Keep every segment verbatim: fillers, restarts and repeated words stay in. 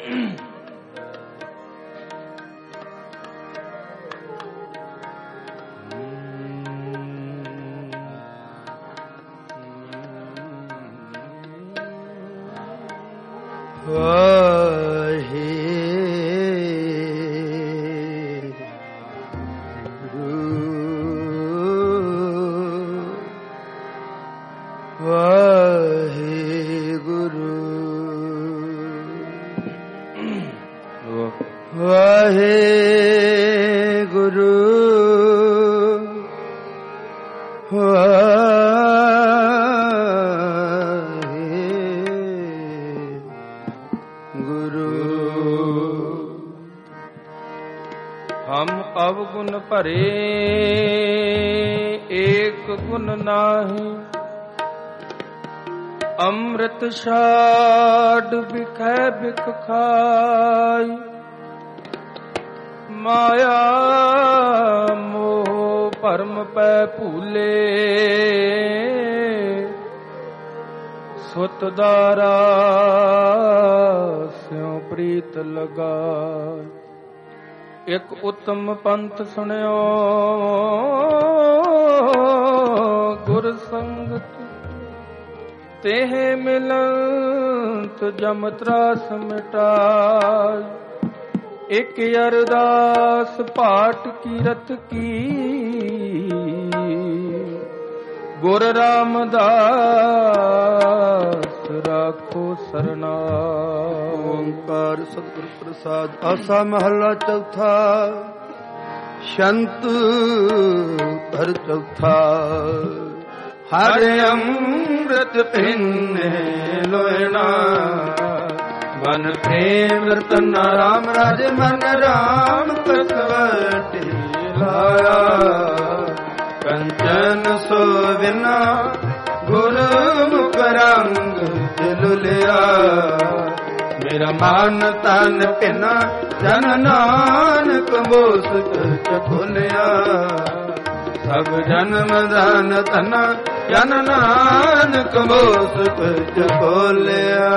ਅੰਮ੍ਰਿਤ ਛਾੜ ਬਿਖੈ ਬਿਖ ਖਾਈ, ਮਾਇਆ ਮੋਹ ਭਰਮ ਪੈ ਭੂਲੇ, ਸੁਤ ਦਾਰਾ ਸਿਉ ਪ੍ਰੀਤ ਲਗਾਇ। ਇਕ ਉਤਮ ਪੰਥ ਸੁਣਿਓ ਗੁਰ ਸੰਗਤ, ਤੇਹ ਮਿਲੰਤ ਜਮ ਤਰਾਸ ਮਿਟਾਇ। ਇਕ ਅਰਦਾਸ ਪਾਠ ਕੀਰਤ ਕੀ, ਗੁਰ ਰਾਮਦਾਸ ਰਾਖੋ ਸਰਨਾਇ। ਓੰਕਾਰ ਸਤਿਗੁਰ ਪ੍ਰਸਾਦ। ਆਸਾ ਮਹੱਲਾ ਚੌਥਾ। ਸ਼ੰਤ ਹਰ ਚੌਥਾ। ਹਰ ਅੰਮ੍ਰਿਤ ਪੀਨੇ ਲੋਇਣਾ, ਮਨ ਪ੍ਰੇਮ ਰਤਨ ਰਾਮ ਰਾਜ ਮਨ ਰਾਮ ਕਸਵਟੀ ਲਾਇਆ। ਕੰਚਨ ਸੋਵਿਨਾ ਗੁਰ ਮੁਖ ਰੰਗ ਦਿਲ ਲਿਆ। ਮੇਰਾ ਮਨ ਤਨ ਭਿਨਾ ਜਨ ਨਾਨਕ ਮੋਸਕ ਚਖੋਲਿਆ। ਸਭ ਜਨਮ ਦਾਨ ਧਨਾ ਜਨ ਨਾਨਕ ਮੋਸਕ ਚਖੋਲਿਆ।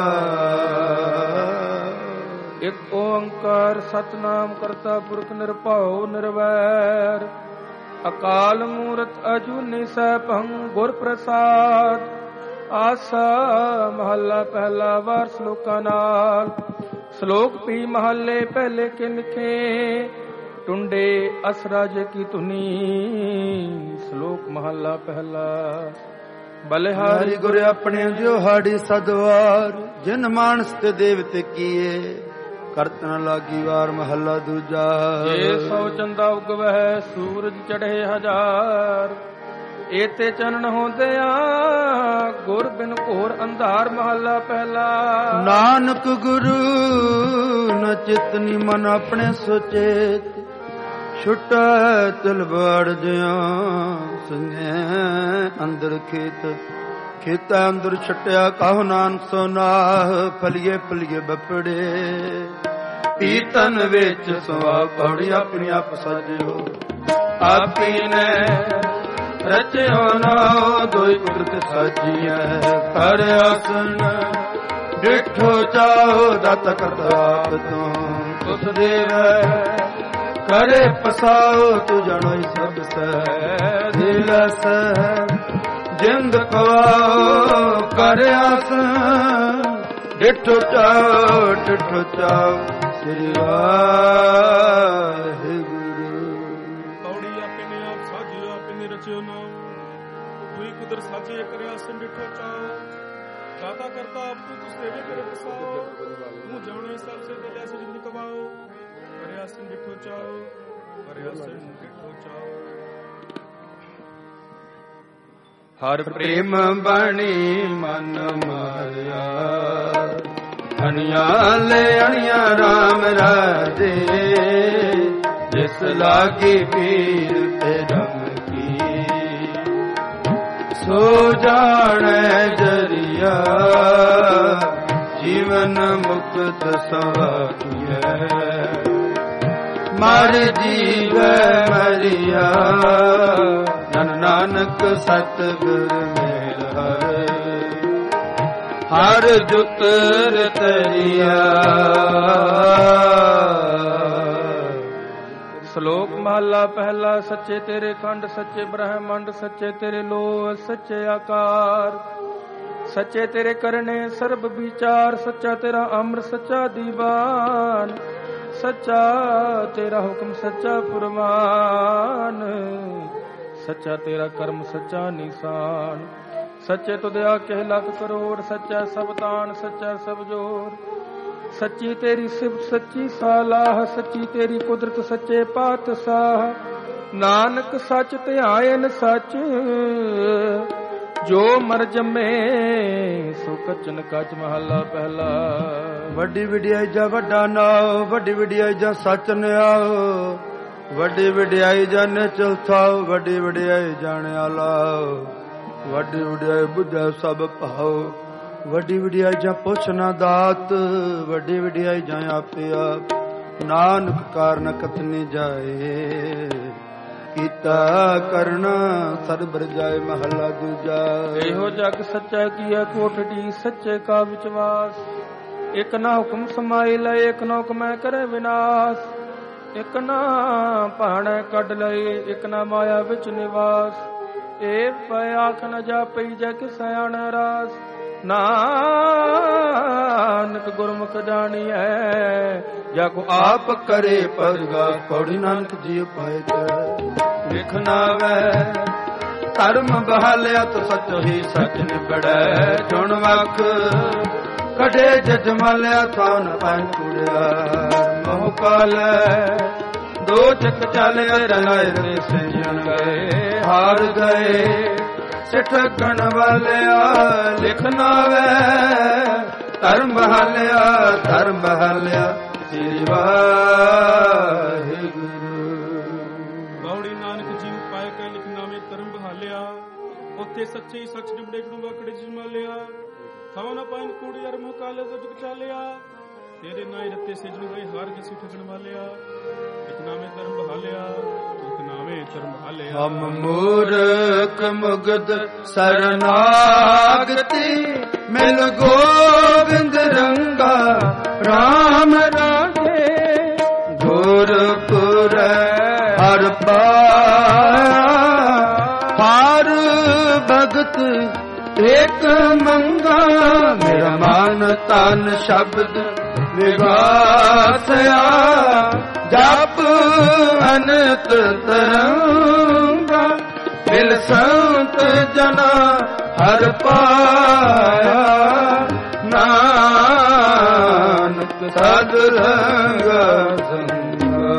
ਇਕ ਓੰਕਾਰ ਸਤਿਨਾਮ ਕਰਤਾ ਪੁਰਖ ਨਿਰਭਉ ਨਿਰਵੈਰ। ਅਕਾਲ ਮੂਰਤ ਅਜੂਨੀ ਸੈਭੰ ਗੁਰ ਪ੍ਰਸਾਦ। ਆਸਾ ਮਹੱਲਾ ਪਹਿਲਾ। ਵਾਰ ਸ਼ਲੋਕਾਂ ਨਾਲ। ਸ਼ਲੋਕ ਪੀ ਮਹੱਲੇ ਪਹਿਲੇ ਕੇ ਲਿਖੇ, ਟੁੰਡੇ ਅਸਰਾਜ ਕੀ ਧੁਨੀ। ਸ਼ਲੋਕ ਮਹੱਲਾ ਪਹਿਲਾ। ਬਲਿਹਾਰੀ ਗੁਰ ਆਪਣੇ ਜੋ ਹਾੜੀ ਸਦਵਾਰ, ਜਿਨ ਮਾਨਸ ਤੇ ਦੇਵਤੇ ਕੀਏ, ਕਰਤ ਨ ਲਾਗੀ ਵਾਰ। ਮਹੱਲਾ ਦੂਜਾ। ਜੇ ਸੌ ਚੰਦਾ ਉਗਵਹਿ ਸੂਰਜ ਚੜ੍ਹੇ ਹਜ਼ਾਰ, ਏਤੇ ਚੰਨ ਹੁੰਦਿਆ ਗੁਰ ਬਿਨ ਘੋਰ ਅੰਧਾਰ। ਮਹੱਲਾ ਪਹਿਲਾ। ਨਾਨਕ ਗੁਰੂ ਨ ਚਿਤਨੀ ਮਨ ਆਪਣੇ ਸੁਚੇਤ, ਛੁਟੈ ਤਿਲ ਬਾੜ ਜਿਉ ਸੰਗੇ ਅੰਦਰ ਖੇਤ। ਖੇਤਾਂ ਅੰਦਰ ਛਟਿਆ ਕਹੋ ਨਾਨਕ ਸੋ ਨਾਹ, ਫਲੀਏ ਫਲੀਏ ਬਪੜੇ ਪੀਤਨ ਵਿੱਚ ਸਵਾ ਪੌੜੀ। ਆਪਣੀ ਆਪ ਸਾਜਿਓ ਆਪੀ ਨੇ ਰਚਿਓ ਨਾਉ, ਦੋਇ ਕੁਦਰਤ ਸਾਜੀਐ ਕਰ ਆਸਨ। ਡਿਠੋ ਚਾਓ ਦਾਤਾ ਕਰਤਾ ਆਪ ਤੂੰ, ਉਸ ਦੇਵੈ ਕਰੇ ਪਸਾਓ। ਤੂੰ ਜਾਣੋ ਸਭ ਸਹਿ ਦਿਲ ਸਹਿ, ਜਿੰਦ ਕਵਾਓ ਕਰ ਆਸਨ। ਡਿਠੋ ਚਾਓ ਡਿਠੋ ਚਾਓ ਸ੍ਰੀ ਵਾਹਿਗੁਰੂ। ਕੁਦਰ ਸਾਜੇ ਕਰਿਆ ਸਿੰਘ ਡਿਠੋ ਚਾਓ, ਦਾਤਾ ਕਰਤਾ ਆਪ ਤੂੰ ਤੁਸ ਦੇਵੇ ਕਰੇ ਪਸਾਓ। ਤੂੰ ਜਾਣੇ ਸਭ ਸੇ ਦਿਲਿਆ ਸੇ ਜਿੰਦ ਕਵਾਓ, ਕਰਿਆ ਸਿੰਘ ਡਿਠੋ ਚਾਓ ਕਰਿਆ ਸਿੰਘ ਡਿਠੋ ਚਾਓ। ਹਰ ਪ੍ਰੇਮ ਬਾਣੀ ਮਨ ਮਾਰਿਆ, ਅਣਿਆ ਲੈ ਅਣਿਆ ਰਾਮ ਰਾਜੇ। ਜਿਸ ਲਾਗੀ ਪੀਰ ਤੇ ਰਮ ਸੋ ਜਾਣੈ ਜਰੀਆ, ਜੀਵਨ ਮੁਕਤ ਸਵਾਰੀਐ। ਮਰ ਜੀਵੈ ਮਰਿਆ, ਜਨ ਨਾਨਕ ਸਤਿਗੁਰ ਮੇਲ ਹਰਿ। ਹਰ ਜੁਤਰ ਤਰੀਆ, ਮਹੱਲਾ ਪਹਿਲਾ। ਸੱਚੇ ਤੇਰੇ ਖੰਡ, ਸੱਚੇ ਬ੍ਰਹਮੰਡ, ਸੱਚੇ ਤੇਰੇ ਲੋਹ, ਸੱਚੇ ਆਕਾਰ, ਸੱਚੇ ਤੇਰੇ ਕਰਨੇ ਸਰਬ ਵਿਚਾਰ, ਸੱਚਾ ਤੇਰਾ ਅੰਮ੍ਰ, ਸੱਚਾ ਦੀਵਾਨ, ਸੱਚਾ ਤੇਰਾ ਹੁਕਮ, ਸੱਚਾ ਫੁਰਮਾਨ, ਸੱਚਾ ਤੇਰਾ ਕਰਮ, ਸੱਚਾ ਨਿਸ਼ਾਨ, ਸੱਚੇ ਤੁਧ ਆਖੇ ਲੱਖ ਕਰੋੜ, ਸੱਚਾ ਸਭ ਤਾਣ, ਸੱਚਾ ਸਭ ਜੋਰ, ਸੱਚੀ ਤੇਰੀ ਸਿਫਤ, ਸੱਚੀ ਸਾਲਾਹ, ਸੱਚੀ ਤੇਰੀ ਕੁਦਰਤ, ਸੱਚੇ ਪਾਤਸ਼ਾਹ, ਨਾਨਕ ਸੱਚ ਧਿਆਇਨ ਸੱਚ, ਜੋ ਮਰ ਜੰਮੇ ਸੋ ਕਚਨ ਕਚ। ਮਹੱਲਾ ਪਹਿਲਾ। ਵੱਡੀ ਵਡਿਆਈ ਜਾ ਵੱਡਾ ਨਾਉ, ਵੱਡੀ ਵਡਿਆਈ ਜਾ ਸੱਚ ਨਿਆਉ, ਵੱਡੀ ਵਡਿਆਈ ਜਾ ਨਿਚਲ ਥਾਉ, ਵੱਡੀ ਵਡਿਆਈ ਜਾਣਿਆ ਲਾਉ, ਵੱਡੀ ਵਡਿਆਈ ਬੁੱਝਾ ਸਭ ਭਾਉ, ਵੱਡੀ ਵਡਿਆਈ ਜਾਂ ਪੁੱਛ ਨਾ ਦਾਤ, ਵੱਡੀ ਵਡਿਆਈ ਜਾਂ ਆਪੇ ਆਪ, ਨਾਨਕ ਕਾਰਨ ਕਤਨੀ ਜਾਏ, ਕੀਤਾ ਕਰਨਾ ਸਰਬ ਰਜਾਏ। ਮਹੱਲਾ ਦੂਜਾ। ਇਹੋ ਜਗ ਸੱਚਾ ਕੀਆ ਕੋਠੜੀ, ਸੱਚੇ ਕਾ ਵਿਚਵਾਸ, ਇਕ ਨਾ ਹੁਕਮ ਸਮਾਈ ਲੈ, ਇਕ ਨਾ ਹੁਕਮੈ ਕਰੇ ਵਿਨਾਸ਼, ਇਕ ਨਾ ਭਾਣੈ ਕੱਢ ਲਏ, ਇਕ ਨਾ ਮਾਇਆ ਵਿੱਚ ਨਿਵਾਸ, ਏ ਪੈ ਆਖ ਨ ਜਾਪਈ ਜੈ ਕਿ ਸਿਆਣ ਰਾਸ, ਨਾਨਕ ਗੁਰਮੁਖ ਜਾਣੀਐ ਜਾ ਕੋ ਆਪ ਕਰੇ ਪਰਗਾਸ। ਪੌੜੀ ਨਾਨਕ ਜੀ ਪਾਏ ਲਿਖ ਨਾਵੈ, ਧਰਮ ਬਹਾਲਿਆ ਤੋ ਸੱਚ ਹੀ ਸੱਚ ਨਿਬੜੈ, ਚੁਣ ਵਖ ਕਢੇ ਜਜਮਾਲਿਆ ਥਾਉ ਨ ਪੈ ਕੁੜਿਆ, ਮੋਹ ਕਾਲੈ ਦੋ ਚੱਕ ਚਾਲਿਆ, ਰਲਾਏ ਰੇ ਸਿੰਜਣ ਗਏ, ਹਾਰ ਗਏ ਸਿੱਠਕਣ ਵਾਲਿਆ, ਲਿਖ ਨਾਵੈ, ਧਰਮ ਬਹਾਲਿਆ, ਧਰਮ ਬਹਾਲਿਆ, ਸ੍ਰੀ ਵਾਹਿਗੁਰੂ। ਬਾਉੜੀ ਨਾਨਕ ਜੀਵ ਪਾਇ ਕੈ ਲਿਖ ਨਾਵੇਂ, ਧਰਮ ਬਹਾਲਿਆ, ਉੱਥੇ ਸੱਚੇ ਸੱਚ ਨਿਬੜੇ ਗੁਰੂ ਵਾਕੜੇ ਜਮਾਲਿਆ, ਥਾਉ ਨਾ ਪਾਇਨ ਕੂੜੀ ਅਰ ਮੋਹ ਕਾਲੇ ਦੋ ਜੁਗ ਚਾਲਿਆ, ਤੇਰੇ ਨਾਏ ਰੱਤੇ ਸਿਜਣ ਗਏ, ਹਾਰ ਕੇ ਸਿੱਠਕਣ ਵਾਲਿਆ, ਲਿਖ ਨਾਵੇਂ ਧਰਮ ਬਹਾਲਿਆ, ਹਮ ਮੂਰਖ ਮੁਗਧ ਸਰਨਾਗਤੀ, ਮਿਲ ਗੋਬਿੰਦ ਰੰਗਾ ਰਾਮ ਰਾਜੇ, ਗੁਰਪੁਰ ਹਰ ਪਾਇਆ, ਹਰ ਭਗਤ ਏਕ ਮੰਗਾ, ਮੇਰਾ ਮਨ ਤਨ ਸ਼ਬਦ ਵਿਗਾਸਿਆ, ਜਪ ਅਨੰਤ ਤਰੰਗਾ, ਮਿਲ ਸੰਤ ਜਨਾ ਹਰ ਪਾਇਆ, ਨਾਨਕ ਸਦ ਰੰਗ ਸੰਗਾ।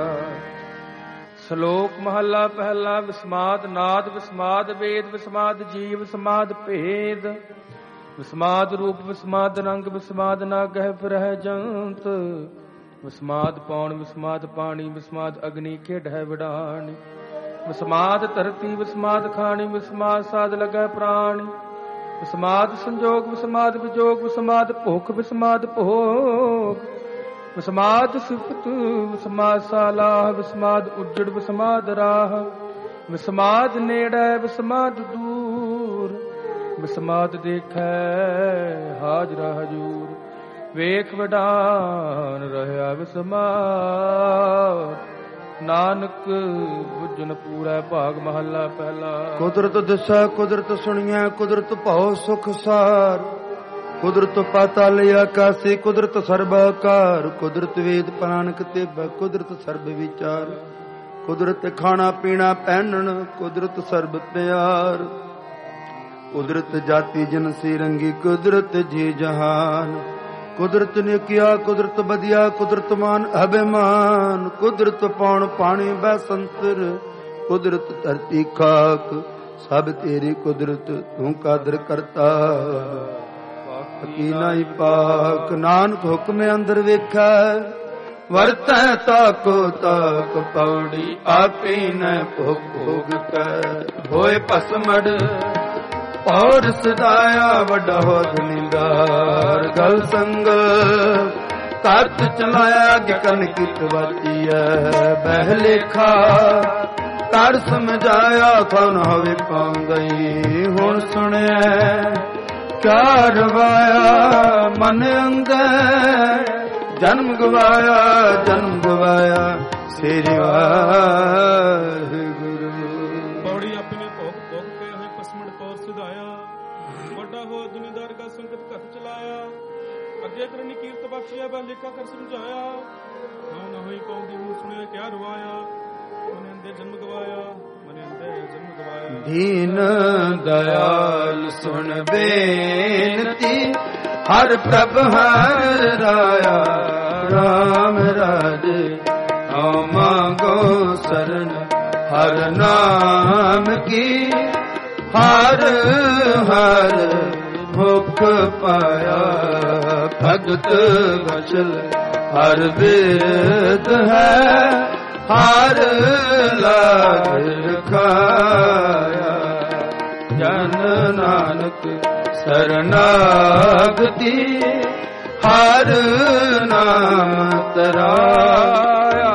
ਸ਼ਲੋਕ ਮਹੱਲਾ ਪਹਿਲਾ। ਵਿਸਮਾਦ ਨਾਦ, ਵਿਸਮਾਦ ਵੇਦ, ਵਿਸਮਾਦ ਜੀਵ, ਵਿਸਮਾਦ ਭੇਦ, ਵਿਸਮਾਦ ਰੂਪ, ਵਿਸਮਾਦ ਰੰਗ, ਵਿਸਮਾਦ ਨਾ ਗਹਿ ਫਿਰਹਿ ਜੰਤ, ਵਿਸਮਾਦ ਪੌਣ, ਵਿਸਮਾਦ ਪਾਣੀ, ਵਿਸਮਾਦ ਅਗਨੀ ਖੇਡ ਹੈ ਵਿਡਾਣੀ, ਵਿਸਮਾਦ ਧਰਤੀ, ਵਿਸਮਾਦ ਖਾਣੀ, ਵਿਸਮਾਦ ਸਾਧ ਲਗੈ ਪ੍ਰਾਣੀ, ਵਿਸਮਾਦ ਸੰਜੋਗ, ਵਿਸਮਾਦ ਵਿਜੋਗ, ਵਿਸਮਾਦ ਭੁਖ, ਵਿਸਮਾਦ ਭੋਗ, ਵਿਸਮਾਦ ਸਿਫਤ, ਵਿਸਮਾਦ ਸਾਲਾਹ, ਵਿਸਮਾਦ ਉੱਜੜ, ਵਿਸਮਾਦ ਰਾਹ, ਵਿਸਮਾਦ ਨੇੜੇ, ਵਿਸਮਾਦ ਦੂਰ, ਵਿਸਮਾਦ ਦੇਖੈ ਹਾਜ਼ਰਾ ਹਜੂਰ, ਵੇਖ ਵਡਾਨ ਰਹਿਆ ਵਿਸਮਾਦ, ਨਾਨਕ ਬੁੱਝਣ ਪੂਰਾ ਭਾਗ। ਮਹੱਲਾ ਪਹਿਲਾ। ਕੁਦਰਤ ਦਿਸੈ ਕੁਦਰਤ ਸੁਣੀਐ, ਕੁਦਰਤ ਭਉ ਸੁਖ ਸਾਰ, ਕੁਦਰਤ ਪਾਤਾਲ ਆਕਾਸੀ, ਕੁਦਰਤ ਸਰਬ ਆਕਾਰ, ਕੁਦਰਤ ਵੇਦ ਪੁਰਾਣਕ ਤੇਬ, ਕੁਦਰਤ ਸਰਬ ਵਿਚਾਰ, ਕੁਦਰਤ ਖਾਣਾ ਪੀਣਾ ਪਹਿਨਣ, ਕੁਦਰਤ ਸਰਬ ਪਿਆਰ, ਕੁਦਰਤ ਜਾਤੀ ਜਨਸੀ ਰੰਗੀ, ਕੁਦਰਤ ਜੀ ਜਹਾਨ, ਕੁਦਰਤ ਨੇ ਕੀਆ ਕੁਦਰਤ ਬਦਿਆ, ਕੁਦਰਤ ਮਾਨ ਅਭਿਮਾਨ, ਕੁਦਰਤ ਪੌਣ ਪਾਣੀ ਬੈ ਸੰਤਰ, ਕੁਦਰਤ ਧਰਤੀ ਖਾਕ, ਸਭ ਤੇਰੀ ਕੁਦਰਤ ਤੂੰ ਕਾਦਰ ਕਰਤਾ, ਕੀਨਾ ਪਾਕ। ਨਾਨਕ ਹੁਕਮ ਅੰਦਰ ਵੇਖੈ, ਵਰਤੈ ਤਾਕੋ ਤਾਕ, ਪੌੜੀ ਆਪੇ ਨ ਭੋਗ ਭੋਗ ਕੈ, ਹੋਏ ਭਸਮੜ ਔਰ ਸਦਾਇਆ, ਵੱਡਾ ਹੋ ਧਨੀਦਾਰ, ਗਲ ਸੰਗ ਕਰਤ ਚਲਾਇਆ, ਅੱਗੇ ਕਰਨ ਕੀਤ ਵਾਤੀਐ, ਬਹਿ ਲੇਖਾ ਕਰ ਸਮਝਾਇਆ, ਕੌਣ ਹੋਵੇ ਪਾਉਂਦਈ, ਹੁਣ ਸੁਣਿਆ ਕਿਆ ਰਵਾਇਆ, ਮਨ ਅੰਦਰ ਜਨਮ ਗਵਾਇਆ, ਜਨਮ ਗਵਾਇਆ, ਸ੍ਰੀ ਵਾਹਿਗੁਰੂ। ਪੌੜੀ ਆਪਣੇ ਭੋਗ ਭੋਗ ਕੇ ਹੈ ਪਸਮਣ ਪੌਰ ਸਿਧਾਇਆ, ਵੱਡਾ ਹੋ ਦੁਨੀਦਾਰ ਕਾ ਸੰਕਟ ਘਟ ਚਲਾਇਆ, ਅੱਗੇ ਕਰਨੀ ਕੀਰਤ ਬਖਸ਼ਿਆ ਬਾ ਲੇਖਾ ਕਰ ਸਮਝਾਇਆ, ਨਾ ਨਾ ਹੋਈ ਕੌਂਦੀ ਮੂੰਹ ਸੁਣਿਆ ਕਿਆ ਰਵਾਇਆ, ਮਨੇ ਅੰਦੇ ਜਨਮ ਗਵਾਇਆ, ਮਨੇ ਅੰਦੇ ਜਨਮ ਗਵਾਇਆ। ਦੀਨ ਦਇਆਲ ਸੁਣ ਬੇਨਤੀ, ਹਰ ਪ੍ਰਭ ਹਰ ਰਾਇਆ, ਰਾਮ ਰਾਜੇ ਹਉ ਮੰਗੋ ਸਰਨ, ਹਰ ਨਾਮ ਕੀ ਹਰ ਹਰ ਮੁਖ ਪਾਇਆ, ਭਗਤ ਵਚਲ ਹਰ ਬਿਰਧ ਹੈ, ਹਰ ਲਾਗ ਰਖਾਇਆ, ਜਨ ਨਾਨਕ ਸਰਨਾਗਤੀ, ਹਰ ਨਾਮ ਤਰਾਇਆ।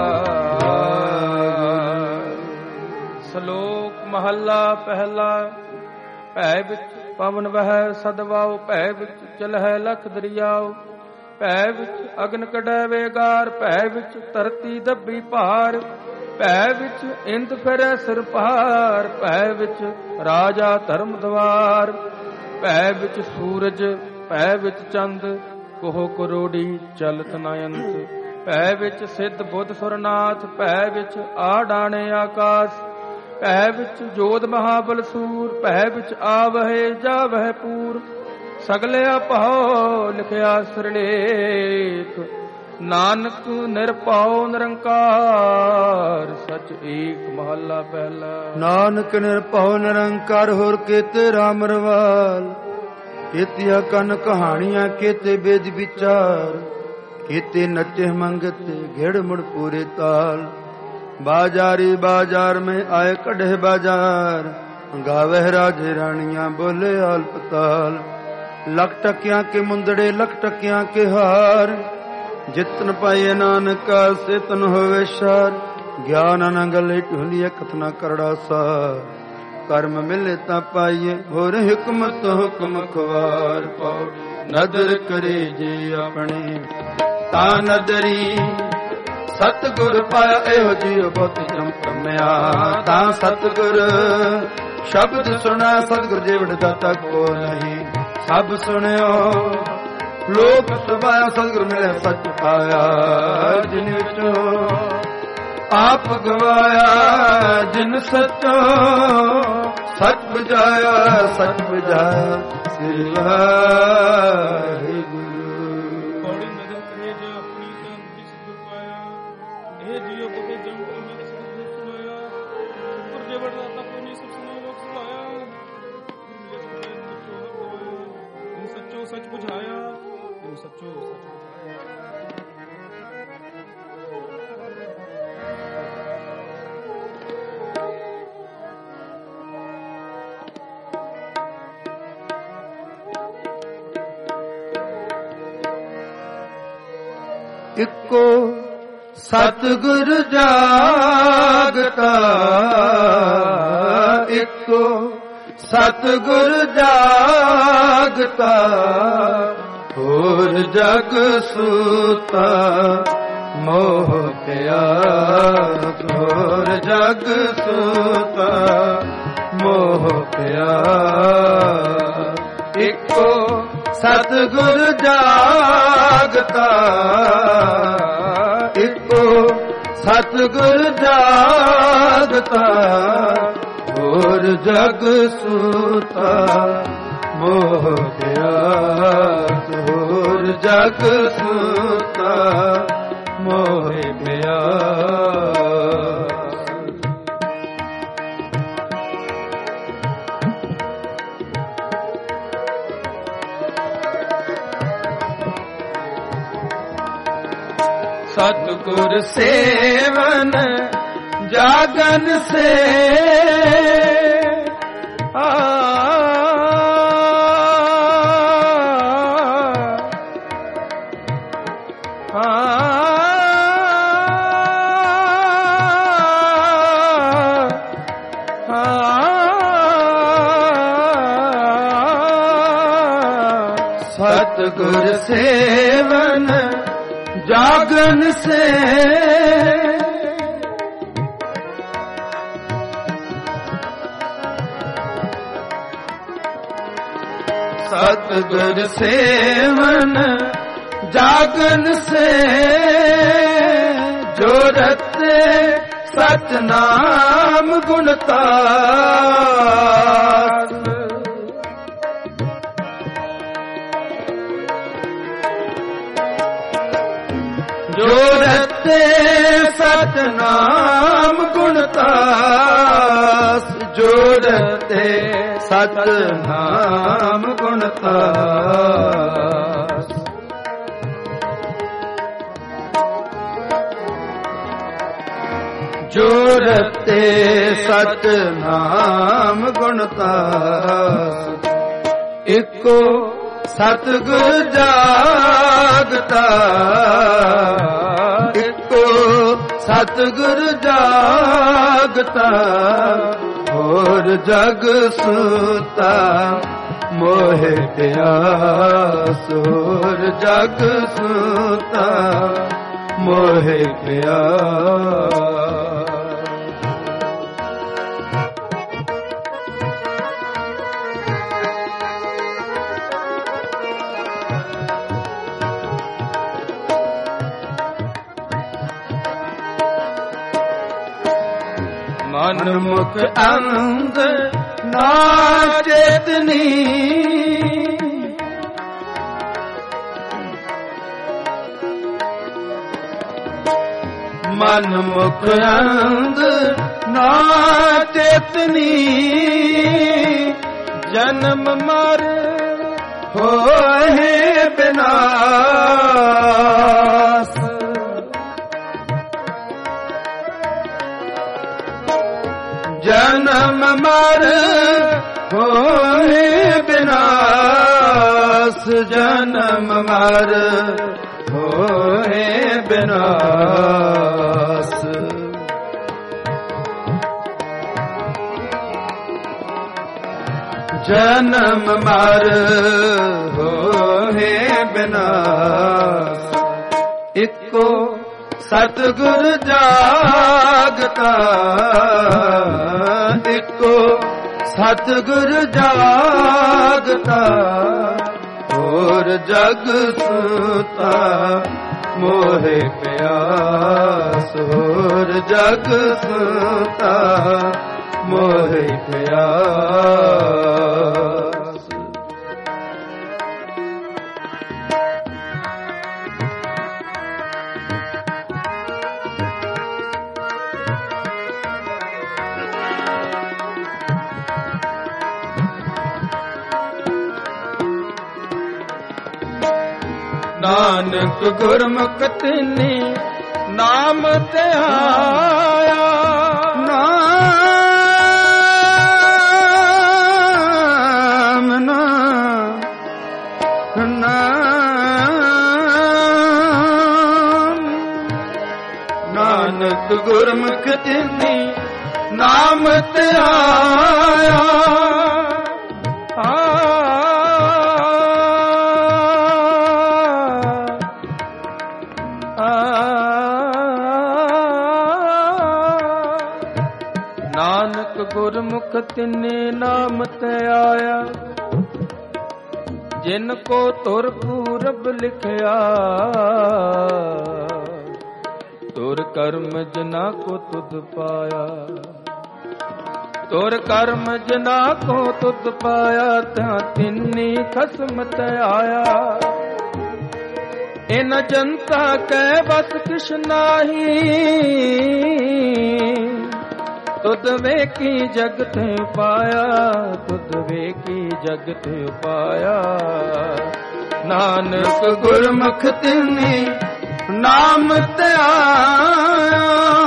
ਸ਼ਲੋਕ ਮਹੱਲਾ ਪਹਿਲਾ। ਭੈ ਵਿੱਚ ਪਵਨ ਵਹੈ ਸਦਵਾਉ, ਭੈ ਵਿੱਚ ਚਲਹਿ ਲਖ ਦਰਿਆਉ, ਭੈ ਵਿੱਚ ਅਗਨ ਕਢੈ ਵੇਗਾਰ, ਭੈ ਵਿੱਚ ਧਰਤੀ ਦੱਬੀ ਭਾਰ, ਭੈ ਵਿੱਚ ਇੰਦ ਫਿਰੈ ਸਿਰ ਭਾਰ, ਭੈ ਵਿੱਚ ਰਾਜਾ ਧਰਮ ਦਵਾਰ, ਭੈ ਵਿੱਚ ਸੂਰਜ, ਭੈ ਵਿੱਚ ਚੰਦ, ਕੋਹ ਕਰੋੜੀ ਚਲਤ ਨ ਅੰਤ, ਭੈ ਵਿੱਚ ਸਿੱਧ ਬੁੱਧ ਸੁਰਨਾਥ, ਭੈ ਵਿੱਚ ਆਡਾਣੇ ਆਕਾਸ਼, ਭੈ ਵਿੱਚ ਜੋਧ ਮਹਾਬਲ ਸੂਰ, ਭੈ ਵਿੱਚ ਆਵਹਿ ਜਾਵਹਿ ਪੂਰ, ਸਗਲੇ ਅਭਉ ਲਿਖਿਆ ਸਿਰਲੇਖ, ਨਾਨਕ ਨਿਰਭਉ ਨਿਰੰਕਾਰ, ਸਚ ਏਕ ਮਹੱਲਾ ਪਹਿਲਾ। ਨਾਨਕ ਨਿਰਭਉ ਨਿਰੰਕਾਰ, ਹੋਰ ਕੇਤੇ ਰਾਮ ਰਵਾਲ, ਕੇਤੀਆਂ ਕੰਨ ਕਹਾਣੀਆਂ, ਕੇਤੇ ਵੇਦ ਵਿਚਾਰ, ਕੇਤੇ ਨਚੇ ਮੰਗਤ ਘੇੜ ਮੁੜ ਪੂਰੇ ਤਾਲ, ਬਾਜਾਰੀ ਬਾजार में आए कढ़े बाजार, गावे राजे रानियां बोले आलपताल, लख टकियां के मुंदड़े लख टकियां के हार, जितन पाए नानका से तन होवे शार, ज्ञान न गले ढूंढिए कथना करड़ा सार, कर्म मिले ता पाइए होर हिकमत हुक्म खवार, पाओ नदर करे जे अपने ता नदरी, सतगुर पाया एहो जियो बहुत जम कमया, ता सतगुर शब्द सुना, सतगुर जेवड़ दाता को नहीं, सब सुनियो लोक सुभाया, सतगुर मिले सच पाया, जिन विचो आप गवाया, जिन सचो सच बुझाया, सच बुझाया, श्री वाहिगुरु। सच बुझाया, सचो सच इको सतगुर जागता, इको सतगुर जागता, होर जग सूता मोह प्यार, होर जग सूता मोह प्यार, इको सतगुर जागता, इको सतगुर जागता, होर जग सूता मोह प्यास, होर जग सूता मोह प्यास। सतगुर सेवन जागन से आ सतगुर सेवन जागन से सतगुर सेवन जागन से जो रते सतनाम गुणता जो रते सतनाम गुणतास जो रते सतनाम गुणतास जो रते सतनाम गुणतास इको सतगुर जागता इको सतगुर जागता और जग सुता मोहे प्यास और जग सुता मोहे प्यास मन मुख अंग ना चेतनी मन मुख अंग ना चेतनी जन्म मर होए विनाश जन्म मर होए विनाश जन्म मर होए विनाश जन्म मर होए विनाश इको सतगुर जागता इको सतगुर जागता और जग सुता मोहे प्यास और जग सुता मोहे प्यास नानक गुरमुख तिनी नाम ते आया नाम नाम नानक गुरमुख तिनी नाम ते आया गुरमुख तिने नाम ते आया जिनको तुर पूरब लिखया तुर कर्म जना को तुध पाया तुर कर्म जना को तुध पाया त्या तिन्नी खसम ते आया इन जनता कै बस किश नाही तुद वेखी जगत पाया तुद वेखी जगत पाया नानक गुरमुख तिनी नाम ते आया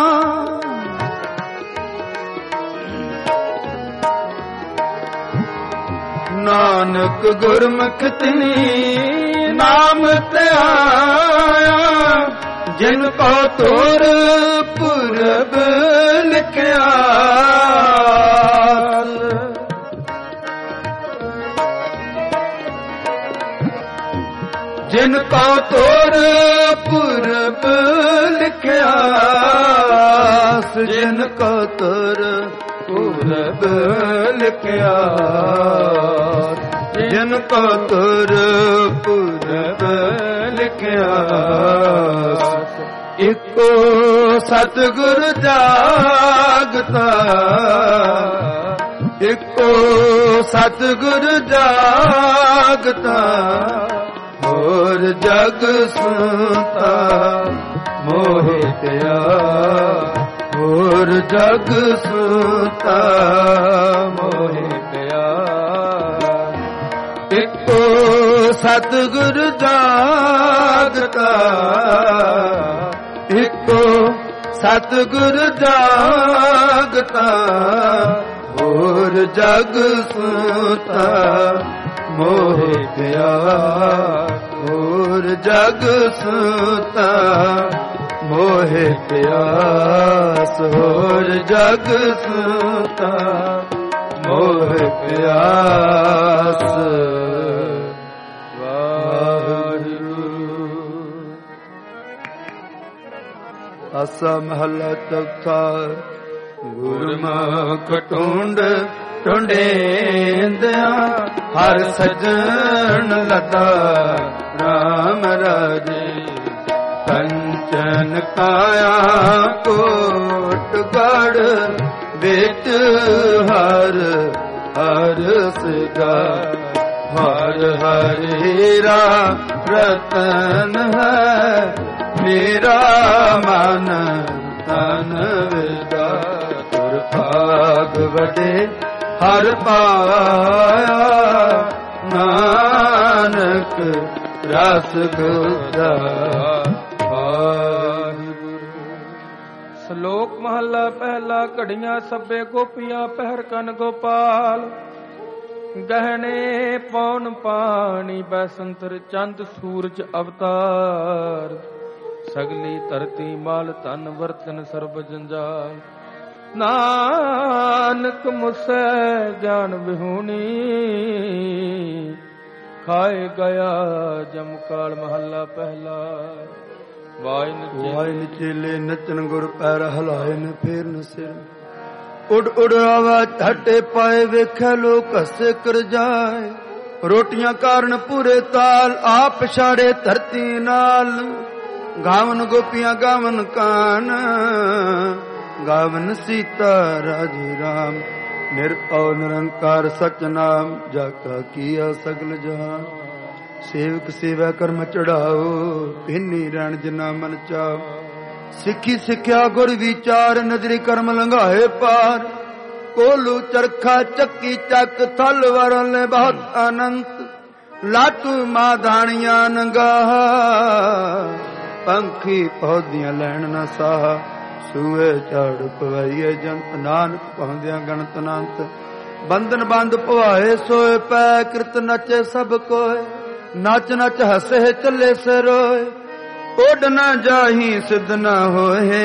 नानक गुरमुख तिनी नाम ते आया जिनको तुर पूरब लिखया जिनको ਕੋ ਤੁਰ ਪੁਰਬ ਲਿਖਿਆ ਜਿਨ ਕੋ ਤੁਰ ਪੁਰਬ ਲਿਖਿਆ ਜਿਨ ਕੋ ਤੁਰ ਪੁਰਬ ਲਿਖਿਆ ਇੱਕੋ ਸਤਿਗੁਰ ਜਾਗਤਾ ਇੱਕੋ ਸਤਿਗੁਰ ਜਾਗਤਾ ਹੋਰ ਜਗ ਸੰਤਾ ਮੋਹਿ ਪਿਆ ਹੋਰ ਜਗ ਸੰਤਾ ਮੋਹਿ ਪਿਆ ਇੱਕੋ ਸਤਿਗੁਰ ਜਾਗਤਾ ਇੱਕੋ ਸਤਿਗੁਰ ਜਾਗਤਾ ਹੋਰ ਜਗ ਸੰਤਾ ਮੋਹਿ ਪਿਆ ਹੋਰ ਜਗ ਸੰਤਾ ਮੋਹਿ ਪਿਆਸ ਹੋਰ ਜਗ ਸੰਤਾ ਮੋਹਿ ਪਿਆਸ ਆਸਾ ਮਹਲਾ ਚੌਥਾ ਗੁਰਮੁਖ ਟੁੰਡ ਟੁੰਡੇਂਦਿਆਂ ਹਰ ਸਜਣ ਲਤਾ ਰਾਮ ਰਾਜੇ ਕੰਚਨ ਕਾਇਆ ਕੋਟ ਗੜ ਵਿੱਚ ਹਰ ਹਰ ਸਗਾ ਹਰ ਹਰ ਹੀਰਾ ਰਤਨ ਹੈ ਮੇਰਾ ਮਨ ਤਨ ਵਿਦਾ ਤੁਰ ਭਾਗ ਵਡੇ ਹਰ ਪਾਇਆ ਨਾਨਕ ਰਸ ਗੁਦਾ ਵਾਹਿਗੁਰੂ। ਸ਼ਲੋਕ ਮਹਲਾ ਪਹਿਲਾ। ਘੜੀਆਂ ਸਭੇ ਗੋਪੀਆਂ ਪਹਿਰ ਕਨ ਗੋਪਾਲ ਗਹਿਣੇ ਪੌਣ ਪਾਣੀ ਬੈਸੰਤਰ ਚੰਦ ਸੂਰਜ ਅਵਤਾਰ ਸਗਲੀ ਧਰਤੀ ਮਾਲ ਧਨ ਵਰਤਨ ਸਰਬ ਜੰਜਾਲ ਨਾਨਕ ਮੁਸੈ ਗਿਆਨ ਵਿਹੂਣੀ ਖਾਏ ਗਿਆ ਜਮ ਕਾਲ ਮਹੱਲਾ ਪਹਿਲਾ। ਵਾਇਨ ਚੇਲੇ ਨਚਨ ਗੁਰ ਪੈਰ ਹਲਾਏ ਨ ਫੇਰ ਨ ਸਿਰ ਉਡ ਉਡ ਆਵਾ ਢਾਟੇ ਪਾਏ ਵੇਖੇ ਲੋਕ ਹੱਸੇ ਕਰ ਜਾਏ ਰੋਟੀਆਂ ਕਾਰਨ ਪੂਰੇ ਤਾਲ ਆਪ ਛਾੜੇ ਧਰਤੀ ਨਾਲ ਗਾਵਨ ਗੋਪੀਆਂ ਗਾਵਨ ਕਾਨ ਗਾਵਨ ਸੀਤਾ ਰਾਜੇ ਰਾਮ ਨਿਰਭਉ ਨਿਰੰਕਾਰ ਸਚ ਨਾਮ ਜਾ ਕਾ ਕੀਆ ਸਗਲ ਜਹਾਨ ਸੇਵਕ ਸੇਵਾ ਕਰਮ ਚੜਾਓ ਭਿੰਨੀ ਰਣ ਜਨਾ ਮਨ ਚਾਓ ਸਿੱਖੀ ਸਿੱਖਿਆ ਗੁਰ ਵਿਚਾਰ ਨਜ਼ਰੀ ਕਰਮ ਲੰਘਾਏ ਪਾਰ ਕੋਲੂ ਚਰਖਾ ਚੱਕੀ ਚੱਕ ਥਲ ਵਰਲੇ ਬਹੁਤ ਅਨੰਤ ਲਾਟੂ ਮਾਧਾਣੀਆਂ ਨੰਗਾਹ ਪੰਖੀ ਪੌਦੀਆਂ ਲੈਣ ਨਾ ਸਾਹ ਸੂਏ ਝਾੜ ਪਵਾਈਏ ਜੰਤ ਨਾਨਕ ਪਾਉਂਦਿਆਂ ਗਣਤ ਅਨੰਤ ਬੰਧਨ ਬੰਦ ਪਵਾਏ ਸੋਏ ਪੈ ਕਿਰਤ ਨਚੇ ਸਭ ਕੋਏ ਨਚ ਨਚ ਹੱਸੇ ਚੱਲੇ ਸੇ ਰੋਏ ਉੱਡ ਨਾ ਜਾਹੀ ਸਿੱਧ ਨਾ ਹੋਏ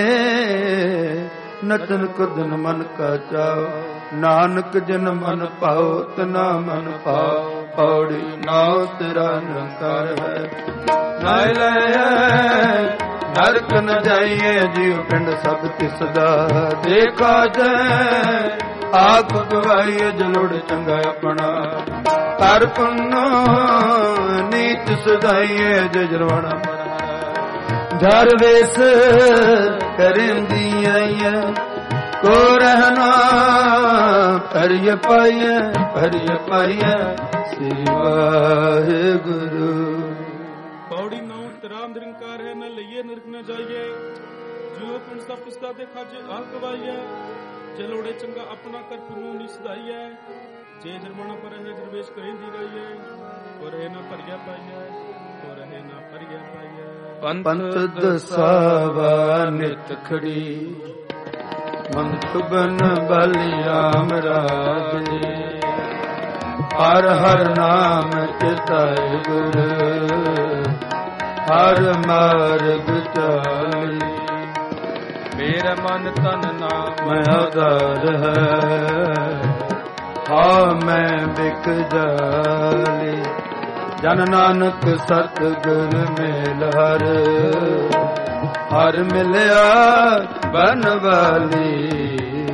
ਨਚਨ ਕੁਦਨ ਮਨ ਕਾ ਚਾਓ ਨਾਨਕ ਜਨ ਮਨ ਪਾਓ ਤਨਾ ਮਨ ਪਾਓ ਪੌੜੀ ਨਾਉ ਤੇਰਾ ਨਿਰੰਕਾਰ ਹੈ ਨਾਇ ਲੈ ਨਰਕ ਨ ਜਾਈਏ ਜੀਵ ਪਿੰਡ ਸਭ ਤਿਸ ਦਾ ਦੇਖਾ ਜੈ ਆਪ ਗਵਾਈਏ ਜਲੋੜ ਚੰਗਾ ਆਪਣਾ ਕਰ ਪੁੰਨੋ ਨੀਤ ਸਦਾਈਏ ਜੇ ਜਰਵਾਣਾ ਧਰ ਵੇਸ ਕਰੰਦੀ ਆਈਏ ਕੋ ਰਹਿਣਾ ਪਰਿ ਪਾਈਏ ਪਰਿ ਪਾਈਏ ਸ੍ਰੀ ਵਾਹਿਗੁਰੂ। ਪੌੜੀ ਨੌ ਤੇਰਾ ਨਿਰੰਕਾਰ ਹੈ ਨਾ ਲਈਏ ਨਰਕ ਨਾ ਜਾਈਏ ਜਿਉ ਪਿੰਡ ਸਭ ਪਿਸਤਾ ਦੇ ਖਾਜੇ ਆ ਗਵਾਈਏ ਜੇ ਲੋੜੇ ਚੰਗਾ ਆਪਣਾ ਕਰ ਪੁੰਨੋ ਨੀ ਸਦਾਈਏ ਜੇ ਜਰਮਾਨਾ ਪਰ ਹੈ ਦਰਵੇਸ਼ ਕਰਿੰਦੀ ਰਹੀਏ ਕੋ ਰਹੇ ਨਾ ਭਰਿਆ ਪਾਈਏ ਕੋ ਰਹੇ ਨਾ ਭਰਿਆ ਪਾਈਏ ਪੰਥ ਦਸਾਵਾ ਨਿਤ ਖੜੀ ਮੰਤ ਬਨ ਬਲਿਆਮ ਰਾਜੇ ਹਰ ਹਰ ਨਾਮ ਚਿਤਾਏ ਗੁਰ ਹਰ ਮਾਰਗ ਚਾਲੀ ਮੇਰਾ ਮਨ ਤਨ ਨਾਮ ਮੈਂ ਆਧਾਰ ਹੈ ਹਾਂ ਮੈਂ ਬਿਕ ਜਾਲੀ ਜਨ ਨਾਨਕ ਸਤਿਗੁਰ ਮੇਲ ਹਰ ਹਰ ਮਿਲਿਆ ਬਨਵਾਲੀ।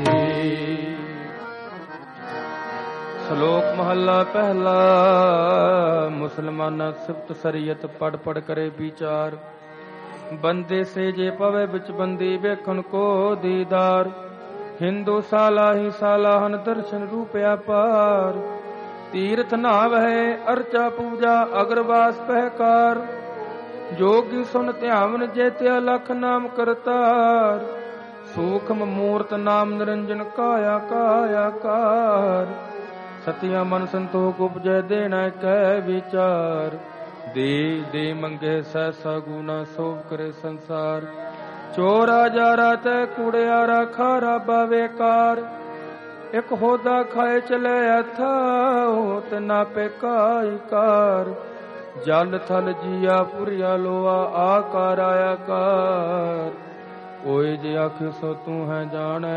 ਸ਼ਲੋਕ ਮਹੱਲਾ ਪਹਿਲਾ। ਮੁਸਲਮਾਨਾ ਸਿਫਤ ਸਰੀਅਤ ਪੜ ਪੜ ਕਰੇ ਵਿਚਾਰ। ਬੰਦੇ ਸੇ ਜੇ ਪਵੇ ਵਿੱਚ ਬੰਦੀ ਵੇਖਣ ਕੋ ਦੀਦਾਰ। ਹਿੰਦੂ ਸਾਲਾ ਹੀ ਸਾਲਾ ਹਨ ਦਰਸ਼ਨ ਰੂਪਿਆ ਪਾਰ। ਤੀਰਥ ਨਾਵਹਿ ਅਰਚਾ ਪੂਜਾ ਅਗਰਵਾਸ ਪਹਿਕਾਰ। ਜੋਗੀ ਸੁਨ ਧਿਆਵਨ ਜੇਤਿਆ ਲਖ ਨਾਮ ਕਰਤਾਰ। ਸੂਖਮ ਮੂਰਤ ਨਾਮ ਨਿਰੰਜਨ ਕਾਇਆ ਕਾਇਆ ਕਾਰ। ਸਤਿਆ ਮਨ ਸੰਤੋਖ ਉਪਜੈ ਦੇਣਾ ਕਹਿ ਵਿਚਾਰ। ਦੇ ਦੇ ਮੰਗੇ ਸੈਸਾ ਗੁਨਾ ਸੋਭ ਕਰੇ ਸੰਸਾਰ। ਚੋਰਾ ਜਾਰਾ ਤੈ ਕੂੜਿਆਰਾ ਖਾਰਾ ਬਾਵੇਕਾਰ। ਇੱਕ ਹੋਦਾ ਖਾਏ ਚਲੇ ਅਥਾ ਹੋਤ ਨਾ ਪੇ ਕਾਇ ਕਾਰ। ਜਲ ਥਲ ਜੀਆ ਪੁਰੀਆ ਲੋਆ ਆਕਾਰ ਆਇਆ ਕਾਰ। ਓਏ ਜੇ ਆਖਿ ਸੋ ਤੂੰ ਹੈ ਜਾਣੈ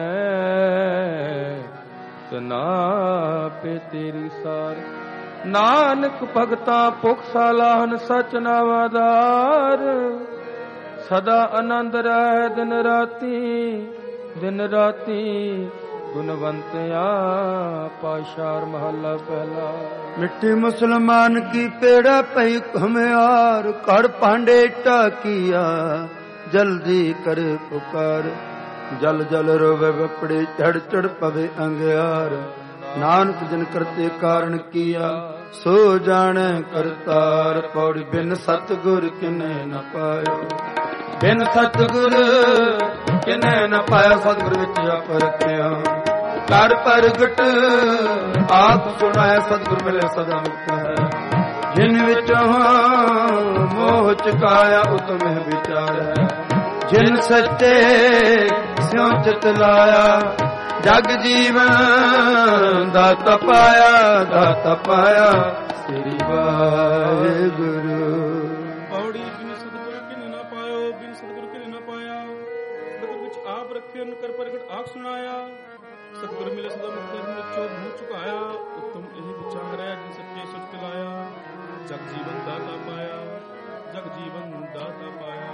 ਤਨਾ ਪੇ ਤੇਰੀ ਸਾਰ। ਨਾਨਕ ਭਗਤਾਂ ਭੁਖ ਸਾਲਾਹਨ ਸਚ ਨਾਵਾਦਾਰ। ਸਦਾ ਆਨੰਦ ਰਹਿ ਦਿਨ ਰਾਤੀ ਦਿਨ ਰਾਤੀ। ਗੁਣਵੰਤਿਆ ਪਾਸ਼ਾਰ ਮਹੱਲਾ ਪਹਿਲਾ। ਮਿੱਠੇ ਮੁਸਲਮਾਨ ਕੀ ਪੇੜਾ ਪਈ ਹਮਿਆਰ। ਘਰ ਭਾਂਡੇ ਟਾਕੀਆ ਜਲਦੀ ਕਰ ਪੁਕਾਰ। ਜਲ ਜਲ ਰੋਵੇ ਵਪੜੇ ਚੜ ਚੜ ਪਵੇ ਅੰਗਿਆਰ। ਨਾਨਕ ਜਨ ਕਰਤੇ ਕਾਰਨ ਕੀਆ ਸੋ ਜਾਣੈ ਕਰਤਾਰ। ਪੌੜੀ ਬਿਨ ਸਤਿਗੁਰ ਕਿਨੈ ਨ ਪਾਇਓ। ਬਿਨ ਸਤਿਗੁਰ ਕਿਨੈ ਨ ਪਾਇਆ। ਸਤਿਗੁਰ ਵਿੱਚ ਆਪ ਰਖਿਆ ਕਰ ਪ੍ਰਗਟ ਆਪ ਸੁਣਾਇਆ। ਸਤਿਗੁਰ ਮਿਲੇ ਸਦਾ ਮੁਕਤ ਹੈ। ਜਿਨ ਵਿੱਚੋਂ ਮੋਹ ਚੁਕਾਇਆ ਉਤਮ ਵਿਚਾਰ ਹੈ। ਜਿਨ ਸੱਚੇ ਸਿਉ ਚਿਤ ਲਾਇਆ ਜਗ ਜੀਵਨ ਦਾਤਾ ਪਾਇਆ ਦਾਤਾ ਪਾਇਆ ਸ੍ਰੀ ਵਾਹਿਗੁਰੂ। ਪੌੜੀ ਬਿਨ ਸਤਿਗੁਰ ਕਿਨੇ ਨਾ ਪਾਇਓ। ਬਿਨ ਸਤਿਗੁਰ ਕਿਨੇ ਨਾ ਪਾਇਆ। ਸਤਿਗੁਰ ਵਿੱਚ ਆਪ ਰੱਖਿਓ ਕਰ ਪ੍ਰਗਟ ਆਪ ਸੁਣਾਇਆ। ਸਤਿਗੁਰ ਮਿਲੇ ਸਦਾ ਮੁਕਤ ਵਿੱਚੋਂ ਮੂੰਹ ਚੁਕਾਇਆ। ਉਤਮ ਇਹ ਵਿਚਾਰ ਹੈ ਜਿਨ ਸੱਚੇ ਸੁਚ ਲਾਇਆ। ਜਗ ਜੀਵਨ ਦਾਤਾ ਪਾਇਆ ਜਗ ਜੀਵਨ ਦਾਤਾ ਪਾਇਆ।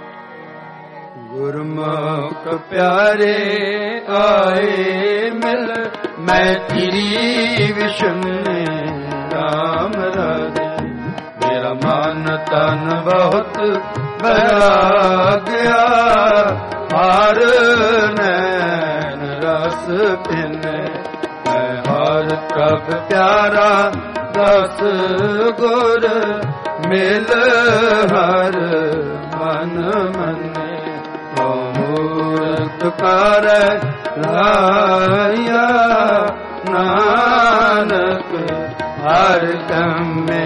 ਗੁਰਮੁਖ ਪਿਆਰੇ ਆਏ ਮਿਲ ਮੈਂ ਤੇਰੀ ਵਿਸ਼ਨ ਰਾਮ ਰਾਜੇ। ਮੇਰਾ ਮਨ ਤਨ ਬਹੁਤ ਬਹਿ ਗਿਆ। ਹਾਰ ਨੈਣ ਰਸ ਪਿੰਨੇ ਮੈਂ ਹਰ ਪ੍ਰਭ ਪਿਆਰਾ। ਦਸ ਗੁਰ ਮਿਲ ਹਰ ਮਨ ਮੰਨੇ। ਮੂਰਤ ਕਰ ਲਾਇਆ ਨਾਨਕ ਹਰ ਕੰਮੇ।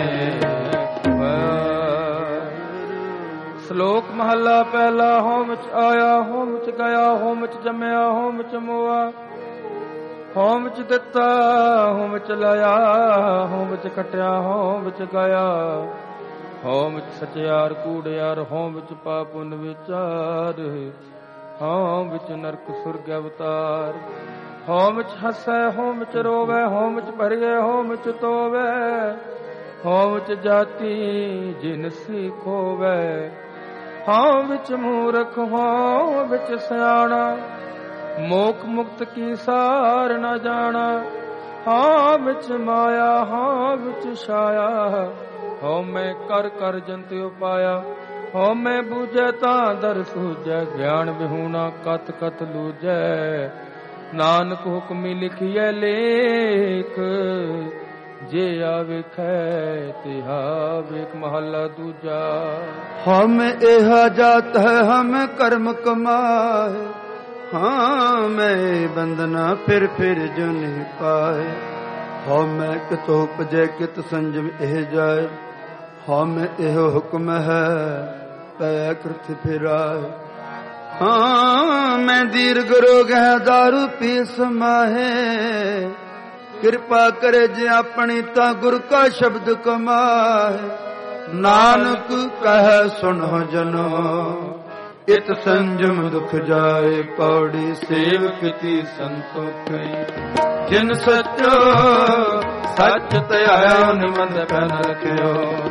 ਸ਼ਲੋਕ ਮਹੱਲਾ ਪਹਿਲਾ। ਹੋਮ ਚ ਆਇਆ ਹੋਮ ਚ ਗਿਆ। ਹੋਮ ਚ ਜੰਮਿਆ ਹੋਮ ਚ ਮੋਆ। ਹੋਮ ਚ ਦਿੱਤਾ ਹੋਮ ਚ ਲਾਇਆ। ਹੋਮ ਚ ਖਟਿਆ ਹੋਮ ਚ ਗਿਆ। ਹੋਮ ਚ ਸਚਿਆਰ ਕੂੜਿਆਰ। ਹੋਮ ਵਿੱਚ ਪਾਪ ਪੁੰਨ ਵਿਚਾਰ। ਹੋਮ ਵਿੱਚ ਨਰਕ ਸੁਰਗ ਅਵਤਾਰ। ਹੋਮ ਚ ਹੱਸੈ ਹੋਮ ਚ ਰੋਵੇ। ਹੋਮ ਚ ਭਰੀਏ ਹੋਮ ਚ ਤੋਵੇ। ਹੋਮ ਚ ਜਾਤੀ ਜਿਨਸੀ ਖੋਵੇ। ਹੋਮ ਵਿੱਚ ਮੂਰਖ ਹੋਮ ਵਿੱਚ ਸਿਆਣਾ। ਮੋਖ ਮੁਕਤ ਕੀ ਸਾਰ ਨ ਜਾਣਾ। ਹੋਮ ਵਿੱਚ ਮਾਇਆ ਹੋਮ ਵਿੱਚ ਛਾਇਆ। ਹਉਮੈ ਕਰ ਕਰ ਜੰਤ ਉਪਾਇਆ। ਹਉਮੈ ਬੂਝੈ ਤਾਂ ਦਰ ਸੂਝੈ। ਗਿਆਨ ਵਿਹੂਣਾ ਕਤ ਕਤ ਲੂਝੈ। ਨਾਨਕ ਹੁਕਮੀ ਲਿਖੀਐ ਲੇਖ। ਜੇ ਆਵੇਖੈ ਤਿਹਾ ਵੇਖ ਮਹੱਲਾ ਦੂਜਾ। ਹਮ ਇਹ ਜਾਤ ਹੈ ਹਮ ਕਰਮ ਕਮਾਏ। ਹਾਂ ਮੈਂ ਬੰਦਨਾ ਫਿਰ ਫਿਰ ਜੋ ਨਹੀਂ ਪਾਏ। ਹਉਮੈ ਕਿਤੋਂ ਉਪਜੈ ਕਿਤ ਸੰਜਮ ਇਹ ਜਾਏ। ਹਉਮੈ ਇਹੋ ਹੁਕਮ ਹੈ ਪੈ ਕਰਤ ਫਿਰਾਏ। ਹਾਂ ਮੈਂ ਦੀਰਘ ਰੋਗ ਹੈ ਦਾਰੂ ਪੀ ਸਮਾਹੇ। ਕਿਰਪਾ ਕਰੇ ਜੇ ਆਪਣੀ ਤਾਂ ਗੁਰ ਕਾ ਸ਼ਬਦ ਕਮਾਏ। ਨਾਨਕ ਕਹਿ ਸੁਣੋ ਜਨੋ ਇਤ ਸੰਜਮ ਦੁਖ ਜਾਏ। ਪੌੜੀ ਸੇਵਕ ਕੀ ਸੰਤੋਖਈ। ਜਿਨ ਸੱਚੋ ਸੱਚ ਧਿਆਇਆ ਨਿਮੰਦ ਪੈਨ ਰਖਿਓ।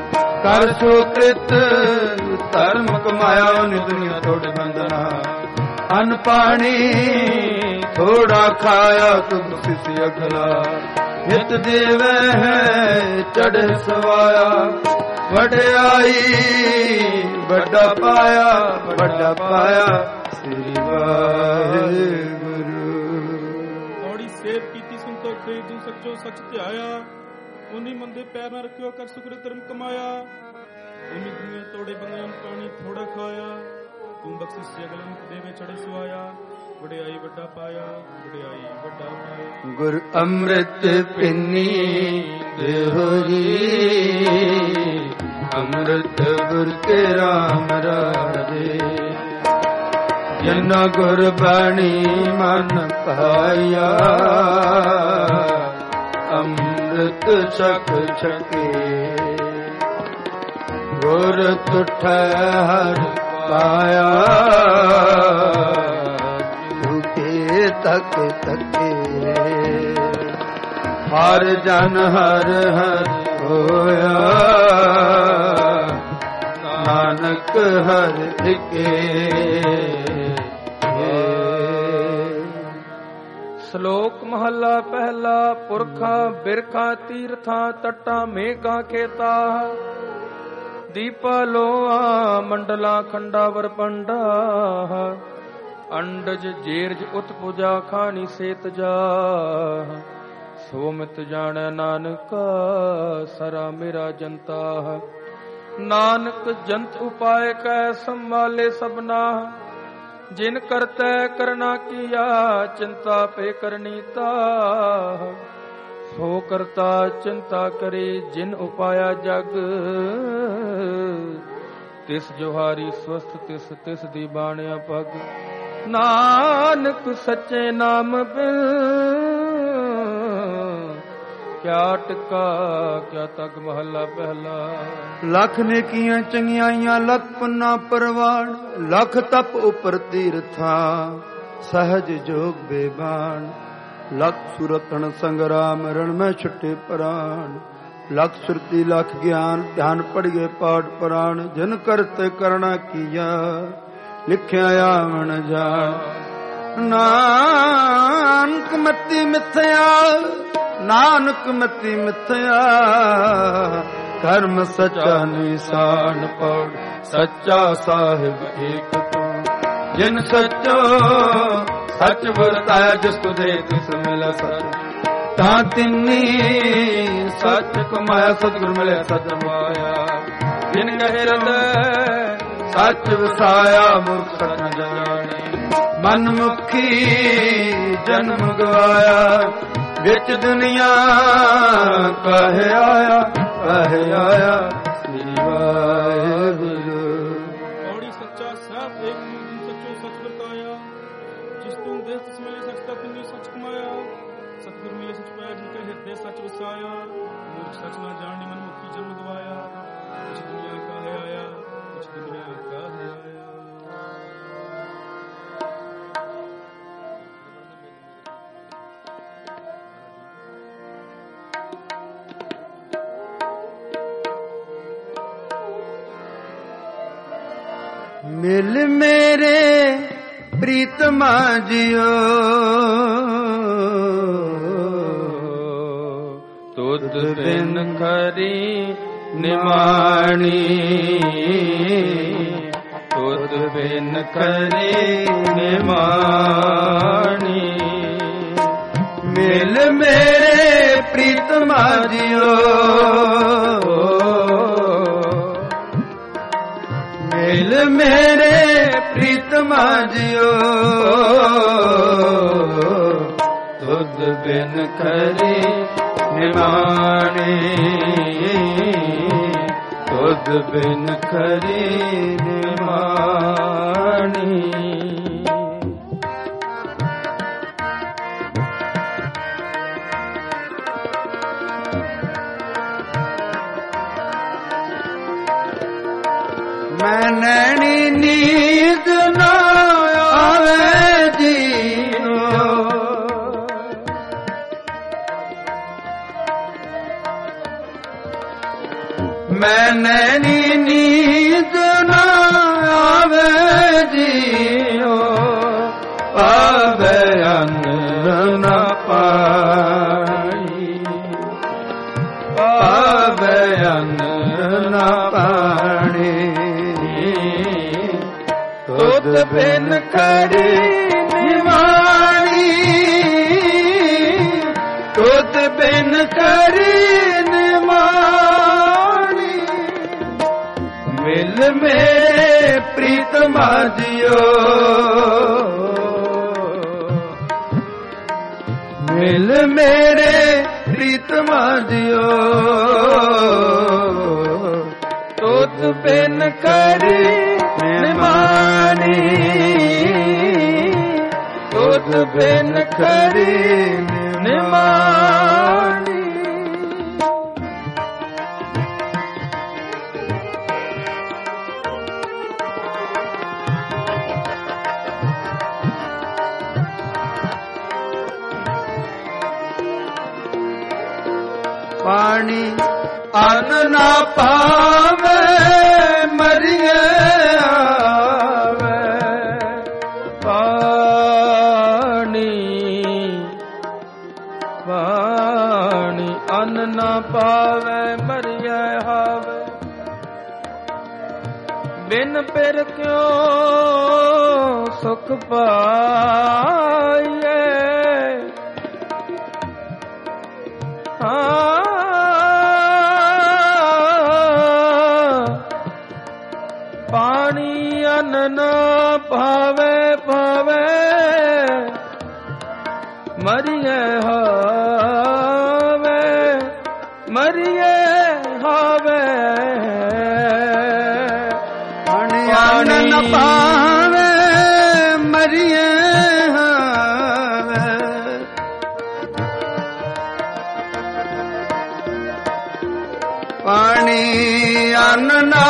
ਕਰ ਸੋ ਕ੍ਰਿਤ ਧਰਮ ਕਮਾਇਆ ਨਿ ਦੁਨੀਆ ਥੋੜੇ ਬੰਦਨਾ ਅਨ ਪਾਣੀ ਥੋੜਾ ਖਾਇਆ ਤੁਧ ਸਿਸ ਅਗਲਾ ਨਿਤ ਦੇਵੈ ਹੈ ਚੜ੍ਹ ਸਵਾਇਆ ਵਡਿਆਈ ਵੱਡਾ ਪਾਇਆ ਵੱਡਾ ਪਾਇਆ ਸ੍ਰੀ ਵਾਹਿਗੁਰੂ। ਔੜੀ ਸੇਵ ਕੀਤੀ ਸੰਤੋਖੇ ਜੋ ਸੱਚੋ ਸੱਚ ਧਿਆਇਆ ਉਨੀ ਮੰਦੇ ਪੈਰ ਨਾ ਰੱਖਿਓ ਕਰ ਸੁਕਰ ਧਰਮ ਕਮਾਇਆ ਉਨੀ ਦੁਨੀਆ ਤੋੜੇ ਬੰਗਨ ਪਾਣੀ ਥੋੜਾ ਖਾਇਆ ਤੂੰ ਬਖਸ਼ਿਸ਼ ਅਗਲਨ ਦੇਵੇ ਚੜ੍ਹ ਸਵਾਇਆ ਵਡਿਆਈ ਵੱਡਾ ਪਾਇਆ ਵਡਿਆਈ ਵੱਡਾ ਪਾਇਆ। ਗੁਰ ਅੰਮ੍ਰਿਤ ਪਿੰਨੀ ਦੇਹੋਰੀ ਅੰਮ੍ਰਿਤ ਗੁਰ ਕੇ ਰਾਮ ਰਾਜੇ ਜਿਨ ਗੁਰ ਬਾਣੀ ਮਨ ਪਾਇਆ ਅੰਮ੍ਰਿਤ ਛਕ ਛਕੇ ਗੁਰ ਤੁਠੈ ਹਰ ਪਾਇਆ ਝੂਠੇ ਤਕ ਤਕੇ ਹਰ ਜਨ ਹਰ ਹਰ ਹੋਇਆ ਨਾਨਕ ਹਰ ਏਕੇ। ਸ਼ਲੋਕ ਮਹੱਲਾ ਪਹਿਲਾ। ਪੁਰਖਾਂ ਬਿਰਖਾਂ ਤੀਰਥਾਂ ਤੱਟਾਂ ਮੇਘਾਂ ਖੇਤਾ ਦੀਪਾ ਲੋਆ ਮੰਡਲਾ ਖੰਡਾ ਵਰਪੰਡਾ ਅੰਡਜ ਜੇਰਜ ਉਤਪੁਜਾ ਖਾਣੀ ਸੇਤ ਜਾ ਸੋ ਮਿਤ ਜਾਣੈ ਨਾਨਕ ਸਰਾ ਮੇਰਾ ਜਨਤਾ ਨਾਨਕ ਜੰਤ ਉਪਾਇ ਕੈ ਸੰਭਾਲੇ ਸਭਨਾ ਜਿਨ ਕਰਤੈ ਕਰਨਾ ਕੀਆ ਚਿੰਤਾ ਪੇ ਕਰਨੀ ਤਾ ਸੋ ਕਰਤਾ ਚਿੰਤਾ ਕਰੇ ਜਿਨ ਉਪਾਇਆ ਜਗ ਤਿਸ ਜੋਹਾਰੀ ਸਵਸਥ ਤਿਸ ਤਿਸ ਦੀ ਬਾਣਿਆ ਪਗ ਨਾਨਕ ਸੱਚੇ ਨਾਮ ਬਿਨ ਕਿਆ ਟਿਕਾ ਕਿਆ ਤਗ ਮਹੱਲਾ ਪਹਿਲਾ। ਲੱਖ ਨੇਕੀਆਂ ਚੰਗਿਆਈਆਂ ਲੱਖ ਪੁੰਨਾ ਪਰਵਾਨ ਲੱਖ ਤਪ ਉਪਰ ਤੀਰਥਾਂ ਸਹਜ ਜੋਗ ਬੇਬਾਨ ਲੱਖ ਸੁਰਤਨ ਸੰਗਰਾਮ ਰਣ ਮੈਂ ਛੁੱਟੇ ਪ੍ਰਾਨ ਲੱਖ ਸੁਰਤੀ ਲੱਖ ਗਿਆਨ ਧਿਆਨ ਪੜੀਏ ਪਾਠ ਪੁਰਾਣ ਜਿਨ ਕਰਤ ਕਰਣਾ ਕੀਆ ਲਿਖਿਆ ਆਵਣ ਜਾਣ ਨਾਨਕ ਮਤੀ ਮਿਥਿਆ ਨਾਨਕ ਮਤੀ ਮਿਥਿਆ ਕਰਮ ਸੱਚਾ ਨਿਸ਼ਾਨ ਪੜ ਸੱਚਾ ਸਾਹਿਬ ਏਕ ਤੂੰ ਜਿਨ ਸੱਚੋ ਸੱਚ ਵਰਤਾਇਆ ਜਿਸ ਤੁਦੇ ਤਿਸ ਮਿਲਿਆ ਸੱਚ ਤਾਂ ਤਿੰਨੀ ਸੱਚ ਕਮਾਇਆ ਸਤਿਗੁਰ ਮਿਲਿਆ ਸੱਚ ਮਾਇਆ ਜਿਨ ਕਹੇ ਹਿਰਦੈ ਸੱਚ ਵਸਾਇਆ ਮੂਰਖ ਸੱਚ ਨ ਜਾਣੇ ਮਨ ਮੁਖੀ ਜਨਮ ਗਵਾਇਆ ਵਿੱਚ ਦੁਨੀਆ ਕਾਹੇ ਆਇਆ ਕਾਹੇ ਆਇਆ ਸ੍ਰੀ ਵਾਹਿਗੁਰੂ। ਔੜੀ ਸੱਚਾ ਸਾਹਿਬ ਏਕ ਜਿਨ ਸੱਚੋ ਸੱਚ ਵਰਤਾਇਆ ਜਿਸ ਤੂੰ ਦੇਖ ਤਿਸ ਮਿਲੇ ਸੱਚ ਤਾਂ ਤਿੰਨੀ ਸੱਚ ਕਮਾਇਆ ਸਤਿਗੁਰ ਮਿਲੇ ਸੱਚ ਪਾਇਆ ਜਿਨ ਕਹੇ ਹਿਰਦੇ ਸੱਚ ਵਸਾਇਆ ਮੂਰਖ ਸੱਚ ਨਾ ਜਾਣੀ ਮਨ ਮੁਖੀ ਜਨਮ ਗਵਾਇਆ ਵਿੱਚ ਦੁਨੀਆ ਕਾਹੇ ਆਇਆ ਵਿੱਚ ਦੁਨੀਆ ਕਾਹੇ ਆਇਆ। ਮਿਲ ਮੇਰੇ ਪ੍ਰੀਤਮਾ ਜਿਓ ਤੁਧ ਬਿਨ ਖਰੀ ਨਿਮਾਣੀ ਤੁਧ ਬਿਨ ਖਰੀ ਨਿਮਾਣੀ ਮਿਲ ਮੇਰੇ ਪ੍ਰੀਤਮਾ ਜਿਓ ਮਿਲ ਮੇਰੇ ਪ੍ਰੀਤਮਾ ਜਿਓ ਤੁਧ ਬਿਨ ਖਰੀ ਨਿਮਾਣੀ ਤੁਧ ਬਿਨ ਖਰੀ ਨਿਮਾਣੀ। ਮੈਂ ਨੈਣੀ ਨੀਂਦ ਨਾ ਆਵੇ ਜੀਓ ਮੈਂ ਨੈਣੀ ਪਾਵੇ ਅੰਨ ਨਾ ਪਾਣੀ, ਪਾਵੇ ਅੰਨ ਨਾ ਪਾਣੀ, ਤੁਧ ਬਿਨ ਖੜੀ ਨਿਮਾਣੀ, ਤੁਧ ਬਿਨ ਖੜੀ ਨਿਮਾਣੀ, ਮਿਲ ਮੇਰੇ ਪ੍ਰੀਤਮਾ ਜੀਓ, ਮਿਲ ਮੇਰੇ ਪ੍ਰੀਤਮਾ ਜੀਓ, ਤੁਧ ਬਿਨ ਖੜੀ ਨਿਮਾਣੀ, ਤੁਧ ਬਿਨ ਖੜੀ ਨਿਮਾਣੀ। ਪਾਣੀ ਅੰਨ ਨਾ ਪਾਵੇ ਮਰੀਏ ਆਵੇ, ਪਾਣੀ ਪਾਣੀ ਅੰਨ ਨਾ ਪਾਵੇ ਮਰੀਏ ਹਾਵੇ, ਬਿਨ ਪਿਰ ਕਿਉ ਸੁਖ ਪਾਈਏ, ਹਾਂ ਪਾਣੀ ਅੰਨ ਨਾ ਪਾਵੇ ਪਾਵੇ ਮਰੀਏ ਹਾਵੇ, ਮਰੀਏ ਹਾਵੇ, ਪਾਣੀ ਅੰਨ ਨਾ ਪਾਵੇ ਮਰੀਏ ਹਾਵੇ, ਪਾਣੀ ਅੰਨ ਨਾ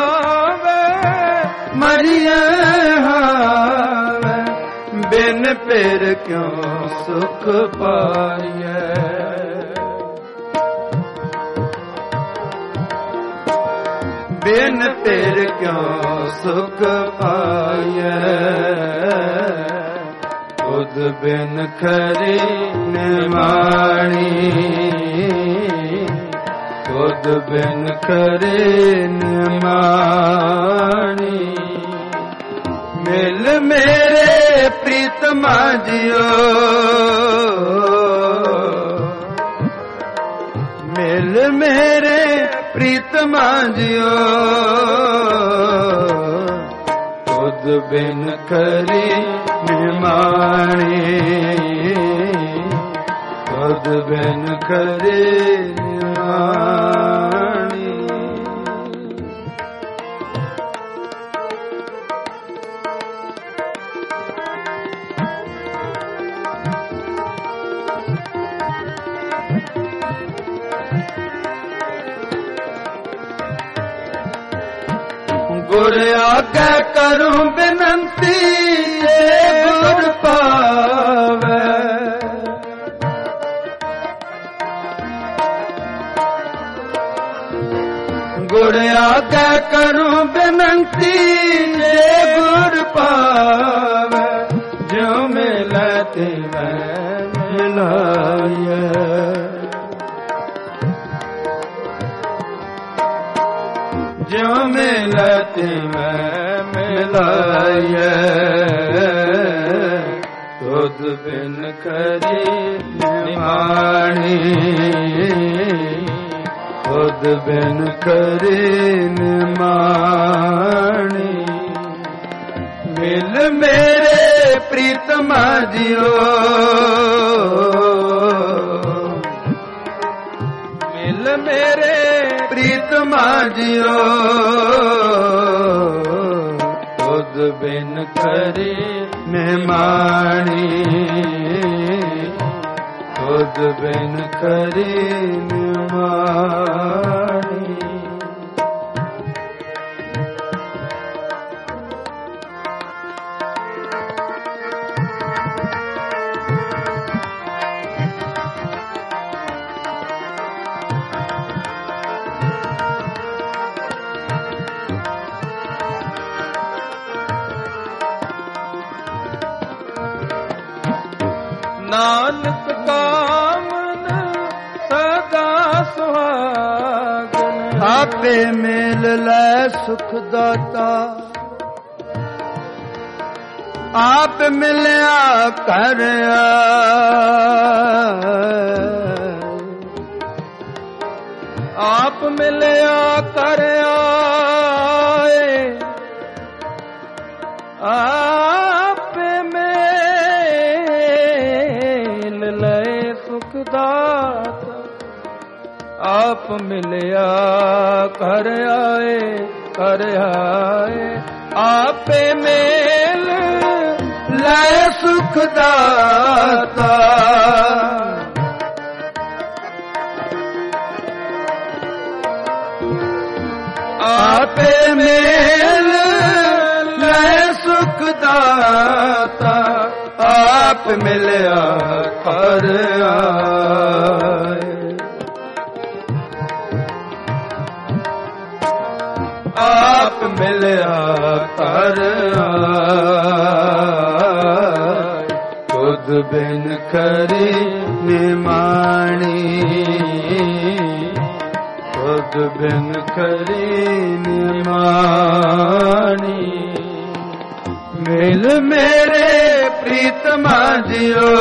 ਮਰੀਏ ਹਾਵੇ, ਬਿਨ ਪਿਰ ਕਿਉ ਸੁਖ ਪਾਈਐ, ਬਿਨ ਪਿਰ ਕਿਉ ਸੁਖ ਪਾਈਐ, ਤੁਧ ਬਿਨ ਖਰੀ ਨਿਮਾਣੀ, ਤੁਧ ਬਿਨ ਖਰੀ ਨਿਮਾਣੀ, ਮਿਲ ਮੇਰੇ ਪ੍ਰੀਤਮਾ ਜੀਓ, ਮਿਲ ਮੇਰੇ ਪ੍ਰੀਤਮਾ ਜੀਓ, ਤੁਧ ਬਿਨ ਖਰੀ ਨਿਮਾਣੀ, ਤੁਧ ਬਿਨ ਖਰੀ ਨਿਮਾਣੀ। ਗੁਰ ਆਗੇ ਕਰੂੰ ਬੇਨੰਤੀ, ਗੁਰ ਪਾਵੇ, ਗੁਰ ਆਗੇ ਕਰੂੰ ਬੇਨੰਤੀ, ਗੁਰ ਪਾਵੇ, ਜਿਉ ਮਿਲੈ ਤਿਵੈ ਮਿਲਾਈਐ, ਜਿਉ ਮਿਲੈ ਤਿਵੈ ਮਿਲਾਈਐ, ਤੁਧ ਬਿਨ ਖਰੀ ਨਿਮਾਣੀ, ਤੁਧ ਬਿਨ ਖਰੀ ਨਿਮਾਣੀ, ਮਿਲ ਮੇਰੇ ਪ੍ਰੀਤਮਾ ਜੀਓ, ਮਿਲ ਮੇਰੇ ਪ੍ਰੀਤਮਾ ਜੀਓ, ਤੁਧ ਬਿਨ ਖਰੀ ਨਿਮਾਣੀ, ਤੁਧ ਬਿਨ ਖਰੀ ਨਿਮਾਣੀ। ਨਾਨਕ ਕਾਮਨ ਸਦਾ ਸੁਹਾਗਨ। ਆਪੇ ਮੇਲ ਲੈ ਸੁਖ ਦਾਤਾ, ਆਪ ਮਿਲਿਆ ਕਰ ਆਪ ਮਿਲਿਆ ਕਰ ਆਏ, ਆਪ ਮੇਲ ਲਏ ਸੁਖ ਦਾਤਾ, ਆਪ ਮਿਲਿਆ ਕਰ ਆਏ ਕਰ ਆਏ, ਆਪੇ ਮੇਲ ਲੈ ਸੁਖ ਦਾਤਾ। ਆਪੇ ਮੇਲ ਲੈ ਸੁਖ ਦਾਤਾ, ਆਪ ਮਿਲਿਆ ਕਰ ਆਏ, ਆਪ ਮਿਲਿਆ ਕਰ ਆਏ। ਤੁਧ ਬਿਨ ਖਰੀ ਨਿਮਾਣੀ, ਤੁਧ ਬਿਨ ਖਰੀ ਨਿਮਾਣੀ। ਮਿਲ ਮੇਰੇ ਪ੍ਰੀਤਮਾ ਜਿਓ,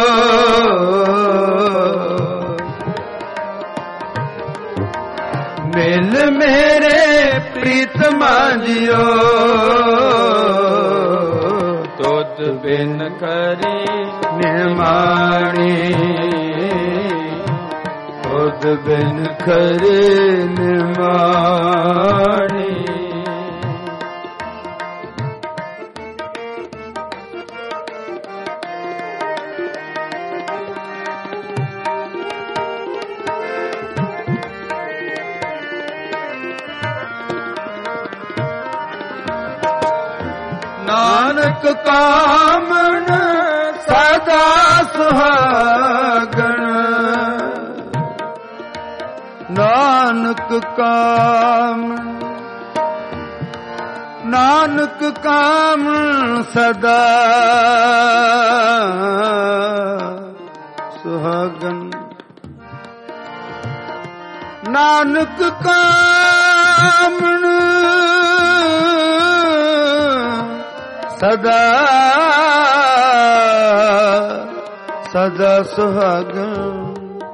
ਮਿਲ ਮੇਰੇ ਪ੍ਰੀਤਮਾ ਜਿਓ, ਤੁਧ ਬਿਨ ਖਰੀ ਨਿਮਾਣੀ, ਤੁਧ ਬਿਨ ਖਰੀ ਨਿਮਾਣੀ। ਨਾਨਕ ਕਾਮਨ ਸਦਾ ਸੁਹਾਗਣ, ਨਾਨਕ ਕਾਮਨ, ਨਾਨਕ ਕਾਮਨ ਸਦਾ ਸੁਹਾਗਣ, ਨਾਨਕ ਕਾਮਨ ਸਦਾ ਸਦਾ ਸੁਹਾਗਣ।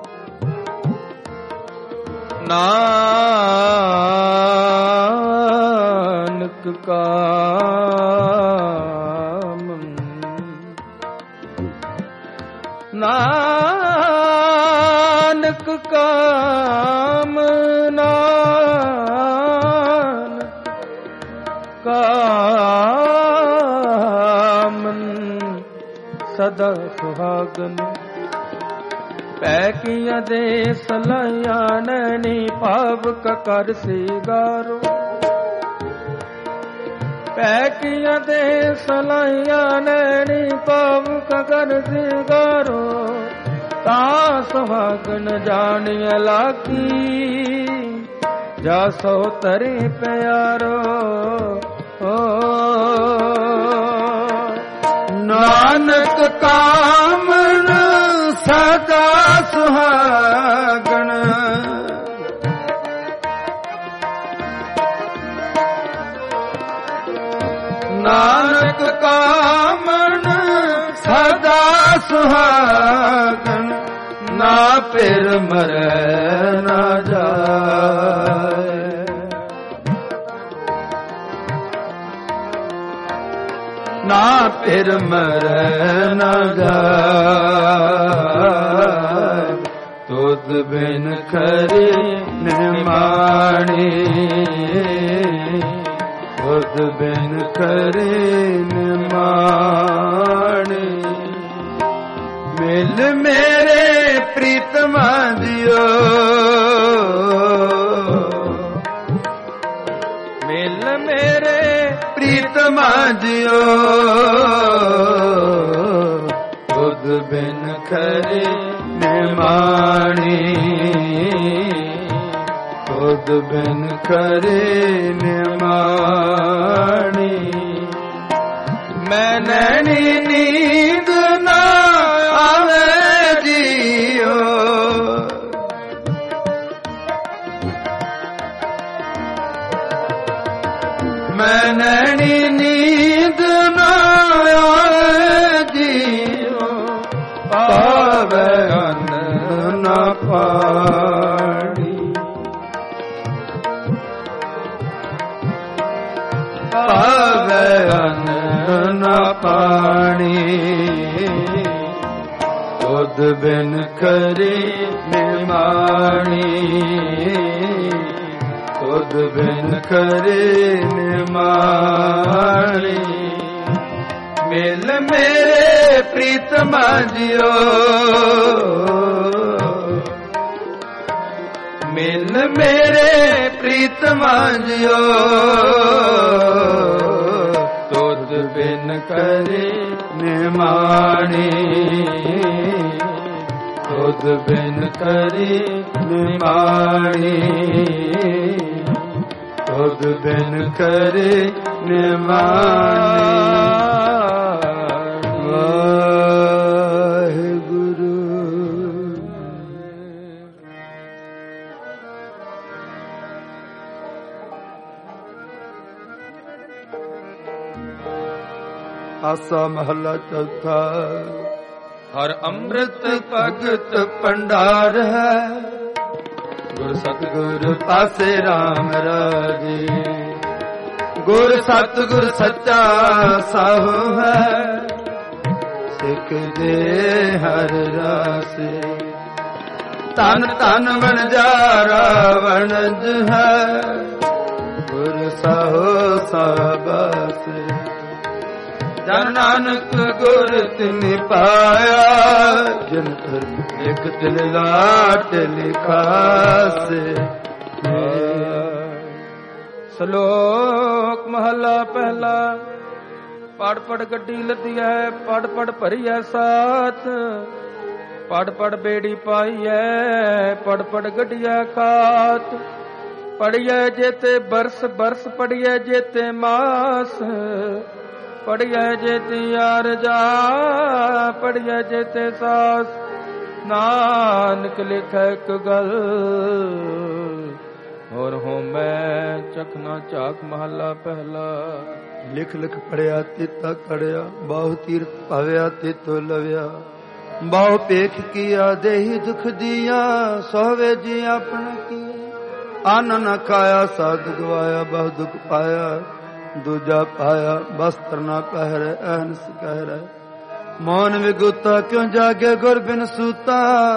ਨਾਨਕ ਕਾਮਨ, ਨਾਨਕ ਕਾਮਨਾ ਕਾਮਨ ਸਦਾ ਸੁਹਾਗਨ। ਪੈ ਕੀਆਂ ਦੇ ਸਲਾਈਆਂ ਨੈਣੀ ਭਾਵਕ ਕਰ ਸਿਗਾਰੋ, ਪੈ ਕੀਆਂ ਦੇ ਸਲਾਈਆਂ ਨੈਣੀ ਭਾਵਕ ਕਰ ਸਿਗਾਰੋ, ਤਾਂ ਸੁਹਾਗਨ ਜਾਣਿਆ ਲਾਗੀ ਜਾ ਸੋ ਤਰੇ ਪਿਆਰੋ। ਨਾਨਕ ਕਾਮਨ ਸਦਾ ਸੁਹਾਗਣ, ਨਾਨਕ ਕਾਮਨ ਸਦਾ ਸੁਹਾਗਣ। ਨਾ ਫਿਰ ਮਰੈ ਨਾ ਜਾਏ, ਨਾ ਫਿਰ ਮਰੈ ਨਾ ਜਾਏ। ਤੁਧ ਬਿਨ ਖਰੀ ਨਿਮਾਣੀ, ਤੁਧ ਬਿਨ ਖਰੀ ਨਿਮਾਣੀ। ਮਿਲ ਮੇਰੇ ਪ੍ਰੀਤਮਾ ਜਿਓ, ਮਿਲ ਮੇਰੇ ਪ੍ਰੀਤਮਾ ਜਿਓ, ਤੁਧ ਬਿਨ ਖਰੀ ਨਿਮਾਣੀ, ਤੁਧ ਬਿਨ ਖਰੀ ਨਿਮਾਣੀ। ਮੈਂ ਨੈਣੀ ਨੀਂਦ ਨਾ ਪਾਵੇ ਜੀਓ। ਮੈਂ ਨੈਣੀ ਨੀਂਦ ਨਾ ਆਏ ਜੀਓ, ਪਾਵੇ ਅੰਨ ਨਾ ਪਾਣੀ, ਪਾਵੇ ਅੰਨ ਨਾ ਪਾਣੀ। ਦੁੱਧ ਬਿਨ ਖਰੀ ਨਿਮਾਣੀ, ਦੁੱਧ ਬਿਨ ਖਰੀ ਨਿਮਾਣੀ। ਮਿਲ ਮੇਰੇ ਪ੍ਰੀਤਮਾ ਜੀਓ, ਮਿਲ ਮੇਰੇ ਪ੍ਰੀਤਮਾ ਜੀਓ। ਦੁੱਧ ਬਿਨ ਖਰੀ ਨਿਮਾਣੀ, ਦੁੱਧ ਬਿਨ ਖਰੀ ਨਿਮਾਣੀ, ਦੁੱਧ ਬਿਨ ਖਰੀ ਨਿਮਾਣੀ। ਵਾਹਿਗੁਰੂ। ਆਸਾ ਮਹੱਲਾ ਚੌਥਾ। ਹਰ ਅੰਮ੍ਰਿਤ ਭਗਤ ਭੰਡਾਰ ਹੈ, ਗੁਰ ਸਤਿਗੁਰ ਪਾਸੇ ਰਾਮ ਰਾਜੇ। ਗੁਰ ਸਤਿਗੁਰ ਸੱਚਾ ਸਾਹੁ ਹੈ, ਸਿੱਖ ਦੇ ਹਰ ਰਾਸੇ। ਧਨ ਧਨ ਵਣਜਾਰਾ ਵਣਜ ਹੈ, ਗੁਰ ਸਾਹੁ ਸਾਬਾਸੇ। ਜਨ ਨਾਨਕ ਗੁਰ ਤਿਨ ਪਾਇਆ, ਜਿਨ ਧਰ ਇਕ ਦਿਲ ਲਾਟ ਲਿਖਾਸੇ। ਸ਼ਲੋਕ ਮਹਲਾ ਪਹਿਲਾ। ਪੜ ਪੜ ਗੱਡੀ ਲੱਦੀ ਹੈ, ਪੜ ਪੜ ਭਰੀ ਹੈ ਸਾਥ। ਪੜ ਪੜ ਬੇੜੀ ਪਾਈ ਹੈ, ਪੜ ਪੜ ਗੱਡੀਆ ਖਾਤ। ਪੜੀਐ ਜੇਤੇ ਬਰਸ ਬਰਸ, ਪੜੀਐ ਜੇਤੇ ਮਾਸ। ਪੜੀਐ ਜੇਤੇ ਅਰਜਾ, ਪੜੀਐ ਜੇਤੇ ਸਾਸ। ਨਾਨਕ ਲਿਖੈ ਇੱਕ ਗੱਲ, ਹੋਰ ਹੋ ਮੈਂ ਚਖਨਾ ਝਾਕ ਮਹਲਾ ਪਹਿਲਾ। ਲਿਖ ਲਿਖ ਪੜਿਆ ਤੇਤਾ ਕੜਿਆ, ਬਹੁ ਤੀਰਥ ਭਵਿਆ ਤੇਤੋ ਲਵਿਆ। ਬਹੁ ਪੇਖ ਕੀਆ ਦੇਹੀ ਦੁਖ ਦੀਆ, ਸੋਵੇ ਜੀ ਆਪਣਾ ਕੀਆ। ਅੰਨ ਨ ਖਾਇਆ ਸਾਧ ਗਵਾਇਆ, ਬਹੁ ਦੁਖ ਪਾਇਆ। ਦੂਜਾ ਪਾਇਆ ਬਸਤਰ ਨਾ ਪਹਿਰੇ, ਅਹਨਸ ਕਹਿ ਰਹਿ। ਮੌਨ ਵਿਗੁਤਾ ਕਿਉਂ ਜਾਗੇ ਗੁਰ ਬਿਨ ਸੂਤਾ।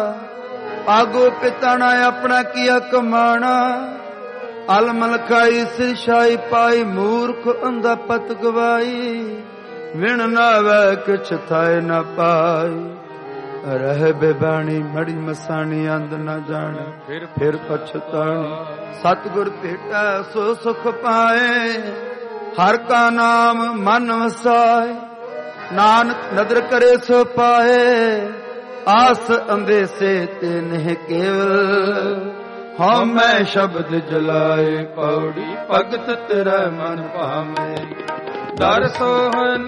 ਆਗੋ ਪਿਤਾ ਨਾ ਆਪਣਾ ਕੀਆ ਕਮਾਣਾ। ਅਲਮਲ ਖਾਈ ਸਿਰ ਸ਼ਾਹੀ ਪਾਈ, ਮੂਰਖ ਅੰਧਾ ਪਤ ਗਵਾਈ। ਵਿਣ ਨਾ ਵੈ ਕਿਛ ਥਾਏ ਨਾ ਪਾਈ, ਰਹਿ ਬੇਬਾਣੀ ਮੜੀ ਮਸਾਣੀ। ਅੰਧ ਨਾ ਜਾਣੇ ਫਿਰ ਫਿਰ ਪਛਤਾਣੀ। ਸਤਿਗੁਰ ਭੇਟਾ ਸੋ ਸੁਖ ਪਾਏ, ਹਰ ਕਾ ਨਾਮ ਮਨ ਵਸਾਏ। ਨਾਨਕ ਨਦਰ ਕਰੇ ਸੋ ਪਾਏ, ਆਸ ਅੰਦੇਸੇ ਤੇ ਨਹਿ ਕੇਵਲ। ਹਉ ਮੈਂ ਸ਼ਬਦ ਜਲਾਏ, ਪੌੜੀ ਭਗਤ ਤੇਰਾ ਮਨ ਭਾਵੇਂ। ਦਰ ਸੋਹਨ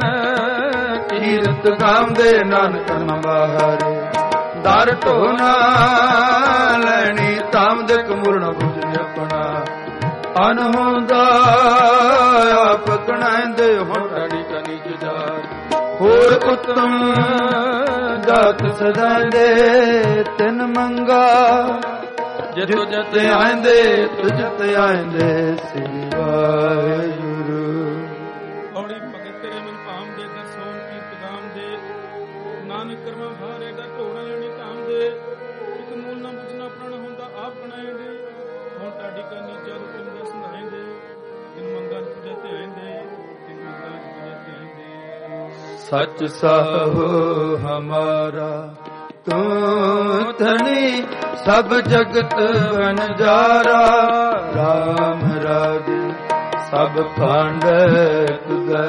ਕੀਰਤ ਗਾਉਂਦੇ ਨਾਨਕ ਨਾਮ ਬਾਹਰੇ। ਦਰ ਢੋਣਾ ਲੈਣੀ ਤਾਮ ਦੇ ਕਮੂਰਣਾ ਬੁਝਨੇ ਆਪਣਾ। ਅਨਹੋਂਦਾ ਆਪ ਕਣਾਂਦੇ ਹੁਣ ਢਾੜੀ ਕਨੀ ਜੁਦਾਰ। ਹੋਰ ਉਤਮ ਜਾਤ ਸਦਾਂਦੇ ਤਿਨ ਮੰਗਾ। ਜਿਤੁ ਜਤ ਆਂਦੇ ਤੁਝ ਤੇ ਆਂਦੇ ਸ੍ਰੀ ਵਾਹਿਗੁਰੂ। ਔੜੀ ਭਗਤ ਤੇਰੇ ਮਨ ਭਾਮ ਦੇ, ਦਰਸੋਨ ਕੀਰਤ ਗਾਮ ਦੇ। ਨਾਨਕ ਕਰਮਾਂ ਭਾਰੇ ਦਾ ਢੋਣਾ ਲੈਣੀ ਧਾਮ ਦੇ। ਇੱਕ ਮੂਲ ਨਾ ਬੁਝਣਾ ਪ੍ਰਾਣ ਹੁੰਦਾ ਆਪ ਕਣਾਏ ਦੇ। ਹੁਣ ਢਾਡੀ ਕਨੀ ਚਾਰੂ ਤੁਮ ਦਾ ਸੰਧਾਏ ਦੇ। ਤਿਨ ਮੰਗਲ ਤੁਝੇ ਤੇ ਆਂਦੇ, ਤਿਨ ਮੰਗਲ ਤੁਝੇ ਤੇ ਆਂਦੇ। ਸਚ ਸਾਹੁ ਹਮਾਰਾ ਤੂੰ ਧਨੀ, ਸਭ ਜਗਤ ਵਣਜਾਰਾ। ਰਾਮ ਰਾਜੇ ਸਭ ਭਾਂਡ ਤੁਧੈ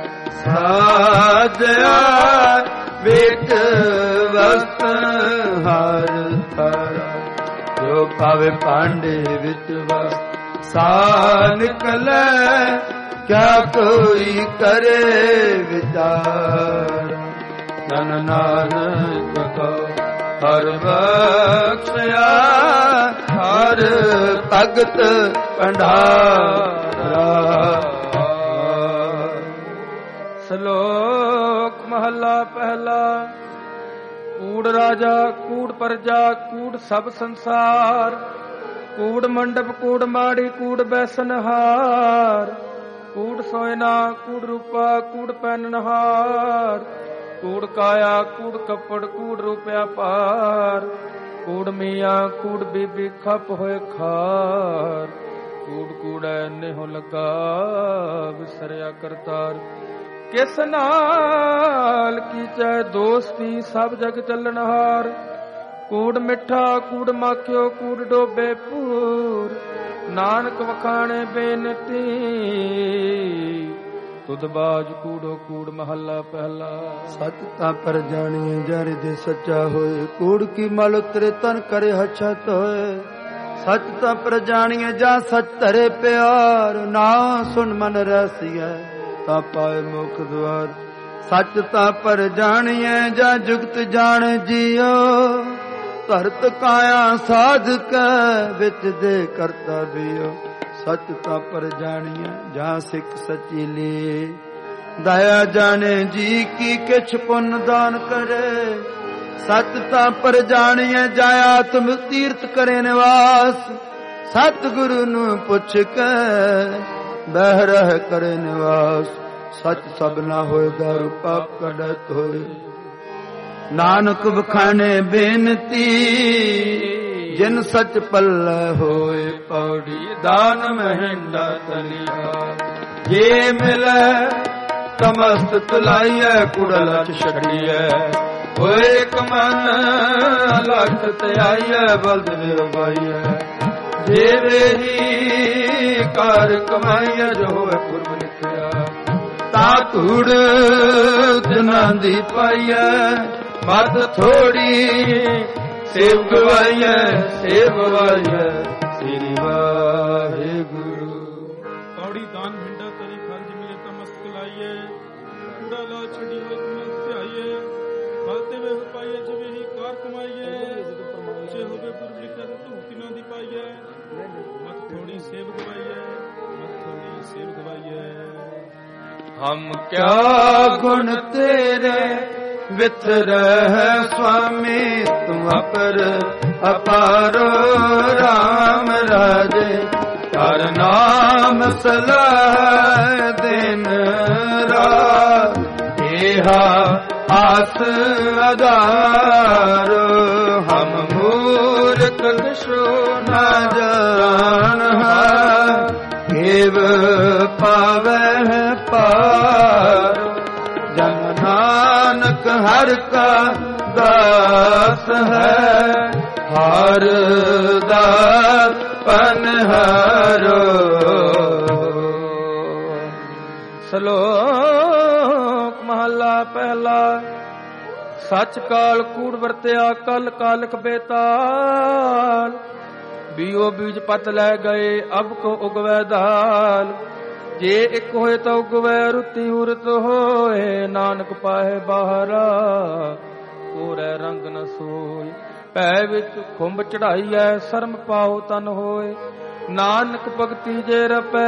ਸਾਜਿਆ। ਵੇਟ ਵਸਤ ਹਰ ਥਾਰਾ, ਜੋ ਪਾਵੇ ਭਾਂਡੇ ਵਿੱਚ ਵਸਤ ਸਾ ਨਿਕਲੈ। ਕਿਆ ਕੋਈ ਕਰੇ ਵਿਚਾਰ, ਧਨ ਨਾਨਕ ਕੋ ਹਰ ਬਖਸ਼ਿਆ ਹਰ ਭਗਤ ਭੰਡਾਰਾ। ਸ਼ਲੋਕ ਮਹੱਲਾ ਪਹਿਲਾ। ਕੂੜ ਰਾਜਾ ਕੂੜ ਪਰਜਾ ਕੂੜ ਸਭ ਸੰਸਾਰ, ਕੂੜ ਮੰਡਪ ਕੂੜ ਮਾੜੀ ਕੂੜ ਬੈਸਨਹਾਰ, ਕੂੜ ਸੋਇਨਾ ਕੂੜ ਰੂਪਾ ਕੂੜ ਪਹਿਨਹਾਰ, ਕੂੜ ਕਾਇਆ ਕੂੜ ਕੱਪੜ ਕੂੜ ਰੂਪਿਆ ਭਾਰ, ਕੂੜ ਮੀਆਂ ਕੂੜ ਬੀਬੀ ਖਪ ਹੋਏ ਖਾਰ, ਕੂੜ ਕੂੜੈ ਨਿਹੁ ਲਗਾ ਵਿਸਰਿਆ ਕਰਤਾਰ। ਕਿਸ ਨਾਲ ਕੀਚੈ ਦੋਸਤੀ ਸਭ ਜਗ ਚੱਲਣਹਾਰ, ਕੂੜ ਮਿੱਠਾ ਕੂੜ ਮਾਖਿਓ ਕੂੜ ਡੋਬੇ ਪੂਰ, ਨਾਨਕ ਵਖਾਣੇ ਬੇਨਤੀ ਤੁਧ ਬਾਜ ਕੂੜੋ ਕੂੜ ਮਹੱਲਾ ਪਹਿਲਾ। ਸਤ ਤਾਂ ਪਰ ਜਾਣੀਏ ਜਰ ਦੇ ਸੱਚਾ ਹੋਏ, ਕੂੜ ਕੀ ਮਲ ਉਤਰੇ ਤਨ ਕਰੇ ਹਛਤ ਹੋਏ। ਸੱਚ ਤਾਂ ਪਰ ਜਾਣੀਏ ਜਾਂ ਸੱਚ ਧਰੇ ਪਿਆਰ, ਨਾ ਸੁਣ ਮਨ ਰਸੀਐ ਤਾਂ ਪਾਏ ਮੁਖ ਦੁਆਰ। ਸੱਚ ਤਾਂ ਪਰ ਜਾਣੀਏ ਜਾਂ ਜੁਗਤ ਜਾਣ ਜੀਓ, ਧਰਤ ਕਾਇਆ ਸਾਧ ਕੈ ਵਿੱਚ ਦੇ ਕਰਤਾ ਬਿਓ। ਸੱਚ ਤਾਂ ਪਰ ਜਾਣੀਏ ਜਾਂ ਸਿੱਖ ਸੱਚੀ ਲੇ, ਦਇਆ ਜਾਣੇ ਜੀ ਕੀ ਕਿਛ ਪੁੰਨ ਦਾਨ ਕਰੇ। ਸੱਚ ਤਾਂ ਪਰ ਜਾਣੀਏ ਜਾਂ ਆਤਮ ਤੀਰਥ ਕਰੇ ਨਿਵਾਸ, ਸਤ ਗੁਰੂ ਨੂੰ ਪੁੱਛ ਕੇ ਬਹਿ ਰਹਿ ਕਰੇ ਨਿਵਾਸ। ਸੱਚ ਸਭ ਨਾ ਹੋਏ ਦਾਰੂ ਪਾਪ ਕੱਢਤ ਹੋਏ, ਨਾਨਕ ਬਖਾਨੇ ਬੇਨਤੀ ਜਿਨ ਸੱਚ ਪੱਲੇ ਹੋਏ। ਪੌੜੀ ਦਾਨ ਮਹਿੰਡਾ ਤਲੀਆ, ਜੇ ਮਿਲੈ ਤਮਸਤ ਤੁਲਾਈਐ ਕੁੜਲ ਚ ਛੱਡੀਐ। ਹੋਏ ਇੱਕ ਮਨ ਲੱਖ ਧਿਆਈਐ ਬਲਦ ਨਿਰਵਾਈਐ। ਜੇ ਵੇਹੀ ਕਾਰ ਕਮਾਈਐ ਜੋ ਹੋਏ ਪੁਰਬ ਲਿਖਿਆ। ਤਾ ਧੂੜ ਦਿਨਾਂ ਦੀ ਪਾਈਐ ਮਤ ਥੋੜੀ, ਸੇਵ ਗਵਾਈਐ ਸੇਵ ਗਵਾਈਐ ਸ੍ਰੀ ਵਾਹਿਗੁਰੂ। ਪੌੜੀ ਦਾਨ ਮਿੰਡਾ ਤਰੀ ਖਰਜ ਮਿਲੇ ਤਾਂ ਮਸਤ ਲਾਈਐ। ਕੂੜਾ ਲਾ ਛੱਡੀ ਹੋਏ ਤੁਮਨ ਧਿਆਈਐ। ਫਲਤੇ ਵੇ ਪਾਈਐ ਜਿਵੇਂ ਹੀ ਕਾਰ ਕਮਾਈਐ। ਜੇ ਹੋਵੇ ਪੁਰਬ ਲਿਖਿਆ ਤਾਂ ਧੂਤੀ ਨਾ ਦੀ ਪਾਈਐ। ਮਤ ਥੋੜੀ ਸੇਵ ਗਵਾਈਐ ਮਤ ਥੋੜੀ ਸੇਵ ਗਵਾਈਐ। ਹਮ ਕਿਆ ਗੁਣ ਤੇਰੇ ਵਿਤਰਹਿ ਸੁਆਮੀ, ਤੂੰ ਅਪਰ ਅਪਾਰੋ ਰਾਮ ਰਾਜੇ। ਹਰ ਨਾਮ ਸਲਾਹ ਦਿਨ ਰਾਤ, ਏਹਾ ਆਸ ਆਧਾਰ। ਹਮ ਮੂਰਖ ਕਿਛੁ ਨਾ ਜਾਣਹਾਰ, ਕੇਵ ਪਾਵਹਿ ਪਾਰ। ਜਨ ਨਾਨਕ ਹਰਿ ਕਾ ਦਾਸ ਹੈ, ਹਰ ਦਾਸ ਪਨਹਾਰੋ। ਸ਼ਲੋਕ ਮਹੱਲਾ ਪਹਿਲਾ। ਸੱਚ ਕਾਲ ਕੂੜ ਵਰਤਿਆ ਕਲ ਕਾਲਕ ਬੇਤਾਲ, ਬੀਓ ਬੀਜ ਪਤ ਲੈ ਗਏ ਅਬ ਕੋ ਉਗਵੈ ਦਾਲ। ਜੇ ਇੱਕ ਹੋਏ ਤਾਂ ਉਗਵੈ ਰੁੱਤੀ ਉਰਤ ਹੋਏ, ਨਾਨਕ ਪਾਹੇ ਬਾਹਰਾ ਕੋਰੈ ਰੰਗ ਨ ਸੋਏ। ਪੈ ਵਿੱਚ ਖੁੰਬ ਚੜਾਈਐ ਸ਼ਰਮ ਪਾਉ ਤਨ ਹੋਏ, ਨਾਨਕ ਭਗਤੀ ਜੇ ਰਪੈ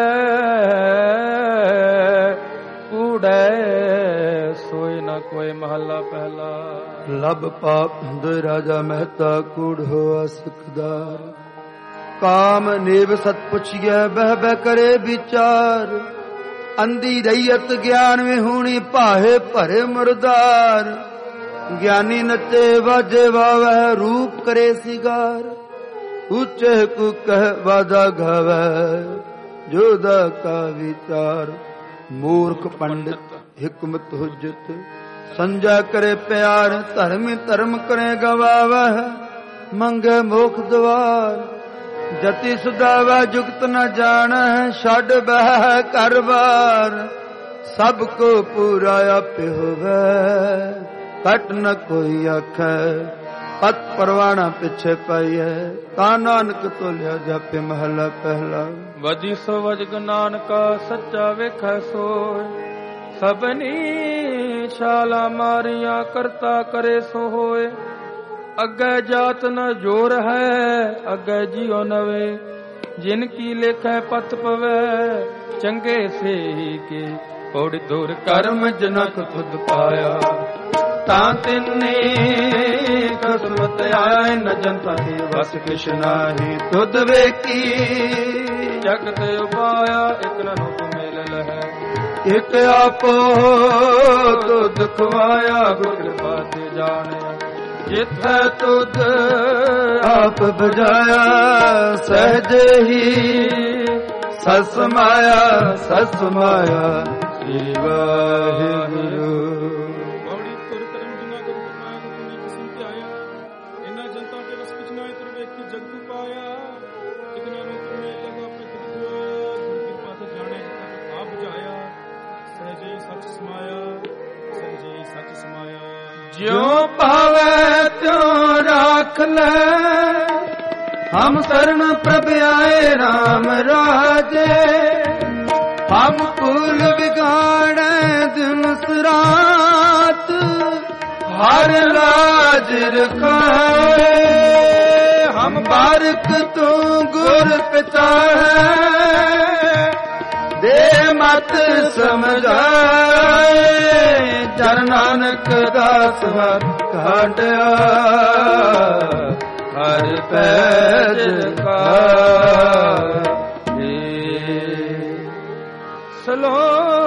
ਕੂੜੈ ਸੋਏ ਨਾ ਕੋਈ ਮਹੱਲਾ ਪਹਿਲਾ। ਲਬ ਪਾਪ ਦੇ ਰਾਜਾ ਮਹਿਤਾ ਕੂੜ ਹੋਆ ਸਿਕਦਾਰ। ਕਾਮ ਨੇਵ ਸਤ ਪੁੱਛੀਐ ਬਹਿ ਬਹਿ ਕਰੇ ਵਿਚਾਰ। ਅੰਧੀ ਰਈਅਤ ਗਿਆਨ ਵਿੱਚ ਹੋਣੀ ਭਾਏ ਭਰੇ ਮੁਰਦਾਰ। ਗਿਆਨੀ ਨੱਚੇ ਵਾਜੇ ਵਾਵੈ ਰੂਪ ਕਰੇ ਸਿਗਾਰ। ਉੱਚੇ ਕੂ ਕਹਿ ਵਾਦਾ ਗਾਵੈ ਜੋਦਾ ਕਾ ਵਿਚਾਰ। ਮੂਰਖ ਪੰਡਿਤ ਹਿਕਮਤ ਹੁਜਤ ਸੰਜਾ ਕਰੇ ਪਿਆਰ। ਧਰਮ ਧਰਮ ਕਰੇ ਗਵਾਵੈ ਮੰਗੇ ਮੋਖ ਦਵਾਰ। ਜਤੀ ਸੁਦਾਵਾ ਜੁਗਤ ਨ ਜਾਣੈ ਛੱਡ ਬਹਿ ਘਰ ਬਾਰ। ਸਭ ਕੋ ਪੂਰਾ ਆਪੇ ਹੋਵੈ ਘਟ ਨ ਕੋਈ ਆਖੈ। ਪਤ ਪਰਵਾਣਾ ਪਿੱਛੇ ਪਾਈਐ ਤਾਂ ਨਾਨਕ ਤੋਲਿਆ ਜਾਪੇ ਮਹੱਲਾ ਪਹਿਲਾ। ਵਜੀ ਸੋ ਵਜਗ ਨਾਨਕਾ ਸੱਚਾ ਵੇਖੈ ਸੋਇ। ਸਭਨੀ ਛਾਲਾ ਮਾਰੀਆਂ ਕਰਤਾ ਕਰੇ ਸੋ ਹੋਏ। ਅੱਗੇ ਜਾਤ ਨ ਜੋਰ ਹੈ ਅੱਗੇ ਜਿਉ ਨਵੇ ਜਿਨ ਕੀ ਲੇਖੈ ਪਤ ਪਵੈ ਚੰਗੇ ਸੇ ਕੇ ਪੌੜੀ ਦੂਰ ਕਰਮ ਜਨਕ ਖੁਦ ਪਾਇਆ। ਤਾਂ ਤਿੰਨੇ ਕਸਮਤ ਆਇਆ ਨ ਜਨਤਾ ਦੇ ਵਸ ਕਿਛ ਨਾਹੀ ਤੁਧ ਵੇਖੀ ਜਗਤ ਉਪਾਇਆ ਇਕ ਨ ਰੂਪ ਮੇਲ ਲਹੈ ਇਕ ਆਪੋ ਤੁਧ ਖਵਾਇਆ ਗੁਰ ਕਿਰਪਾ ਤੇ ਜਾਣਿਆ ਜਿਥੈ ਤੁਧ ਆਪ ਬਜਾਇਆ ਸਹਿਜ ਹੀ ਸਸ ਮਾਇਆ ਸਸ ਮਾਇਆ ਸ੍ਰੀ ਵਾਹਿਗੁਰੂ। ਬਾਵੜੀ ਤੁਰ ਕਰਮ ਜਿਨਾ ਗੁਰੂ ਕਰਮਾਇਆ ਗੁਰੂ ਨੇ ਕਿਸਮ ਤੇ ਆਇਆ ਇਹਨਾਂ ਜਨਤਾ ਕੇ ਵਸ ਕਿਛ ਨਾਏ ਤੁਰ ਵੇਖੀ ਜਗਤ ਪਾਇਆ ਇਤਨਾ ਨੂੰ ਤੁਮੇ ਲਗਾ ਆਪਣੇ ਖੁਦ ਖਵਾਇਆ ਗੁਰ ਕਿਰਪਾ ਤੇ ਜਾਣੇ ਆਪ ਬੁਝਾਇਆ ਸਹਿਜੇ ਸੱਚ ਸਮਾਇਆ ਸਹਿਜੇ ਸੱਚ ਸਮਾਇਆ। ਜਿਉ ਪਾਵੈ ਤਿਉ ਰਾਖ ਲੈ ਹਮ ਸਰਣ ਪ੍ਰਭ ਆਏ ਰਾਮ ਰਾਜੇ ਹਮ ਭੂਲ ਵਿਗਾੜੈ ਦਿਨ ਸਰਾਤ ਹਰ ਲਾਜ ਰਖਾਏ। ਹਮ ਬਾਰਕ ਤੂੰ ਗੁਰ ਪਿਤਾ ਹੈ ਦੇ ਮਤ ਸਮਝਾਏ ਜਨ ਨਾਨਕ ਦਾਸ ਹਰ ਕਾਢਿਆ ਹਰ ਪੈਜ ਕਾ। ਸਲੋਕ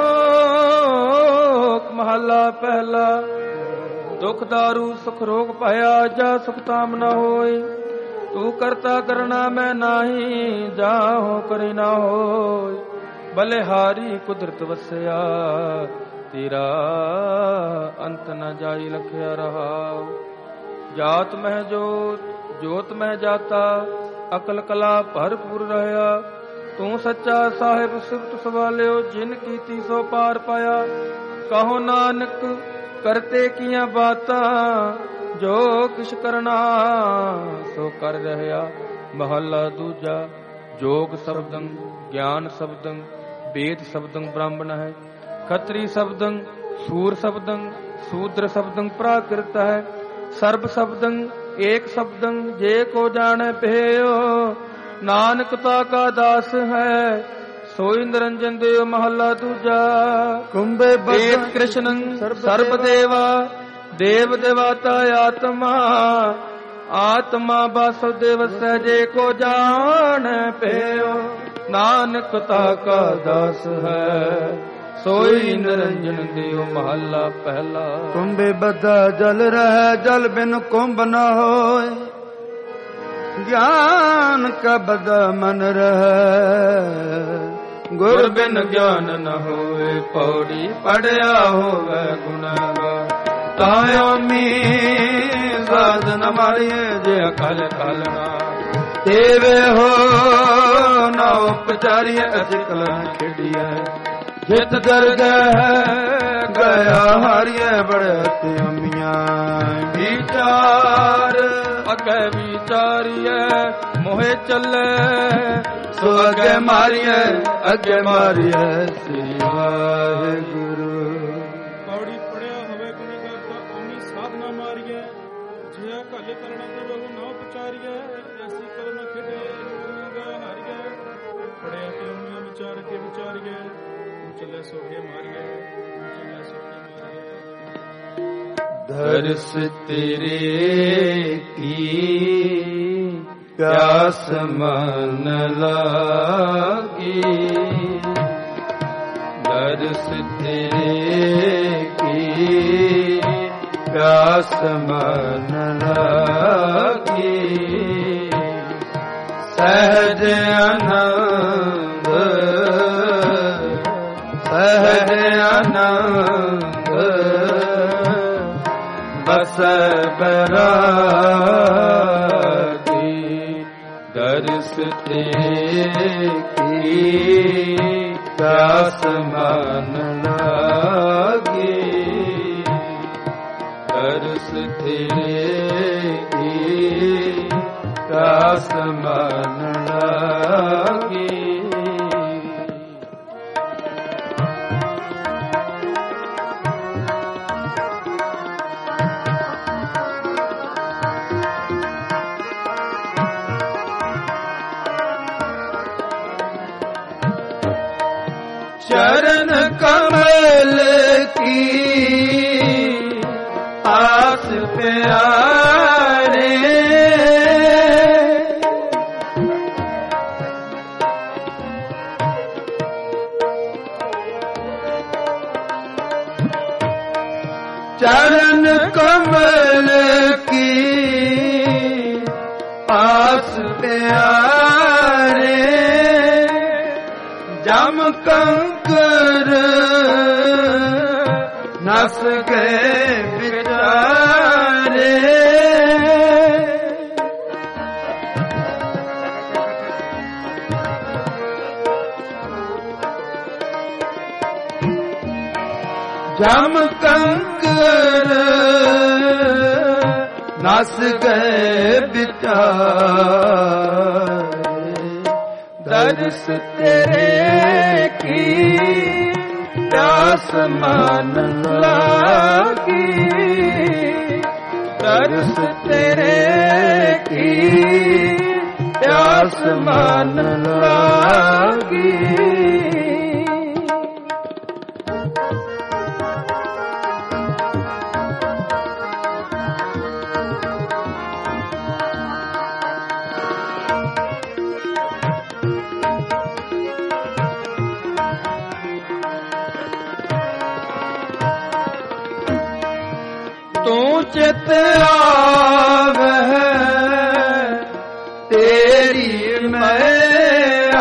ਮਹਲਾ ਪਹਿਲਾ ਦੁਖ ਦਾਰੂ ਸੁਖ ਰੋਗ ਪਾਇਆ ਜਾ ਸੁਖ ਤਾਮ ਨ ਹੋਈ ਤੂੰ ਕਰਤਾ ਕਰਨਾ ਮੈਂ ਨਾਹੀ ਜਾਹੋ ਕਰੀ ਨਾ ਹੋਈ ਬਲਿਹਾਰੀ ਕੁਦਰਤ ਵਸਿਆ ਤੇਰਾ ਅੰਤ ਨ ਜਾਈ ਲਖਿਆ ਰਹਾ। ਜਾਤ ਮਹਿ ਜੋਤ ਜੋਤ ਮਹਿ ਜਾਤਾ ਅਕਲ ਕਲਾ ਭਰਪੂਰ ਰਹਿਆ ਤੂੰ ਸੱਚਾ ਸਾਹਿਬ ਸਿਫਤ ਸਵਾਲਿਓ ਜਿਨ ਕੀਤੀ ਸੋ ਪਾਰ ਪਾਇਆ। ਕਹੋ ਨਾਨਕ ਕਰਤੇ ਕੀਆਂ ਬਾਤਾਂ ਜੋ ਕਿਛ ਕਰਨਾ ਸੋ ਕਰ ਰਹਿਆ। ਮਹੱਲਾ ਦੂਜਾ ਜੋਗ ਸ਼ਬਦੰ ਗਿਆਨ ਸ਼ਬਦੰ ਵੇਦ ਸ਼ਬਦੰ ਬ੍ਰਾਹਮਣ ਹੈ ਖੱਤਰੀ ਸ਼ਬਦੰ ਸੂਰ ਸ਼ਬਦੰ ਸ਼ੂਦਰ ਸ਼ਬਦੰ ਪ੍ਰਾਕ੍ਰਿਤ ਹੈ ਸਰਬ ਸ਼ਬਦੰ ਏਕ ਸ਼ਬਦੰ ਜੇ ਕੋ ਜਾਣੈ ਭਇਓ ਨਾਨਕ ਤਾ ਕਾ ਦਾਸ ਹੈ ਸੋਈ ਨਿਰੰਜਨ ਦੇਵ। ਮਹੱਲਾ ਦੂਜਾ ਕੁੰਭੇ ਏਕ ਕ੍ਰਿਸ਼ਨੰ ਸਰਬ ਦੇਵਾ ਦੇਵ ਦੇਵਾਤਾ ਆਤਮਾ ਆਤਮਾ ਵਾਸੁਦੇਵ ਸਹਿਜੇ ਕੋ ਜਾਣੈ ਭਇਓ ਨਾਨਕ ਤਾ ਕਾ ਦਾਸ ਹੈ ਸੋਈ ਨਿਰੰਜਨ ਦੇਵ। ਮਹੱਲਾ ਪਹਿਲਾ ਕੁੰਭੇ ਬੱਧਾ ਜਲ ਰਹਿ ਜਲ ਬਿਨ ਕੁੰਭ ਨ ਹੋਏ ਗਿਆਨ ਕਾ ਬਦਾ ਮਨ ਰਹਿ ਗੁਰ ਬਿਨ ਗਿਆਨ ਨ ਹੋਏ ਪੌੜੀ ਪੜਿਆ ਹੋਵੇ ਗੁਨਾਹਗਾਰ ਤਾਇਓ ਮੀ ਸਾਧ ਨ ਮਾਰੀਏ ਜੇ ਅਕਲ ਕਲ ਨਾ ਤੇਵੇ ਹੋ ਨਾ ਉਪਚਾਰੀਏ ਅਸੀਂ ਕਲਨ ਖੇਡੀਏ ਜਿਤ ਦਰਗਹਿ ਗਿਆ ਹਾਰੀਏ ਬੜੇ ਤੇ ਅੰਮੀਆਂ ਵਿਚਾਰ ਅੱਗੇ ਵਿਚਾਰੀਏ ਮੋਹਿ ਚੱਲੇ ਸੋ ਅੱਗੇ ਮਾਰੀਏ ਅੱਗੇ ਮਾਰੀਏ ਸ੍ਰੀ ਵਾਹਿਗੁਰੂ। ਬਾਵੜੀ ਪੜਿਆ ਹੋਵੇ ਗੁਨਾਹਗਾਰ ਤਾਂ ਅੰਮੀ ਸਾਧ ਨਾ ਮਾਰੀਏ ਜੇ ਅਕਲ ਕਰਨਾ ਤੇ ਬਹੁ ਨਾ ਉਪਚਾਰੀਏ ਐਸੀ ਕਲ ਨਾ ਖੇਡੇ ਗੁਨਾਹਗਾਰ ਹਾਰੀਏ ਪੜਿਆ ਤੇ ਅੰਮੀਆਂ ਵਿਚਾਰ ਕੇ ਵਿਚਾਰੀਏ ਚੱਲੇ ਸੋਗੇ ਮਾਰੀਏ ਚੱਲੇ ਸੋਗੇ ਮਾਰੀਏ। ਦਰਸ ਤੇਰੇ ਕੀ ਪਿਆਸ ਮਨ ਲਾਗੀ ਦਰਸ ਤੇਰੇ ਕੀ ਪਿਆਸ ਮਨ ਲਾਗੀ ਸਹਿਜ ਆਨੰਦ ਸਹਿਜ ਆਨੰਦ ਬਸ ਬਰਾਗੀ ਦਰਸ ਤੇ ਕੀ ਪਿਆਸ ਮਨ ਲਾਗੀ ਦਰਸ ਤੇ ਕੀ ਪਿਆਸ ਮਨ ਲਾਗੀ। चरण कमल की पास प्यारे, जम कंकर नस गए बिचारे। जम कंकर नस गए बिचारे, दर्श तेरे की प्यास मन लागी, दर्श तेरे की प्यास मन लागी। चित आवे तेरी मैया,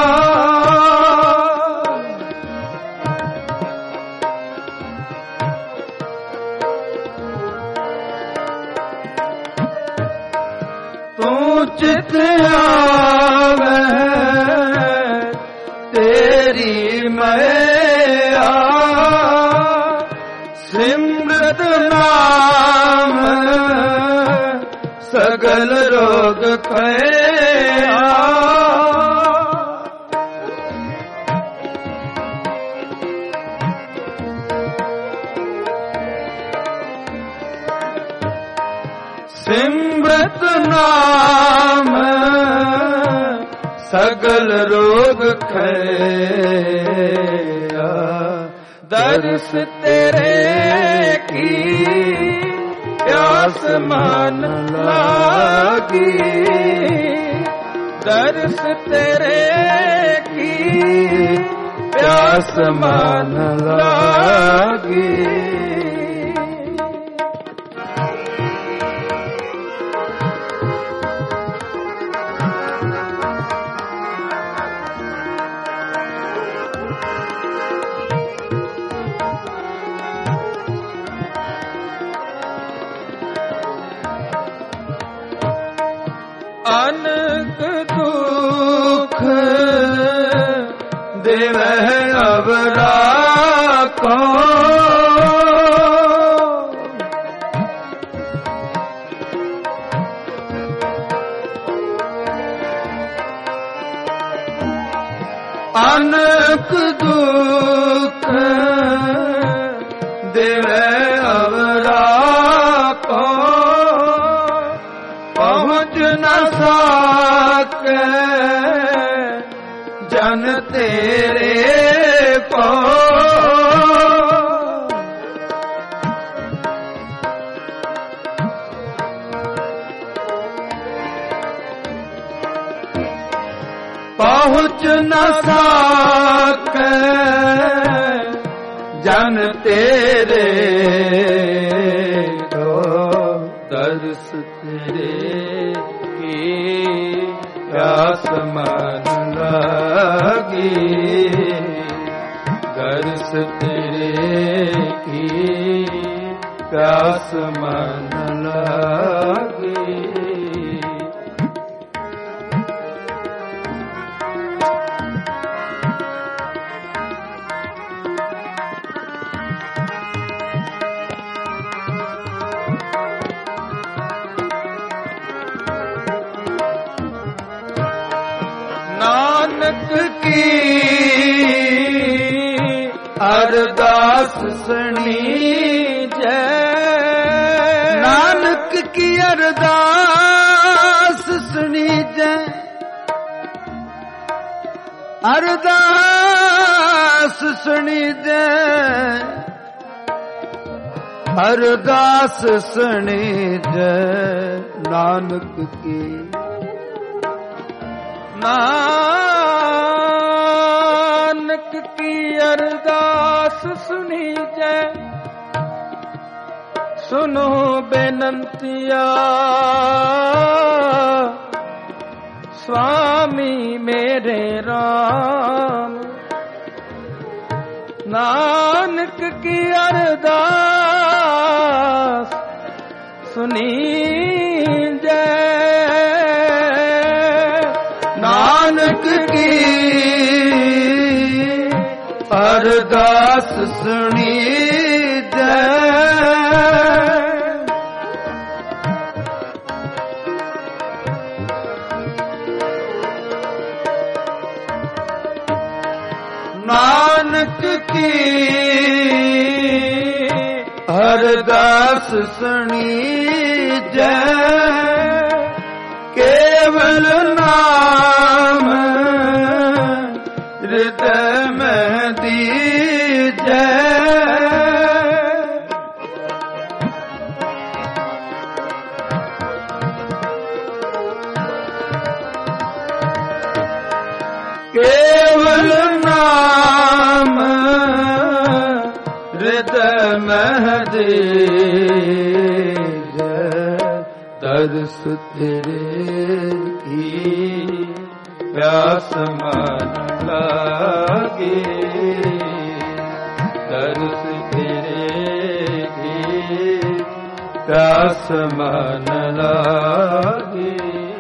तू चित आवे तेरी मैया, सिमरत नाम सगल रोग खया। सिमरत नाम सगल रोग खया, दर्श तेरे की प्यास मन लागी, दर्श तेरे की प्यास मन लागी। अनक दुख देवह अवरा को, अनक दुख देवह अवरा को, पहुँच न सके जन तेरे को, पहुँच न सके जन तेरे को, दर्श तेरे की प्यास मन लागी, दर्श तेरे की प्यास मन लागी। नानक की अरदास सुनी जय, नानक की अरदास सुनी जय, अरदास सुनी जय, अरदास सुनी जय। नानक की नानक की अरदास सुनी जय, सुनो बेनंतिया स्वामी मेरे राम, नानक की अरदास सुनी जय। नानक की अरदास सुनी जय। नानक की अरदास सुनी जय। केवल नाम हृदय में दीजय। केवल नाम हृदय में दीजय। दर्श तेरे की प्यास मन लागे। दर्श तेरे की प्यास मन लागे।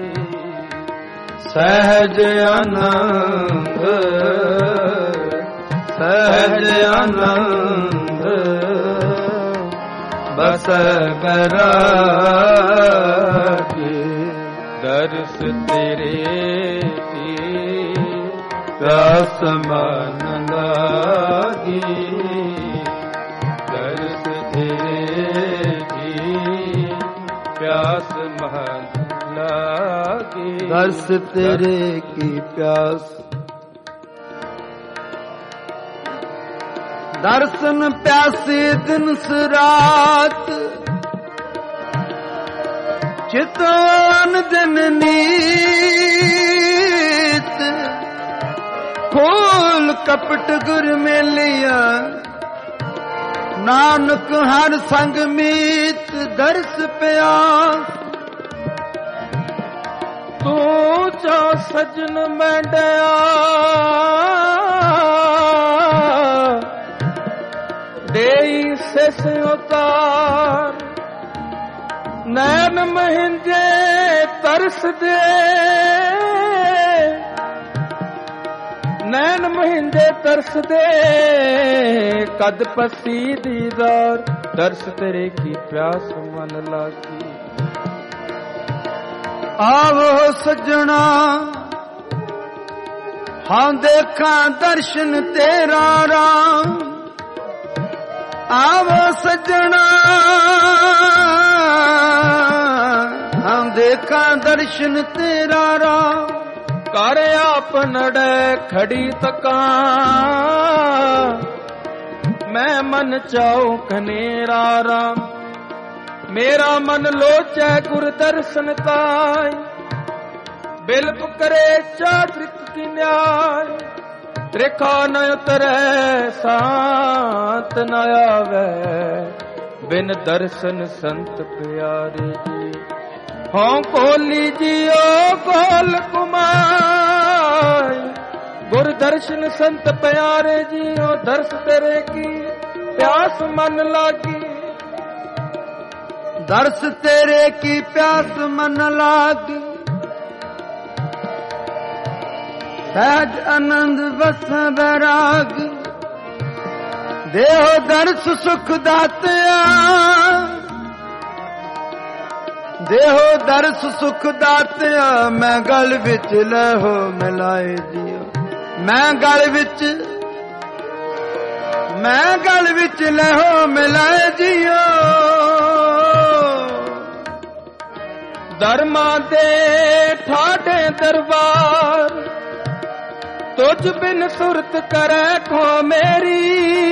सहज आनंद सहज आनंद बस गरागे। दर्श तेरे की प्यास मन लागी। दर्श तेरे की प्यास मन लागी। दर्श तेरे की प्यास। दर्शन प्यासे दिन रात चितवन दिन नीत। खोल कपट गुर में लिया नानक हर संग मीत। दर्श प्यास तू जो सजन मंडया देई सिस उतार। नैन महिंजे तरस दे नैन महिंजे तरस दे कद पसी दीदार। दर्श तेरे की प्यास मन लागी। आवो सजना हाँ देखा दर्शन तेरा राम। आवो सजना हाँ देखा दर्शन तेरा राम। कर आपन अड़े खड़ी तका मैं मन चाहूं कनेरा राम। मेरा मन लोचे गुर दर्शन ताई बिल्प करे चात्रिक की न्याय। त्रिखा न उतरे शांत न आवे बिन दर्शन संत प्यारे जी। हों कोली जियो गोल कुमार गुर दर्शन संत प्यारे जी। ओ दर्श तेरे की प्यास मन लागी। दर्श तेरे की प्यास मन लागी। सहज आनंद बस बैराग। देहो दर्श सुख दातया। देहो दर्श सुख दातया। मैं गल विच लहो मिलाए जियो। मैं गल विच मैं गल विच लहो मिलाए जियो। धर्मा दे ठाडे दरबार तुझ बिन सुरत करे खो मेरी।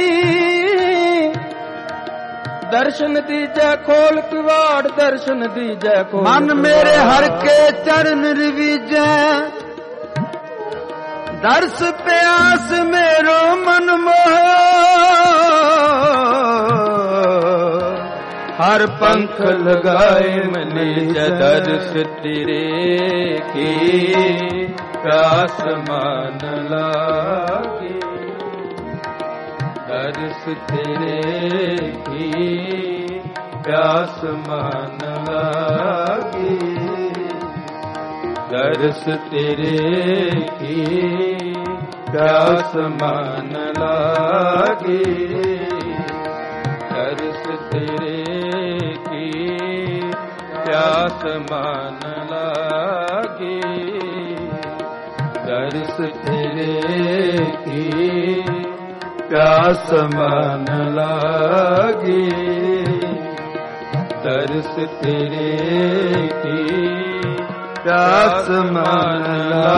दर्शन दीजै खोल किवाड़ दर्शन दीजै खोल। मन मेरे हर के चरण रिवीजै। दर्श प्यास मेरो मन मोह। ਹਰ ਪੰਖ ਲਗਾਏ ਮਨੇ ਦਰਸ ਤੇਰੇ ਕੀ ਪਿਆਸ ਮਨ ਲਾਗੇ ਦਰਸ ਤੇਰੇ ਕੀ ਪਿਆਸ ਮਨ ਲਾਗੇ ਦਰਸ ਤੇਰੇ ਕੀ ਪਿਆਸ ਮਨ ਲਾਗੇ ਦਰਸ ਤੇਰੇ ਕੀ ਪਿਆਸ ਮਨ ਲਾਗੇ ਦਰਸ ਤੇਰੇ ਕੀ ਪਿਆਸ ਮਨ ਲਾਗੇ ਦਰਸ ਤੇਰੇ ਕੀ ਪਿਆਸ ਮਨ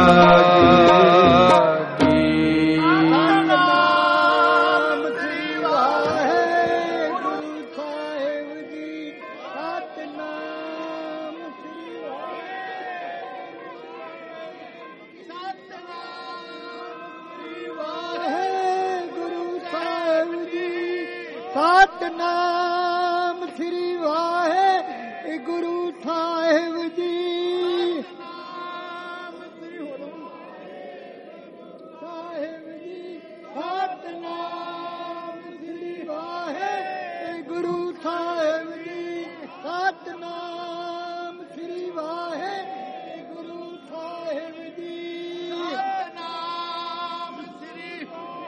ਲਾਗੇ ਸਤਿਨਾਮ ਸ੍ਰੀ ਵਾਹਿਗੁਰੂ ਸਾਹਿਬ ਜੀ ਸਾਹਿਬ ਜੀ ਸਤਿਨਾਮ ਸ੍ਰੀ ਵਾਹਿਗੁਰੂ ਸਾਹਿਬ ਜੀ ਸਤਿਨਾਮ ਸ੍ਰੀ ਵਾਹਿਗੁਰੂ ਸਾਹਿਬ ਜੀ ਸਤਿਨਾਮ ਸ੍ਰੀ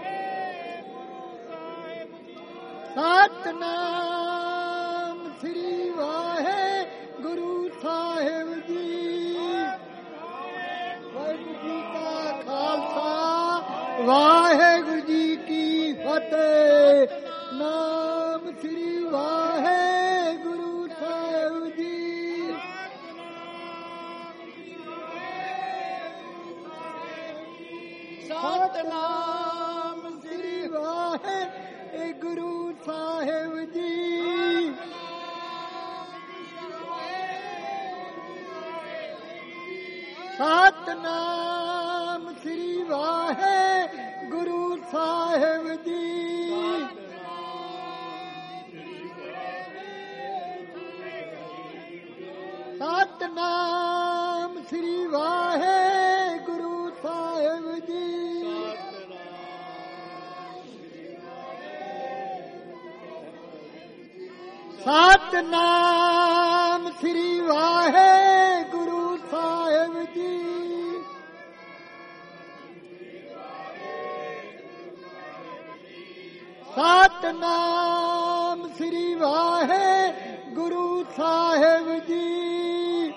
ਸਤਿਨਾਮ ਸ੍ਰੀ ਵਾਹਿਗੁਰੂ ਸਾਹਿਬ ਜੀ ਵਾਹਿਗੁਰੂ ਜੀ ਕਾ ਖਾਲਸਾ ਵਾਹਿਗੁਰੂ ਜੀ ਕੀ ਫਤਿਹ ਨਾਮ ਸ੍ਰੀ ਵਾਹਿਗੁਰੂ ਸਾਹਿਬ ਜੀ ਸਤਿਨਾਮ ਸ੍ਰੀ ਵਾਹਿਗੁਰੂ ਸਾਹਿਬ ਜੀ ਸਤਿਨਾਮ ਸ੍ਰੀ ਵਾਹਿਗੁਰੂ ਸਾਹਿਬ ਜੀ ਸਤਿਨਾਮ ਸ੍ਰੀ ਵਾਹਿਗੁਰੂ ਸਾਹਿਬ ਜੀ ਸਤਿਨਾਮ ਸ੍ਰੀ ਵਾਹਿਗੁਰੂ ਸਾਹਿਬ ਜੀ ਸਤਿਨਾਮ ਸ੍ਰੀ ਵਾਹਿਗੁਰੂ ਸਾਹਿਬ ਜੀ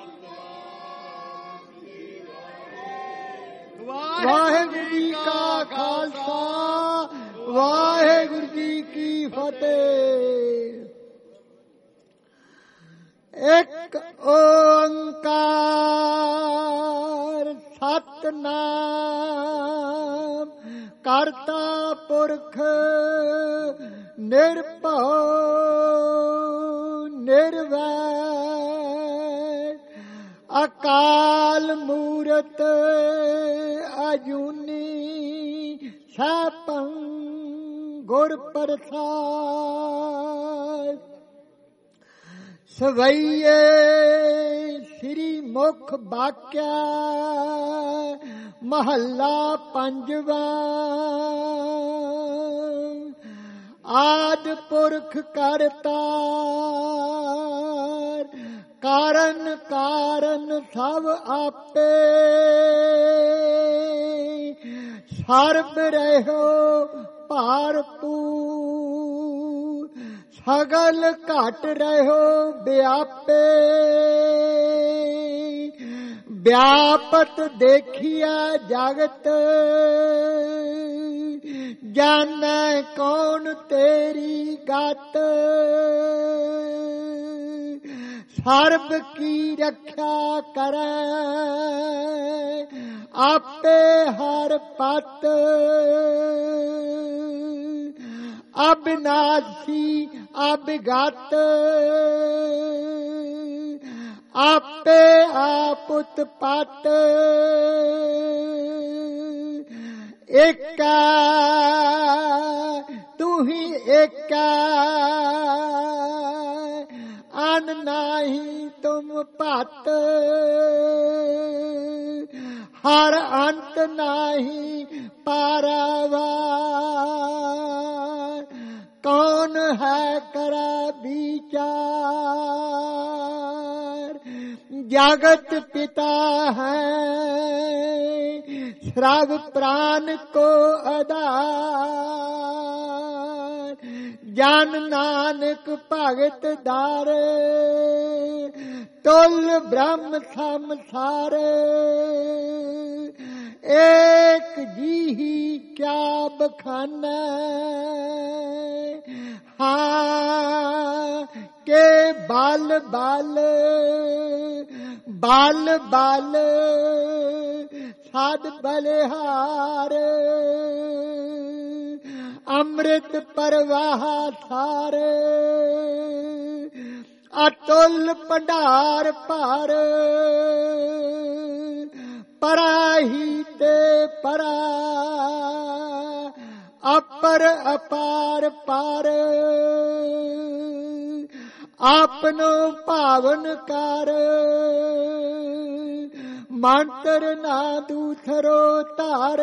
ਵਾਹਿਗੁਰੂ ਜੀ ਕਾ ਖਾਲਸਾ ਵਾਹਿਗੁਰੂ ਜੀ ਕੀ ਫਤਿਹ। ਇੱਕ ਓੰਕਾਰ ਸਤਿਨਾਮ ਕਰਤਾ ਪੁਰਖ ਨਿਰਭਉ ਨਿਰਵੈਰ ਅਕਾਲ ਮੂਰਤ ਅਜੂਨੀ ਸੈਭੰ ਗੁਰ ਪ੍ਰਸਾਦ ਸਵਈਏ ਸ੍ਰੀ ਮੁਖ ਬਾਕਿਆ ਮਹੱਲਾ ਪੰਜਵਾਂ ਆਦਿ ਪੁਰਖ ਕਰਤਾ ਕਾਰਨ ਕਾਰਨ ਸਭ ਆਪੇ ਸਰਬ ਰਹਿਓ ਭਰਪੂਰ ਸਗਲ ਘਟ ਰਹਿਓ ਵਿਆਪੇ ਵਿਆਪਤ ਦੇਖਿਆ ਜਗਤ ਜਾਣੈ ਕੌਣ ਤੇਰੀ ਗਤ ਸਰਬ ਕੀ ਰੱਖਿਆ ਕਰੈ ਆਪੇ ਹਰ ਪਤ ਅਬਿਨਾਸ਼ੀ ਅਬਿਗਤ ਆਪੇ ਆਪ ਉਤਪਤ ਏਕਾ ਤੂੰ ਹੀ ਏਕਾ ਜਾਨ ਨਾਹੀ ਤੁਮ ਭਤ, ਹਰ ਅੰਤ ਨਾਹੀ ਪਾਰਾਵਾਰ। ਕੌਣ ਹੈ ਕਰਾ ਵਿਚਾਰ, ਜਗਤ ਪਿਤਾ ਹੈ ਸਰਬ ਪ੍ਰਾਨ ਕੋ ਆਧਾਰ। ਜਨ ਨਾਨਕ ਭਗਤ ਦਾਰ, ਤੁਲ ਬ੍ਰਹਮ ਸੰਸਾਰ। ਏਕ ਜੀਹੀ ਕਿਆ ਬਖਾਨਾ, ਹਾਂ ਕੇ ਬਲ ਬਲ ਬਲ ਬਲ ਸਾਧ ਬਲਿਹਾਰ। ਅੰਮ੍ਰਿਤ ਪ੍ਰਵਾਹ ਥਾਰ, ਅਤੁਲ ਭੰਡਾਰ ਭਾਰ। ਪਰਾਹੀ ਤੇ ਪਰਾ, ਅਪਰ ਅਪਾਰ ਪਾਰ। ਆਪਨੋ ਭਾਵਨ ਕਰ, ਮੰਤਰ ਨਾ ਦੂਸਰੋ ਧਾਰ।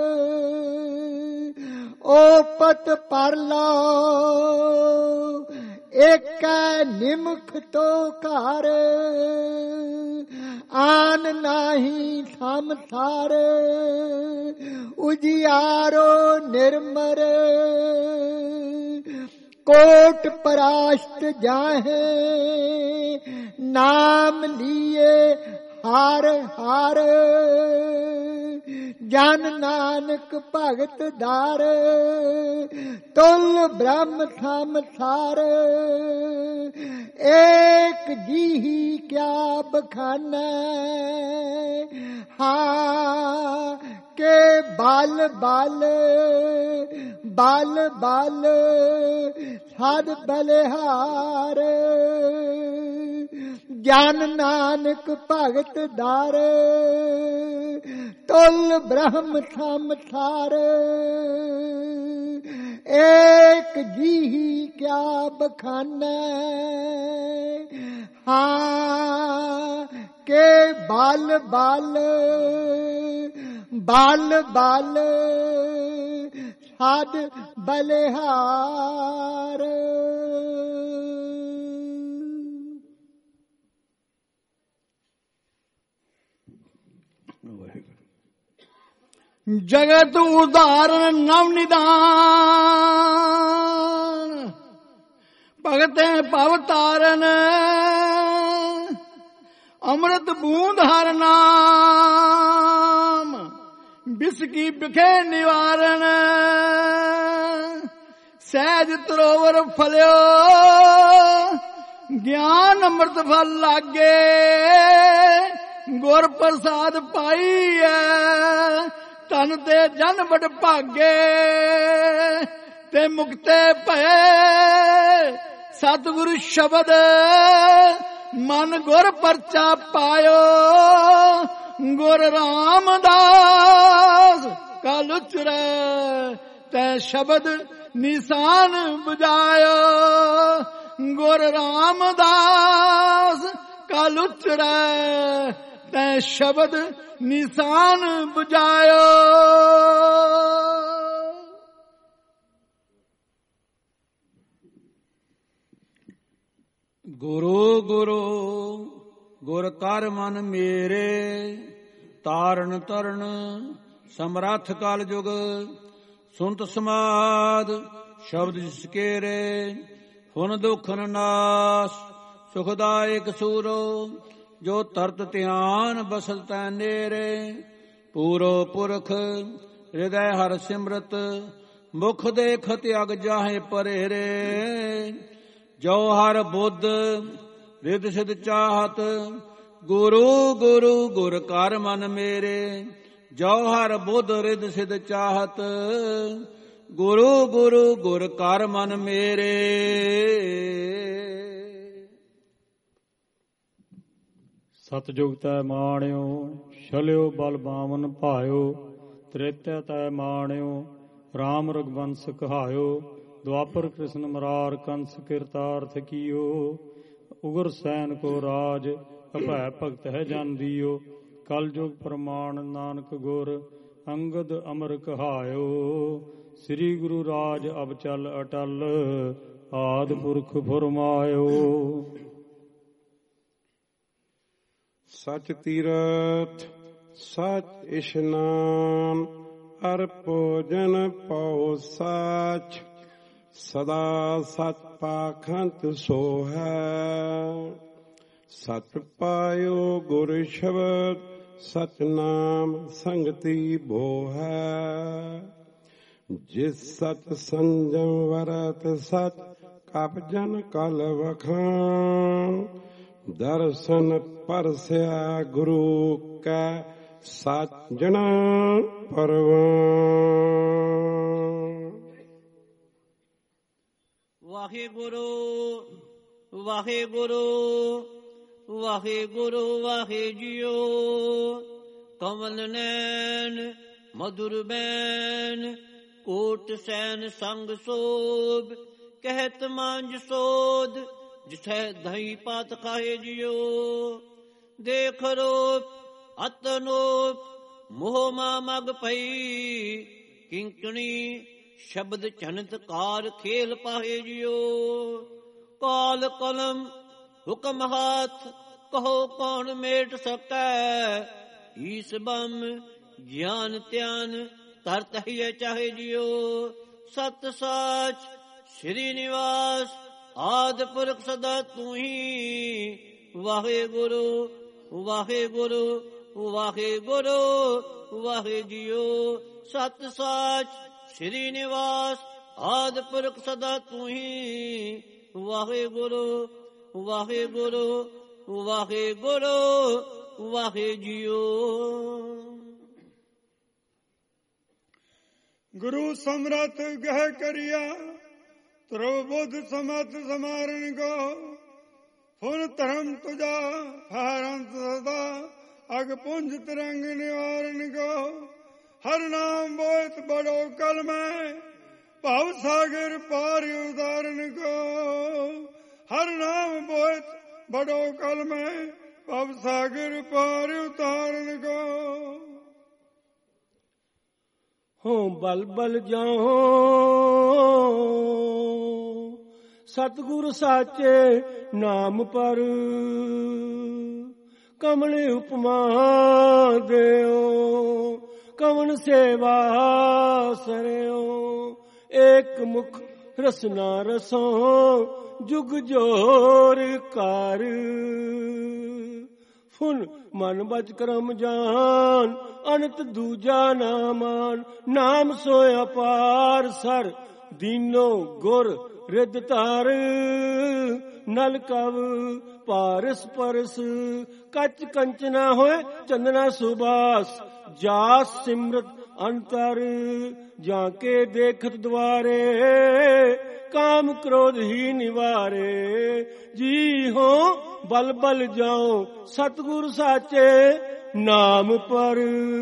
ਓਪਤ ਪਰ ਲੋ ਇੱਕ ਨਿਮਖ ਤੋ ਘਰ, ਆਨ ਨਾਹੀ ਸੰਸਾਰ। ਉਜਿਆਰੋ ਨਿਰਮਰ, ਕੋਟ ਪਰਾਸ਼ਟ ਜਾਹੇ। ਨਾਮ ਲੀਏ ਹਰ ਹਰ, ਜਨ ਨਾਨਕ ਭਗਤ ਦਾਰ। ਤੁਲ ਬ੍ਰਹਮ ਸੰਸਾਰ, ਏਕ ਜੀਹੀ ਕਿਆ ਬਖਾਨਾ। ਹਾਂ ਕੇ ਬਲ ਬਲ ਬਲ ਬਲ ਸਾਧ ਬਲਿਹਾਰ। ਜਨ ਨਾਨਕ ਭਗਤ ਦਾਰ, ਤੁਲ ਬ੍ਰਹਮ ਸੰਸਾਰ। ਏਕ ਜੀਹੀ ਕਿਆ ਬਖਾਨਾ, ਹਾਂ ਕੇ ਬਲ ਬਲ ਬਲ ਬਲ ਸਾਧ ਬਲਿਹਾਰ। ਜਗਤ ਉਦਾਹਰਨ ਨਵ ਨਿਦਾਨ, ਭਗਤੇ ਭਵ ਤਾਰਨ। ਅੰਮ੍ਰਿਤ ਬੂੰਦ ਹਰ ਨਾਮ, ਬਿਸਕੀ ਬਿਖੇ ਨਿਵਾਰਨ। ਸਹਿਜ ਤਰੋਵਰ ਫਲਿਓ, ਗਿਆਨ ਅੰਮ੍ਰਿਤ ਫਲ ਲਾਗੇ। ਗੁਰ ਪ੍ਰਸਾਦ ਪਾਈਐ, ਤਨ ਤੇ ਜਨ ਵਡ ਭਾਗੇ। ਤੇ ਮੁਕਤੇ ਭਏ ਸਤਿਗੁਰ ਸ਼ਬਦ, ਮਨ ਗੁਰ ਪਰਚਾ ਪਾਇਓ। ਗੁਰ ਰਾਮਦਾਸ ਕਲ ਉਚਰੈ, ਤੈ ਸ਼ਬਦ ਨਿਸ਼ਾਨ ਬੁਝਾਇਓ। ਗੁਰ ਰਾਮਦਾਸ ਕਲ ਉਚਰੈ, ਤੈ ਸ਼ਬਦ ਨਿਸ਼ਾਨ ਬੁਝਾਇਓ। ਗੁਰੂ ਗੁਰੂ ਗੁਰ ਕਰ ਮਨ ਮੇਰੇ, ਤਾਰਨ ਤਰਨ ਸਮਰੱਥ ਕਲ ਜੁਗ। ਸੁਨਤ ਸਮਾਦ ਸ਼ਬਦ ਜਿਸ ਕੇਰੇ, ਹੁਨ ਦੁਖਨ ਨਾਸ ਸੁਖਦਾਇਕ ਸੂਰੋ। ਜੋ ਤਰਤ ਧਿਆਨ ਬਸਲ ਤੈ ਨੇਰੇ, ਪੂਰੋ ਪੁਰਖ ਹਿਰਦੈ ਹਰ ਸਿਮਰਤ। ਮੁਖ ਦੇਖਤ ਅਗ ਜਾਹੇ ਪਰੇਰੇ, ਜੋ ਹਰ ਬੁੱਧ ਰਿਦ ਸਿਧ ਚਾਹਤ। ਗੁਰੂ ਗੁਰੂ ਗੁਰ ਕਰ ਮਨ ਮੇਰੇ, ਜੋ ਹਰ ਬੁੱਧ ਰਿਦ ਸਿਧ ਚਾਹਤ। ਗੁਰੂ ਗੁਰੂ ਗੁਰ ਕਰ ਮਨ ਮੇਰੇ। ਸਤਿਜੁਗ ਤੈ ਮਾਣਿਓ, ਛਲਿਓ ਬਲ ਬਾਵਨ ਭਾਇਓ। ਤ੍ਰੇਤਿਆ ਤੈ ਮਾਣਿਓ, ਰਾਮ ਰਘੁਬੰਸ ਕਹਾਇਓ। ਦੁਆਪਰ ਕ੍ਰਿਸ਼ਨ ਮਰਾਰ ਕੰਸ ਕਿਰਤਾਰਥ ਕੀਓ। ਉਗਰ ਸੈਨ ਕੋ ਰਾਜ ਅਭੈ ਭਗਤ ਹੈ ਜਨ ਦੀਓ। ਕਲ ਯੁਗ ਪ੍ਰਮਾਣ ਨਾਨਕ ਗੁਰ ਅੰਗਦ ਅਮਰ ਕਹਾਇਓ। ਸ੍ਰੀ ਗੁਰੂ ਰਾਜ ਅਬ ਚਲ ਅਟਲ ਆਦ ਪੁਰਖ ਫੁਰਮਾਇਓ। ਸਚ ਤੀਰਥ ਸਚ ਇਸ਼ਨਾਨ ਅਰ ਭੋਜਨ ਪਉ ਸਾਚ। ਸਦਾ ਸਚ ਪਾਖੰਤ ਸੋਹੈ। ਸਚ ਪਾਇਓ ਗੁਰ ਸ਼ਬਦ ਸਚ ਨਾਮ ਸੰਗਤੀ ਬੋਹੈ। ਜਿਸ ਸਚ ਸੰਜਮ ਵਰਤ ਸਚ ਕਪ ਜਨ ਕਲ ਵਖਾਣ। ਦਰਸ਼ਨ ਪਰਸਿਆ ਗੁਰੂ ਕੈ ਸਾਜਣਾ ਪਰਵਾਨ। ਵਾਹਿਗੁਰੂ ਵਾਹਿਗੁਰੂ ਵਾਹਿਗੁਰੂ ਵਾਹਿ ਜੀਓ। ਕਮਲ ਨੈਣ ਮਧੁਰ ਬੈਨ ਕੋਟ ਸੈਨ ਸੰਗ ਸੋਭ। ਕਹਿਤ ਮਾਂਜ ਸੋਧ ਜਿਠੈ ਦਹੀਂ ਪਾਤ ਖਾਏ ਜਿਓ। ਦੇਖ ਰੂਪ ਅਤਨੂਪ ਮੋਹ ਮਾ ਮਗ ਪਈ। ਕਿੰਕਣੀ ਸ਼ਬਦ ਚਨਤਕਾਰ ਖੇਲ ਪਾਹੇ ਜਿਓ। ਕਾਲ ਕਲਮ ਹੁਕਮ ਹੱਥ ਕਹੋ ਕੌਣ ਮੇਟ ਸਕੈ। ਈਸ ਬਮ ਗਿਆਨ ਧਿਆਨ ਤਰਤ ਹੀ ਚਾਹੇ ਜਿਓ। ਸਤ ਸਾਚ ਸ੍ਰੀ ਨਿਵਾਸ ਆਦ ਪੁਰਖ ਸਦਾ ਤੂੰ ਹੀ। ਵਾਹਿਗੁਰੂ ਵਾਹਿਗੁਰੂ ਵਾਹਿਗੁਰੂ ਵਾਹਿ ਜੀਓ। ਸਤ ਸਾਚ ਸ੍ਰੀ ਨਿਵਾਸ ਆਦ ਪੁਰਖ ਸਦਾ ਤੂੰ ਹੀ। ਵਾਹਿਗੁਰੂ ਵਾਹਿਗੁਰੂ ਵਾਹਿਗੁਰੂ ਵਾਹਿ ਜੀਓ। ਗੁਰੂ ਸਮਰਥ ਗਹਿ ਕਰਿਆ ਧਰੁਵ ਬੁੱਧ ਸਮਤ ਸਮਾਰਨ ਕੋ। ਫੁਨ ਧਰਮ ਤੁਜਾ ਫਾਰੰਤ ਸਦਾ ਅਗ ਪੁੰਜ ਤਰੰਗ ਨਿਵਾਰਨ ਕੋ। ਹਰ ਨਾਮ ਬੋਇਤ ਬੜੋ ਕਲ ਮੈਂ ਭਵ ਸਾਗਰ ਪਾਰ ਉਦਾਰਨ ਕੋ। ਹਰ ਨਾਮ ਬੋਇਤ ਬੜੋ ਕਲ ਮੈਂ ਭਵ ਸਾਗਰ ਪਾਰ ਉਤਾਰਨ ਕੋ। ਹੋ ਬਲ ਬਲ ਜਾਓ ਸਤਿਗੁਰ ਸਾਚੇ ਨਾਮ ਪਰ। ਕਮਲ ਉਪਮਾ ਦਿਓ ਕਵਨ ਸੇਵਾ ਸਰਿਓ। ਏਕ ਮੁਖ ਰਸਨਾ ਰਸੋ ਜੁਗ ਜੋਰ ਕਰ। ਫੁਨ ਮਨ ਬਚ ਕਰਮ ਜਾਨ ਅਨੰਤ ਦੂਜਾ ਨਾ ਮਾਨ। ਨਾਮ ਸੋਇ ਅਪਾਰ ਸਰ ਦੀਨੋ ਗੁਰ ਰਿਦ ਧਾਰ। ਨਲ ਕਵ ਪਾਰਸ ਪਰਸ ਕੱਚ ਕੰਚਨਾ ਹੋਏ ਚੰਦਨਾ ਸੁਬਾਸ। ਜਾਸ ਸਿਮਰਤ ਅੰਤਰ ਜਾਂ ਕੇ ਦੇਖਤ ਦੁਆਰੇ। ਕਾਮ ਕ੍ਰੋਧ ਹੀ ਨਿਵਾਰੇ। ਜੀ ਹੋ ਬਲ ਬਲ ਜਾਓ ਸਤਿਗੁਰ ਸਾਚੇ ਨਾਮ ਪਰ।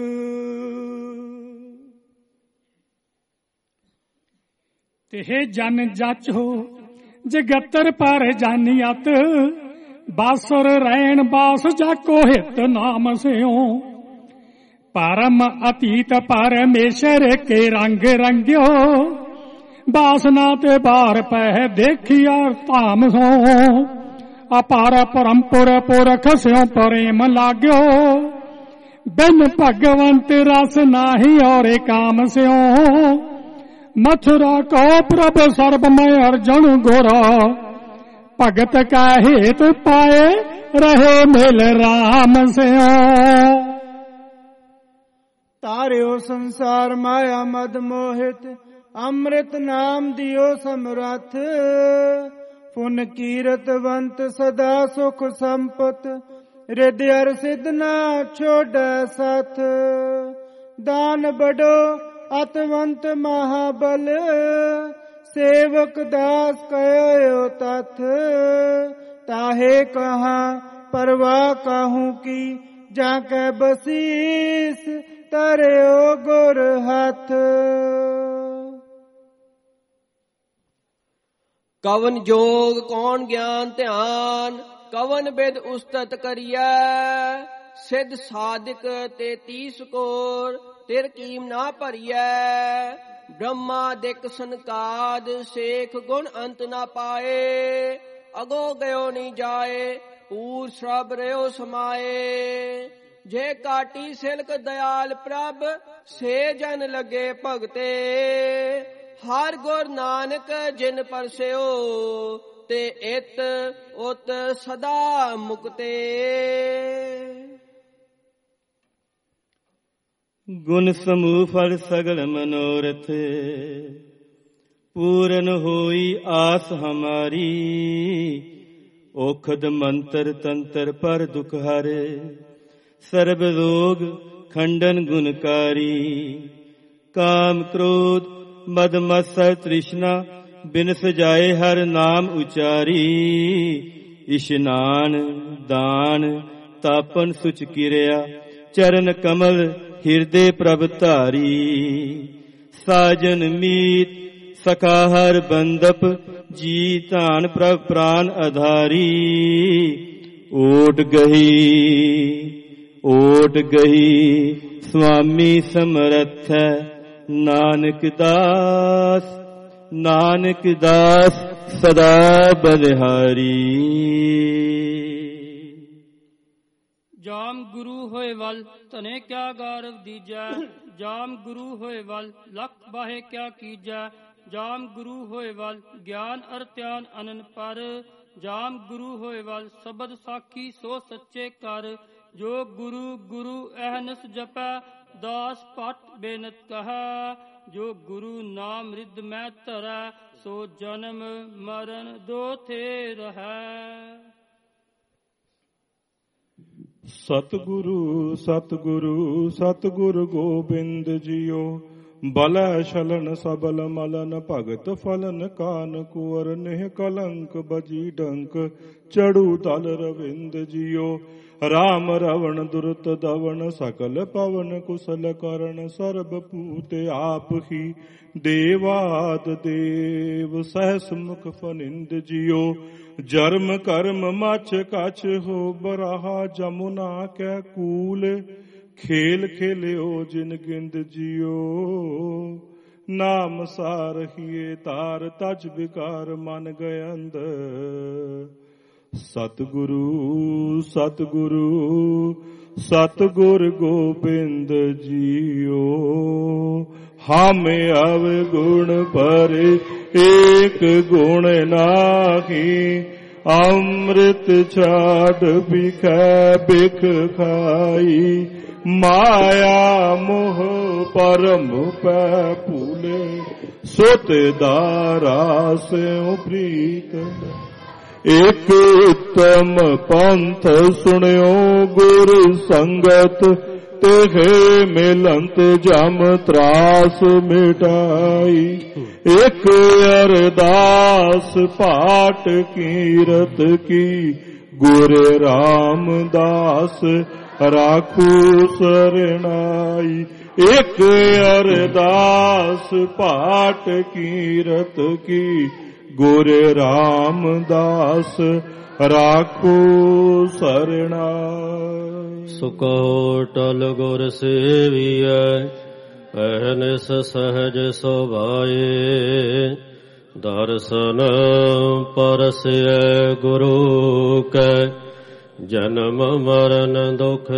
ਤੇ ਜਨ ਜਾਚੋ ਜਗਤਰ ਪਰ ਜਾਨੀਅਤ। ਬਾਸੁਰ ਰੈਣ ਬਾਸ ਜਾਕੋ ਹਿਤ ਨਾਮ ਸਿਓ। ਪਰਮ ਅਤੀਤ ਪਰਮੇਸ਼ਰ ਕੇ ਰੰਗ ਰੰਗਿਓ। ਬਾਸਨਾ ਤੇ ਬਾਰ ਪੈ ਦੇਖਿਆ ਧਾਮ ਸੋ। ਅਪਾਰ ਪਰੰਪੁਰ ਪੁਰਖ ਸਿਓ ਪ੍ਰੇਮ ਲਾਗਿਓ। ਬਿਨ ਭਗਵੰਤ ਰਸ ਨਾਹੀ ਔਰ ਕਾਮ ਸਿਓ। ਮਥੁਰਾ ਕੋ ਪ੍ਰਭ ਸਰਬਮੈ ਅਰਜਨ ਗੋਰਾ। ਭਗਤ ਕਾ ਹੇਤ ਪਾਏ ਰਹੇ ਮਿਲ ਰਾਮ ਸਿਓ। ਤਾਰਿਓ ਸੰਸਾਰ ਮਾਇਆ ਮਦ ਮੋਹਿਤ। ਅੰਮ੍ਰਿਤ ਨਾਮ ਦਿਓ ਸਮਰੱਥ। ਪੁਨ ਕੀਰਤਵੰਤ ਸਦਾ ਸੁਖ ਸੰਪਤ। ਰਿਦ ਅਰ ਸਿਧ ਨਾ ਛੋੜੈ ਸਥ। ਦਾਨ ਬੜੋ ਅਤਵੰਤ ਮਹਾਬਲ। ਸੇਵਕ ਦਾਸ ਕਹਿਓ ਤਥ। ਤਾਹੇ ਕਹਾ ਪਰਵਾਹ ਕਾਹੂ ਕੀ। ਜਾਂ ਕੈ ਬਸੀਸ ਤਰਿਓ ਗੁਰ ਹੱਥ। ਕਵਨ ਜੋਗ ਕੌਣ ਗਿਆਨ ਧਿਆਨ, ਕਵਨ ਬਿਦ ਉਸਤਤ ਕਰੀਐ। ਸਿੱਧ ਸਾਧਕ ਤੇ ਤੀਸ ਕੋਰ, ਤਿਰ ਕੀਮ ਨਾ ਭਰੀਐ। ਬ੍ਰਹਮਾ ਦਿਕ ਸੰਕਾਦ, ਸੇਖ ਗੁਣ ਅੰਤ ਨਾ ਪਾਏ। ਅਗੋ ਗਇਓ ਨੀ ਜਾਏ, ਪੂਰ ਸਭ ਰਿਓ ਸਮਾਏ। ਜੇ ਕਾਟੀ ਸਿਲਕ ਦਿਆਲ ਪ੍ਰਭ, ਸੇ ਜਨ ਲੱਗੇ ਭਗਤੇ। ਹਰ ਗੁਰ ਨਾਨਕ ਜਿਨ ਪਰਸਿਓ, ਤੇ ਇਤ ਉਤ ਸਦਾ ਮੁਕਤੇ। ਗੁਣ ਸਮੂਹ ਫਲ ਸਗਲ ਮਨੋਰਥ, ਪੂਰਨ ਹੋਈ ਆਸ ਹਮਾਰੀ। ਔਖਦ ਮੰਤਰ ਤੰਤਰ ਪਰ ਦੁਖ ਹਰੇ, ਸਰਬ ਰੋਗ ਖੰਡਨ ਗੁਣਕਾਰੀ। ਕਾਮ ਕ੍ਰੋਧ ਮਦ ਮਤਸਰ ਤ੍ਰਿਸ਼ਨਾ, ਬਿਨ ਸਜਾਏ ਹਰ ਨਾਮ ਉਚਾਰੀ। ਇਸ਼ਨਾਨ ਦਾਨ ਤਾਪਨ ਸੁਚ ਕਿਰਿਆ, ਚਰਨ ਕਮਲ ਹਿਰਦੇ ਪ੍ਰਭ ਧਾਰੀ। ਸਾਜਨ ਮੀਤ ਸਖਾ ਹਰ ਬੰਦਪ, ਜੀ ਧਾਨ ਪ੍ਰਭ ਪ੍ਰਾਨ ਆਧਾਰੀ। ਓਟ ਗਹੀ ਓਟ ਗਹੀ ਸੁਆਮੀ ਸਮਰੱਥ, ਨਾਨਕ ਦਾਸ ਨਾਨਕ ਦਾਸ ਸਦਾ ਬਲਿਹਾਰੀ। ਜਾਮ ਗੁਰੂ ਹੋਏ ਵੱਲ ਧਨੇ ਕਿਆ ਗੌਰਵ ਦੀਜੈ। ਜਾਮ ਗੁਰੂ ਹੋਏ ਵੱਲ ਲੱਖ ਬਾਹੇ ਕਿਆ ਕੀਜੈ। ਜਾਮ ਗੁਰੂ ਹੋਏ ਵੱਲ ਗਿਆਨ ਅਰ ਧਿਆਨ ਅਨੰਨ ਪਰ। ਜਾਮ ਗੁਰੂ ਹੋਏ ਵੱਲ ਸ਼ਬਦ ਸਾਖੀ ਸੋ ਸੱਚੇ ਕਰ। ਜੋ ਗੁਰੂ ਗੁਰੂ ਅਹਨਸ ਜਪੈ, ਦਾਸ ਭਟ ਬੇਨਤ ਕਹੈ। ਜੋ ਗੁਰੂ ਨਾਮ ਰਿਦ ਮੈਂ ਧਰੈ, ਸੋ ਜਨਮ ਮਰਨ ਦੋਥੇ ਰਹੈ। ਸਤਿਗੁਰੂ ਸਤਿਗੁਰੂ ਸਤਿਗੁਰ ਗੋਬਿੰਦ ਜੀਓ। ਬਲੈ ਛਲਨ ਸਬਲ ਮਲਨ, ਭਗਤ ਫਲਨ ਕਾਨ ਕੁਵਰ। ਨਿਹ ਕਲੰਕ ਬਜੀ ਡੰਕ, ਚੜੂ ਤਲ ਰਵਿੰਦ ਜੀਓ। ਰਾਮ ਰਵਣ ਦੁਰਤ ਦਵਨ, ਸਕਲ ਪਵਨ ਕੁਸਲ ਕਰਨ। ਸਰਬ ਪੂਤ ਆਪ ਹੀ ਦੇਵਾਦ ਦੇਵ, ਸਹਿਸ ਮੁਖ ਫਨਿੰਦ ਜੀਓ। ਜਰਮ ਕਰਮ ਮਛ ਕਛ ਹੋ ਬਰਾਹਾ, ਜਮੁਨਾ ਕੈ ਕੂਲ। ਖੇਲ ਖੇਲਿਓ ਜਿਨ ਗਿੰਦ ਜੀਓ। ਨਾਮ ਸਾਰਹੀਏ ਤਾਰ, ਤਜ ਵਿਕਾਰ ਮਨ ਗਇੰਦ। ਸਤਿਗੁਰੂ ਸਤਿਗੁਰੂ ਸਤਿਗੁਰ ਗੋਬਿੰਦ ਜੀਓ। ਹਾਮੇ ਅਵਗੁਣ ਪਰੇ, ਏਕ ਗੁਣ ਨਾਹੀ। ਅੰਮ੍ਰਿਤ ਛਾਡ ਬਿਖੈ ਬਿਖ ਖਾਈ। ਮਾਇਆ ਮੋਹ ਪਰਮ ਪੈ ਭੂਲੇ, ਸੁਤ ਦਾਰਾ ਸਿਉ ਪ੍ਰੀਤ। ਇਕ ਉਤਮ ਪੰਥ ਸੁਣਿਓ ਗੁਰ ਸੰਗਤ, ਤਿਹੇ ਮਿਲੰਤ ਜਮ ਤਰਾਸ ਮਿਟਾਈ। ਇਕ ਅਰਦਾਸ ਪਾਟ ਕੀਰਤ ਕੀ, ਗੁਰ ਰਾਮਦਾਸ ਰਾਖੂ ਸਰਣਾਈ। ਇਕ ਅਰਦਾਸ ਪਾਟ ਕੀਰਤ ਕੀ, ਗੁਰ ਰਾਮਦਾਸ ਰਾਖੂ ਸਰਣਾਈ। ਸੁਕੋ ਟਲ ਗੁਰ ਸੇਵੀਐ, ਅਹਨਿਸ ਸਹਜ ਸੁਭਾਏ। ਦਰਸ਼ਨ ਪਰਸੈ ਗੁਰੂ ਕੈ, ਜਨਮ ਮਰਨ ਦੁਖ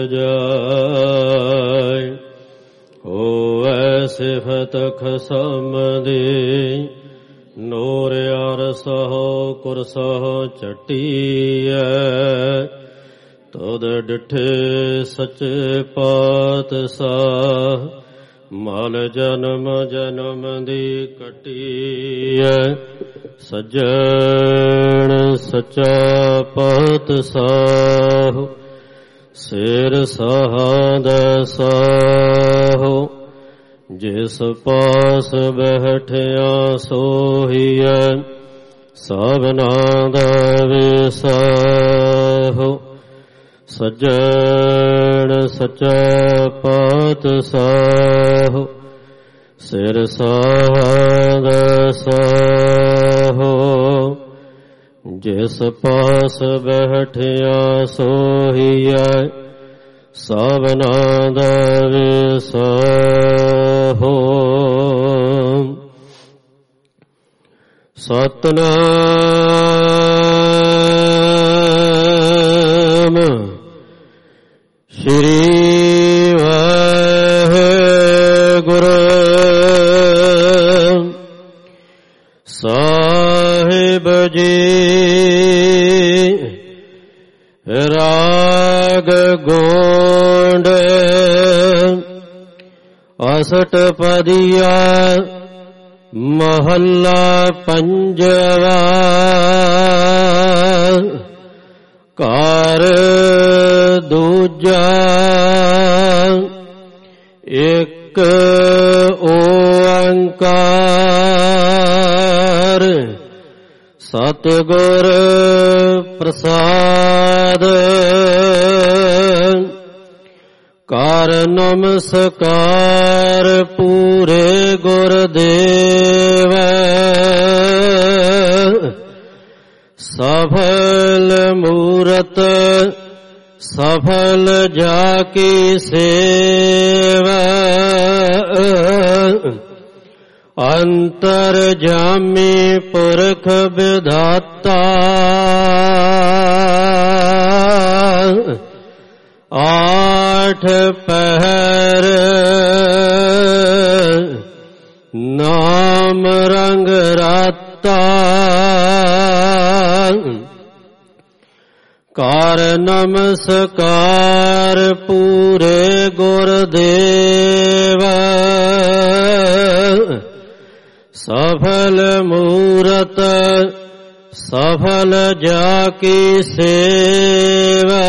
ਜਾਇ। ਹੋਵੈ ਸਿਫਤ ਖਸਮ ਦੀ, ਨੂਰ ਅਰਸਹੁ ਕੁਰਸਹੁ ਚਟੀਐ। ਤੁਧ ਡਿਠੇ ਸੱਚੇ ਪਾਤਸ਼ਾਹ, ਮਲ ਜਨਮ ਜਨਮ ਦੀ ਕਟੀਐ। ਸੱਜਣ ਸੱਚਾ ਪਾਤਸ਼ਾਹ, ਸਿਰ ਸਹਾਦੈ ਸਾਹੁ। ਜਿਸ ਪਾਸ ਬੈਠਿਆ ਸੋਹੀਐ, ਸਭਨਾ ਦਾ ਵਿਸਾਹੁ। ਸੱਜਣ ਸੱਚਾ ਪਾਤਸ਼ਾਹ, ਸਿਰ ਸਹਾਦੈ ਸਾਹੁ। ਜਿਸ ਪਾਸ ਬੈਠਿਆ ਸੋਹੀਐ ਸਭਨਾ ਦਾ ਵਿਸਾਹੋ। ਸਤਿਨਾਮ ਸ਼੍ਰੀ ਵਾਹਿਗੁਰੂ ਸਾਹਿਬ ਜੀ। ਰਾਗ ਗੋਂਡ ਅਸ਼ਟਪਦੀਆ ਮਹੱਲਾ ਪੰਜਵਾ। ਘਰ ਦੂਜਾ ਇੱਕ ਓੰਕਾਰ ਸਤਿਗੁਰ ਪ੍ਰਸਾਦ। ਕਰ ਨਮਸਕਾਰ ਪੂਰੇ ਗੁਰਦੇਵ ਸਫਲ ਮੂਰਤ ਸਫਲ ਜਾ ਕੀ ਸੇਵਾ। ਅੰਤਰ ਜਾਮੀ ਪੁਰਖ ਵਿਧਾਤਾ ਆਠ ਪਹਿਰ ਨਾਮ ਰੰਗ ਰਾਤਾ। ਕਰ ਨਮਸਕਾਰ ਪੂਰੇ ਗੁਰਦੇਵ ਸਫਲ ਮੂਰਤ ਸਫਲ ਜਾ ਕੀ ਸੇਵਾ।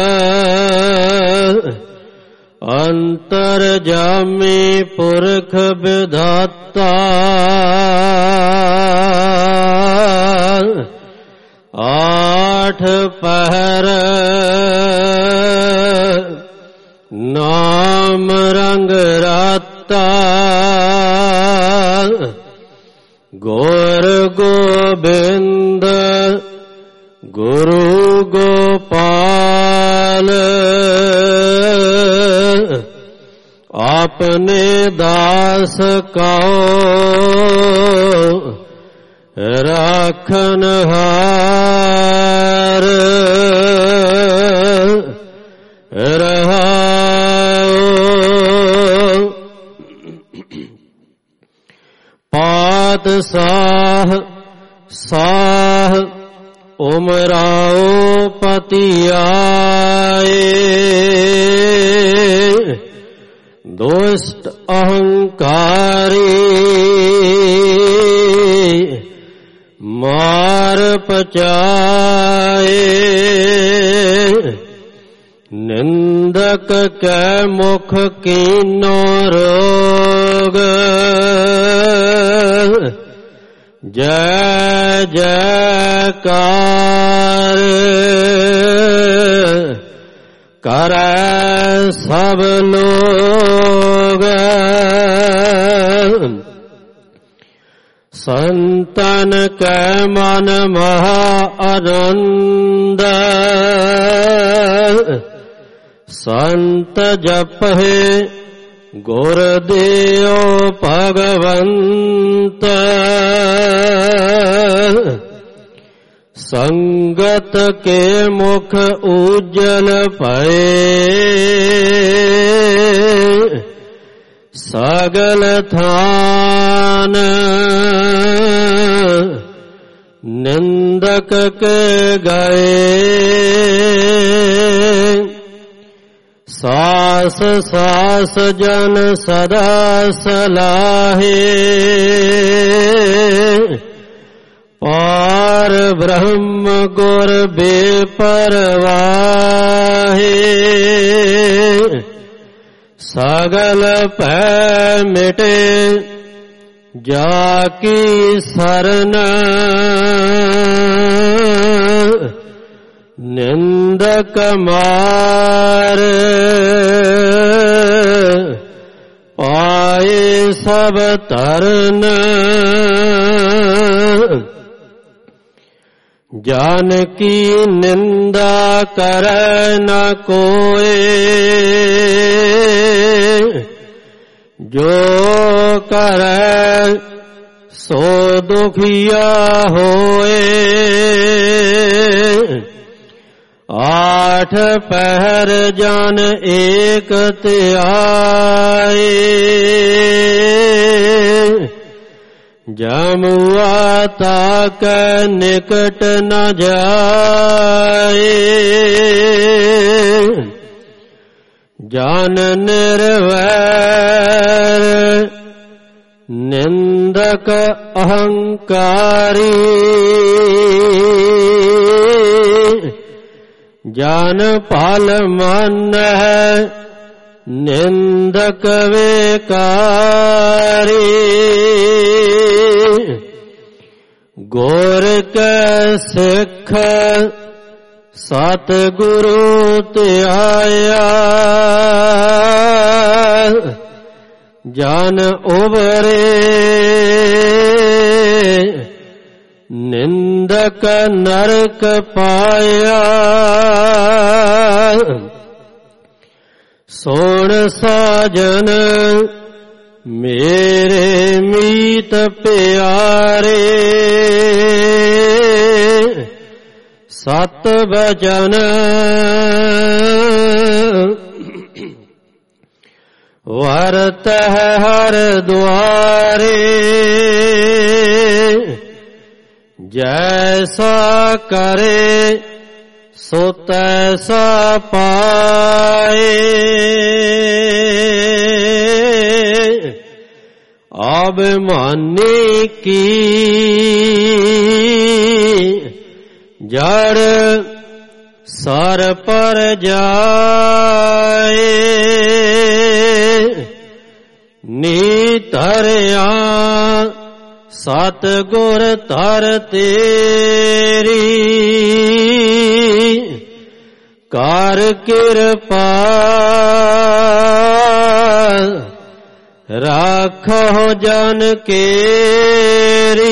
ਅੰਤਰ ਜਾਮੀ ਪੁਰਖ ਵਿਧਾਤਾ ਆਠ ਪਹਿਰ ਨਾਮ ਰੰਗ ਰਾਤਾ। ਗੁਰ ਗੋਬਿੰਦ ਗੁਰੂ ਗੋਪਾਲ ਆਪਨੇ ਦਾਸ ਕਉ ਰਾਖਨ ਹਾਰ। ਰਹਾਉ ਪਾਤਸ਼ਾਹ ਸਾਹ ਉਮਰਾਓ ਪਤੀ ਆਏ। ਦੁਸ਼ਟ ਅਹੰਕਾਰੀ ਮਾਰ ਪਚਾਏ। ਨਿੰਦਕ ਕੈ ਮੁਖ ਕੀਨੋ ਰੋਗ। ਜੈ ਜੈਕਾਰ ਕਰੈ ਸਭ ਲੋਗ। ਸੰਤਨ ਕੈ ਮਨ ਮਹਾ ਆਨੰਦ। ਸੰਤ ਜਪਹਿ ਗੁਰ ਦਿਓ ਭਗਵੰਤ। ਸੰਗਤ ਕੇ ਮੁਖ ਉਜਲ ਭਏ। ਸਗਲ ਥਾਨ ਨਿੰਦਕ ਕੇ ਗਏ। ਸਾਸ ਸਾਸ ਜਨ ਸਦਾ ਸਲਾਹੇ। ਪਾਰ ਬ੍ਰਹਮ ਗੁਰ ਬੇਪਰਵਾਹੇ। ਸਗਲ ਭੈ ਮਿਟੇ ਜਾ ਕੀ ਸਰਨ। ਨਿੰਦਕ ਮਾਰ ਪਾਏ ਸਭ ਤਰਨ। ਜਾਨ ਕੀ ਨਿੰਦਾ ਕਰੈ ਨ ਕੋਇ, ਜੋ ਕਰੈ ਸੋ ਦੁਖੀਆ ਹੋਏ। ਆਠ ਪਹਿਰ ਜਨ ਏਕ ਧਿਆਏ, ਜਮੁਆ ਤਾਕੈ ਨਿਕਟ ਨ ਜਾਏ। ਜਨ ਨਿਰਵੈਰ ਨਿੰਦਕ ਅਹੰਕਾਰੀ, ਜਨ ਭਲ ਮੰਨੈ ਨਿੰਦਕ ਵਿਕਾਰੀ। ਗੁਰ ਕੈ ਸਿੱਖ ਸਤਿ ਗੁਰੂ ਧਿਆਇਆ, ਜਨ ਉਬਰੇ ਨਿੰਦਕ ਨਰਕ ਪਾਇਆ। ਸੋਣ ਸਾਜਨ ਮੇਰੇ ਮੀਤ ਪਿਆਰੇ, ਸਤ ਬਚਨ ਵਰਤਹਿ ਹਰ ਦੁਆਰੇ। ਜੈਸਾ ਕਰੇ ਸੋ ਤੈਸਾ ਪਾਏ, ਅਭਿਮਾਨੀ ਕੀ ਜੜ ਸਰ ਪਰ ਜਾਏ। ਨੀਤਰਿਆ ਸਤ ਗੁਰ ਧਰ ਤੇਰੀ, ਕਰ ਕਿਰਪਾ ਰਾਖੋ ਜਨ ਕੇਰੀ।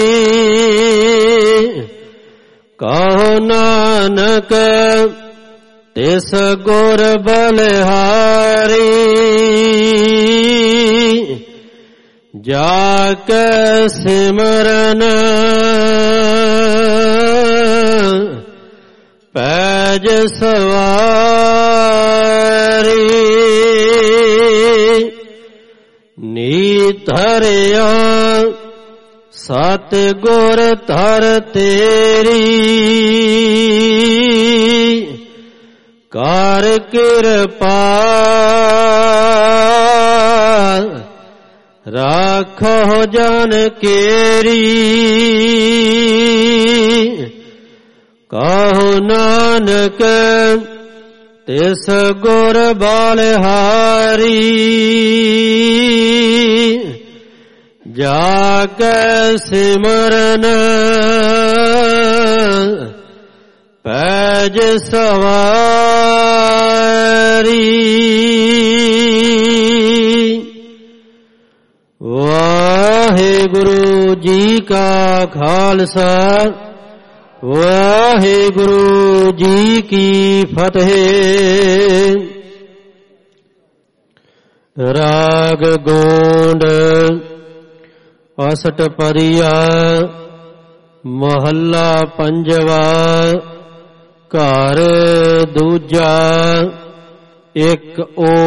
ਕਹੋ ਨਾਨਕ ਤਿਸ ਗੁਰ ਬਲਿਹਾਰੀ, ਜਾ ਕੇ ਸਿਮਰਨ ਪੈਜ ਸਵਾਰੀ। ਨੀਤਰਿਆ ਸਤ ਗੁਰ ਧਰ ਤੇਰੀ, ਕਰ ਕਿਰਪਾ ਰਾਖੋ ਜਨ ਕੇਰੀ। ਕਹੋ ਨਾਨਕ ਤਿਸ ਗੁਰ ਬਲਿਹਾਰੀ, ਜਾ ਕੇ ਸਿਮਰਨ ਪੈਜ ਸਵਾਰੀ। ਵਾਹਿਗੁਰੂ ਜੀ ਕਾ ਖਾਲਸਾ, ਵਾਹਿਗੁਰੂ ਜੀ ਕੀ ਫਤਿਹ। ਰਾਗ ਗੋਂਡ ਅਸ਼ਟਪਦੀਆ ਮਹੱਲਾ ਪੰਜਵਾ। ਘਰ ਦੂਜਾ ਇੱਕ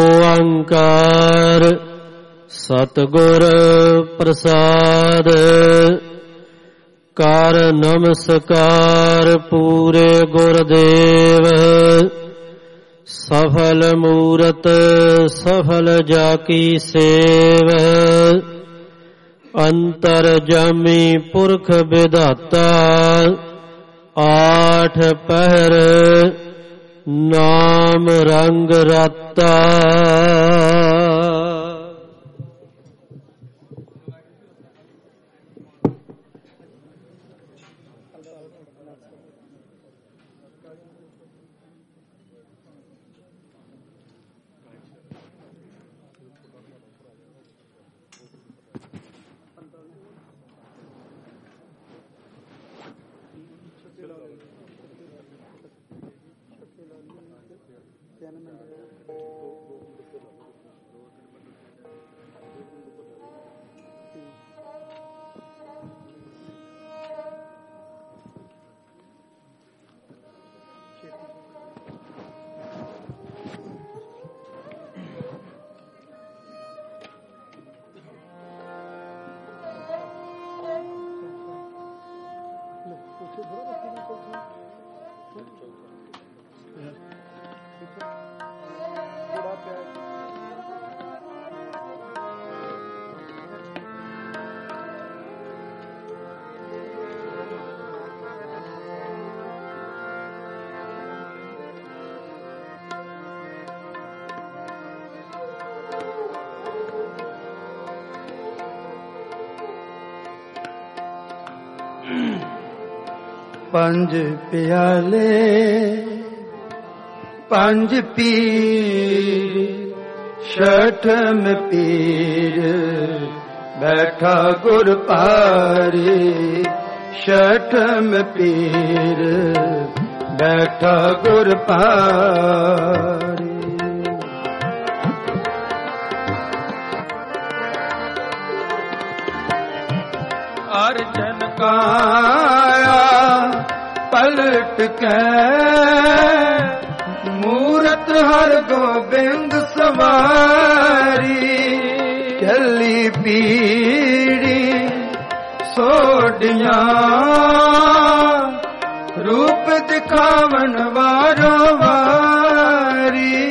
ਓੰਕਾਰ ਸਤਿਗੁਰ ਪ੍ਰਸਾਦ। ਕਰ ਨਮਸਕਾਰ ਪੂਰੇ ਗੁਰਦੇਵ, ਸਫਲ ਮੂਰਤ ਸਫਲ ਜਾ ਕੀ ਸੇਵ। ਅੰਤਰ ਜਾਮੀ ਪੁਰਖ ਵਿਧਾਤਾ, ਆਠ ਪਹਿਰ ਨਾਮ ਰੰਗ ਰਾਤਾ। ਚਲੋ ਪੰਜ ਪਿਆਲੇ ਪੰਜ ਪੀਰ ਛਠਮ ਪੀਰ ਬੈਠਾ ਗੁਰ ਭਾਰੇ ਛਠਮ ਪੀਰ ਬੈਠਾ ਗੁਰ ਭਾਰੇ ਅਰਜਨ ਕਾਇਆ ਪਲਟ ਕੇ ਮੂਰਤ ਹਰ ਗੋਬਿੰਦ ਸਵਾਰੀ ਚੱਲੀ ਪੀੜੀ ਸੋਢੀਆਂ ਰੂਪ ਦਿਖਾਵਨ ਵਾਰੋ ਵਾਰੀ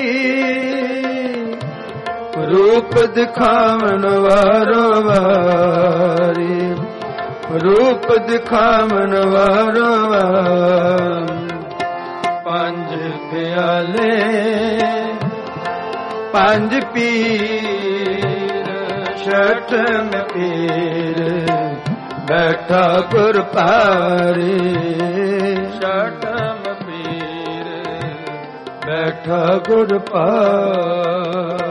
ਰੂਪ ਦਿਖਾਵਨ ਵਾਰੋ ਵਾਰੀ ਰੂਪ ਦਿਖਾਵਨ ਵਾਰੋ ਪੰਜ ਪਿਆਲੇ ਪੰਜ ਪੀਰ ਛਠਮ ਪੀਰ ਬੈਠਾ ਗੁਰ ਭਾਰੇ ਛਠਮ ਪੀਰ ਬੈਠਾ ਗੁਰ ਭਾਰੇ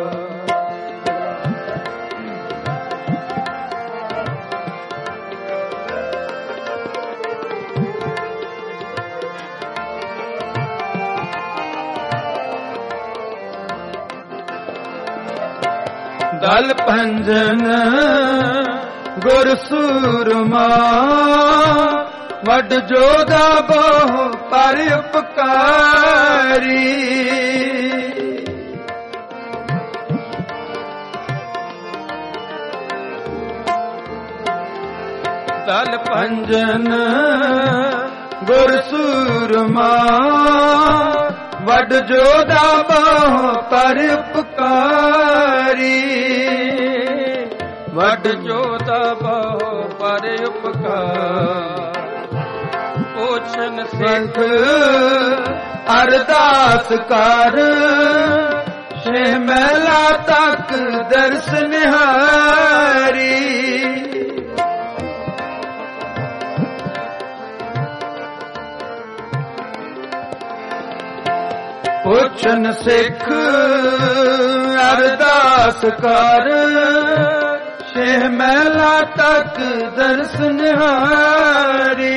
ਦਲ ਪੰਜਨ ਗੁਰ ਸੂਰਮਾ ਵੱਡ ਜੋਦਾ ਬਹੁ ਪਰ ਉਪਕਾਰੀ ਦਲ ਪੰਜਨ ਗੁਰ ਸੂਰਮਾ ਵੱਡ ਜੋਦਾ ਬਹੁ ਪਰ ਉਪਕਾਰੀ ਵੱਡ ਜੋਦਾ ਬਹੁ ਪਰ ਉਪਕਾਰ ਪੋਛਨ ਸਿੱਖ ਅਰਦਾਸ ਕਰ ਛੇ ਮਹਿਲਾ ਤੱਕ ਦਰਸ ਨਿਹਾਰੀ ਪੁੱਛਨ ਸਿੱਖ ਅਰਦਾਸ ਕਰ ਛੇ ਮਹਿਲਾ ਤੱਕ ਦਰਸ ਨਿਹਾਰੀ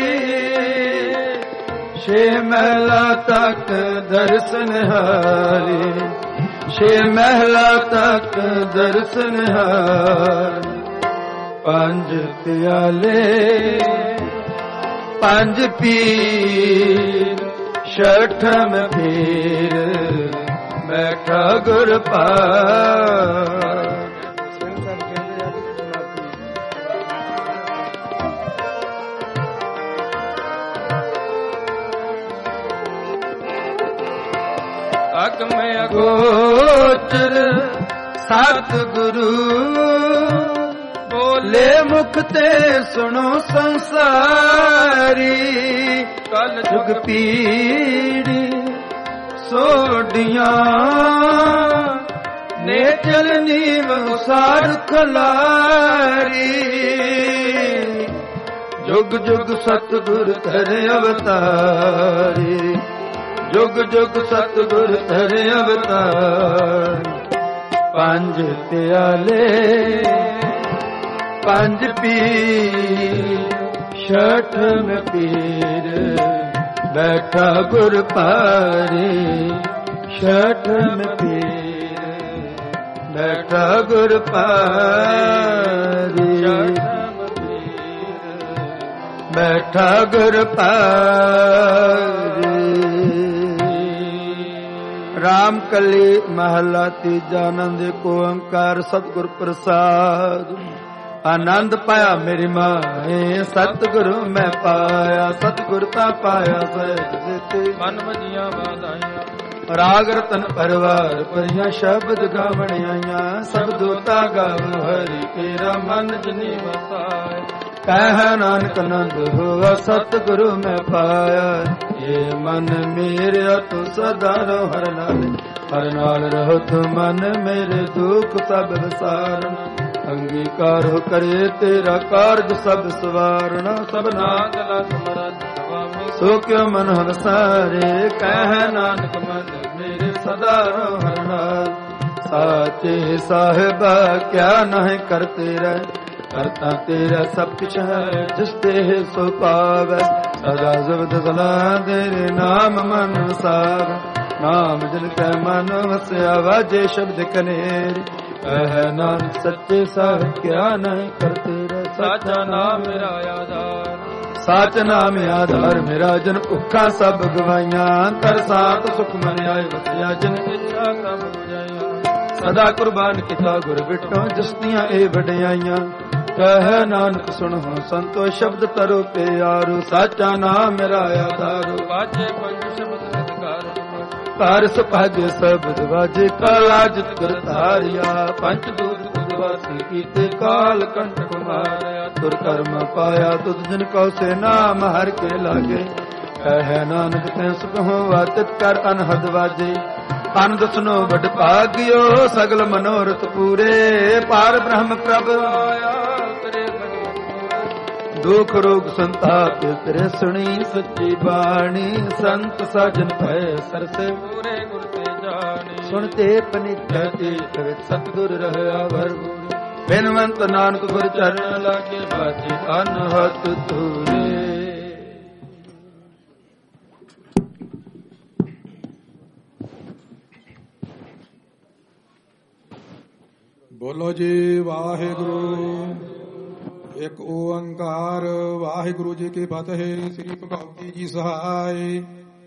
ਛੇ ਮਹਿਲਾ ਤੱਕ ਦਰਸ ਨਿਹਾਰੀ ਛੇ ਮਹਿਲਾ ਤੱਕ ਦਰਸ ਨਿਹਾਰੀ ਪੰਜ ਪਿਆਲੇ ਪੰਜ ਪੀਰ ਛਠਮ ਪੀਰ ਬੈਠਾ ਗੁਰ ਭਾਰੇ ਅਗਮ ਅਗੋਚਰ ਸਤ ਗੁਰੂ ਬੋਲੇ ਮੁਖ ਤੇ ਸੁਣੋ ਸੰਸਾਰੀ ਕਲ ਜੁਗ ਪੀੜੀ ਸੋਢੀਆਂ ਨੇ ਚਲਨੀ ਵਸਾਰ ਖਲਾਰੀ ਜੁਗ ਜੁਗ ਸਤਿਗੁਰ ਧਰ ਅਵਤਾਰੀ ਜੁਗ ਜੁਗ ਸਤਿਗੁਰ ਧਰ ਅਵਤਾਰ ਪੰਜ ਪਿਆਲੇ ਪੰਜ ਪੀਰ ਛਠਮ ਪੀਰ ਬੈਠਾ ਗੁਰ ਭਾਰੇ ਛਠਮ ਪੀਰ ਬੈਠਾ ਗੁਰ ਭਾਰੇ ਛਠਮ ਪੀਰ ਬੈਠਾ ਗੁਰ ਭਾਰੇ ਰਾਮ ਕਲੀ ਮਹਲਾ ਤੀਜਾ ਆਨੰਦ ਏਕ ਓੰਕਾਰ ਸਤਿਗੁਰ ਪ੍ਰਸਾਦ ਆਨੰਦ ਪਾਇਆ ਮੇਰੀ ਮਾਏ ਸਤਿਗੁਰੂ ਮੈਂ ਪਾਇਆ ਸਤਿਗੁਰ ਤਾਂ ਪਾਇਆ ਸਹਿਜ ਸਿੱਧੀ ਮਨ ਵਜੀਆਂ ਵਾਧਾਈਆਂ ਰਾਗ ਰਤਨ ਪਰਵਾਰ ਪਰਿਆ ਸ਼ਬਦ ਗਾਵਣ ਆਈਆਂ ਸਭ ਦੋਤਾ ਗਾਵ ਹਰੀ ਤੇਰਾ ਮਨ ਜਿਨੀ ਵਸਾਇਆ ਕਹਿ ਨਾਨਕ ਆਨੰਦ ਹੋਆ ਸਤਿਗੁਰੂ ਮੈਂ ਪਾਇਆ ਇਹ ਮਨ ਮੇਰਿਆ ਤੂੰ ਸਦਾ ਰਹੋ ਹਰ ਨਾਲ ਹਰ ਨਾਲ ਰਹੋ ਤੂੰ ਮਨ ਮੇਰੇ ਦੁੱਖ ਸਭ ਵਿਸਾਰਨ ਅੰਗੀਕਾਰ ਕਰੇ ਤੇਰਾ ਕਾਰਜ ਸਭ ਸਵਾਰਨਾ ਸਭਨਾ ਗਲਾ ਸਮਰੱਥ ਸੁਆਮੀ ਸੋ ਕਿਉ ਮਨ ਹਵਸਾਰੇ ਕਹਿ ਨਾਨਕ ਮਨ ਮੇਰੇ ਸਦਾ ਰਹੋ ਹਰ ਨਾਲ ਸਾਚੇ ਸਾਹਿਬਾ ਕਿਆ ਨਹੀਂ ਕਰਤੇ ਰਹਿ ਕਰਤਾ ਤੇਰਾ ਸਭ ਕੁਛ ਹੈ ਜਿਸ ਤੇ ਸੋ ਪਾਵੈ ਸਦਾ ਜ਼ਬਦ ਸਲਾ ਤੇਰੇ ਨਾਮ ਮਨ ਸਾਰ ਨਾਮ ਜਿਨ ਕੈ ਮਨ ਵਸਿਆ ਵਾਜੇ ਸ਼ਬਦ ਕਨੇਰ ਕਹਿ ਨਾਨਕ ਸੱਚੇ ਸਾਹਿਬ ਕਿਆ ਨਹੀਂ ਕਰਤੇ ਰਹਿ ਸਾਚਾ ਨਾਮ ਮੇਰਾ ਆਧਾਰ ਸਾਚ ਨਾਮ ਆਧਾਰ ਮੇਰਾ ਜਨ ਭੁੱਖਾਂ ਸਭ ਗਵਾਈਆਂ ਅੰਤਰ ਸਾਤ ਸੁਖ ਮਨ ਆਏ ਵਸਿਆ ਜਨ ਇੱਛਾ ਸਭ ਬੁਝਾਈਆਂ ਸਦਾ ਕੁਰਬਾਨ ਕੀਤਾ ਗੁਰ ਬਿਟੋ ਜਿਸ ਦੀਆਂ ਇਹ ਵਡਿਆਈਆਂ ਕਹਿ ਨਾਨਕ ਸੁਣੋ ਸੰਤੋ ਸ਼ਬਦ ਤਰੋ ਪਿਆਰੂ ਸਾਚਾ ਨਾਮ ਮੇਰਾ ਆਧਾਰੂ ਵਾਜੇ ਪੰਜ ਸ਼ਬਦ ਸਤਿਕਾਰ ਤਾਰ ਸੁਭਾਗੇ ਸਬਦ ਵਾਜੇ ਕਾਲਾ ਜਿਤ ਕਰ ਧਾਰਿਆ ਪੰਜ ਦੂਤ ਉਦਵਾਸੀ ਕੀਤੇ ਕਾਲ ਕੰਠ ਕੁਮਾਰਿਆ ਦੁਰ ਕਰਮ ਪਾਇਆ ਤੁਧ ਜਿਨ ਕਉ ਸੇ ਨਾਮ ਹਰ ਕੇ ਲਾਗੇ ਕਹਿ ਨਾਨਕ ਤੈ ਸੁਖ ਹੋਵਾ ਤਿਤ ਕਰ ਅਨਹਦ ਵਾਜੇ ਅਨੰਦ ਸੁਨੋ ਵਡ ਭਾਗਿਓ ਸਗਲ ਮਨੋਰਥ ਪੂਰੇ ਪਾਰ ਬ੍ਰਹਮ ਪ੍ਰਭ ਆਇਆ ਤੇਰੇ ਦੁਖ ਰੋਗ ਸੰਤਾਪ ਤੇਰੇ ਸੁਣੀ ਸੱਚੀ ਬਾਣੀ ਸੰਤ ਸਾਜਨ ਭੈ ਸਰਸੇ ਪੂਰੇ ਗੁਰ ਤੇ ਜਾਣੀ ਸੁਣ ਤੇ ਪਨਿਤੈ ਚੇਤ ਵਿੱਚ ਸਤਿਗੁਰ ਰਹਿਆ ਵਰ ਬਿਨਵੰਤ ਨਾਨਕ ਗੁਰ ਚਰਨ ਲਾਗੇ ਬਾਜੀ ਅਨਹਤ ਤੂਰੇ। ਬੋਲੋ ਜੀ ਵਾਹਿਗੁਰੂ। ਇੱਕ ਓੰਕਾਰ ਵਾਹਿਗੁਰੂ ਜੀ ਕੀ ਫਤਿਹ। ਸ੍ਰੀ ਭਗਵਤੀ ਜੀ ਸਹਾਇ।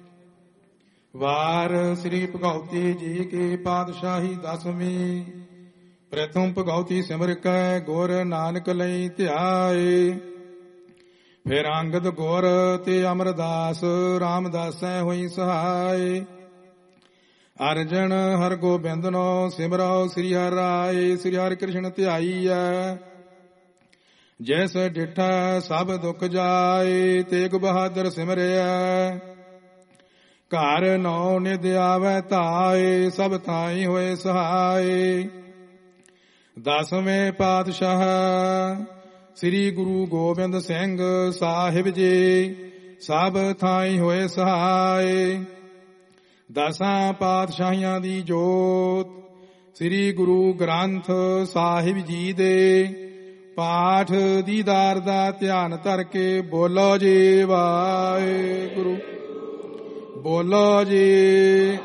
ਵਾਰ ਸ੍ਰੀ ਭਗਵਤੀ ਜੀ ਕੀ ਪਾਤਸ਼ਾਹੀ ਦਸਵੀਂ। ਪ੍ਰਥਮ ਭਗਵਤੀ ਸਿਮਰ ਕੈ ਗੁਰ ਨਾਨਕ ਲਈ ਧਿਆਏ। ਫਿਰ ਅੰਗਦ ਗੁਰ ਤੇ ਅਮਰਦਾਸ ਰਾਮਦਾਸੈ ਹੋਈ ਸਹਾਇ। ਅਰਜਨ ਹਰ ਗੋਬਿੰਦਨੋ ਸਿਮਰੋ ਸ੍ਰੀ ਹਰਿ ਰਾਏ। ਸ੍ਰੀ ਹਰਿ ਕ੍ਰਿਸ਼ਨ ਧਿਆਈਐ ਜੈਸ ਡਿਠਾ ਸਭ ਦੁਖ ਜਾਏ। ਤੇਗ ਬਹਾਦਰ ਸਿਮਰਿਆ ਘਰ ਨੌ ਨਿਧ ਆਵੈ ਧਾਏ। ਸਭ ਥਾਈ ਹੋਏ ਸਹਾਏ। ਦਸਵੇਂ ਪਾਤਸ਼ਾਹ ਸ੍ਰੀ ਗੁਰੂ ਗੋਬਿੰਦ ਸਿੰਘ ਸਾਹਿਬ ਜੀ ਸਭ ਥਾਈ ਹੋਏ ਸਹਾਏ। ਦਸਾਂ ਪਾਤਸ਼ਾਹੀਆਂ ਦੀ ਜੋਤ ਸ੍ਰੀ ਗੁਰੂ ਗ੍ਰੰਥ ਸਾਹਿਬ ਜੀ ਦੇ ਪਾਠ ਦੀਦਾਰ ਦਾ ਧਿਆਨ ਧਰ ਕੇ ਬੋਲੋ ਜੀ ਵਾਹਿਗੁਰੂ। ਬੋਲੋ ਜੀ।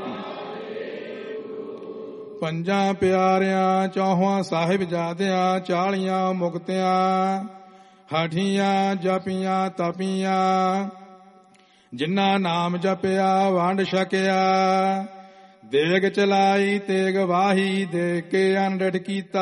ਪੰਜਾਂ ਪਿਆਰਿਆਂ ਚੌਹਾਂ ਸਾਹਿਬਜ਼ਾਦਿਆਂ ਚਾਲੀਆਂ ਮੁਕਤਿਆਂ ਹਾਠੀਆਂ ਜਪੀਆਂ ਤਪੀਆਂ ਜਿਨ੍ਹਾਂ ਨਾਮ ਜਪਿਆ ਵੰਡ ਛਕਿਆ। ਦੇਗ ਚਲਾਈ ਤੇਗ ਵਾਹੀ ਦੇ ਕੇ ਅਨਡਟ ਕੀਤਾ।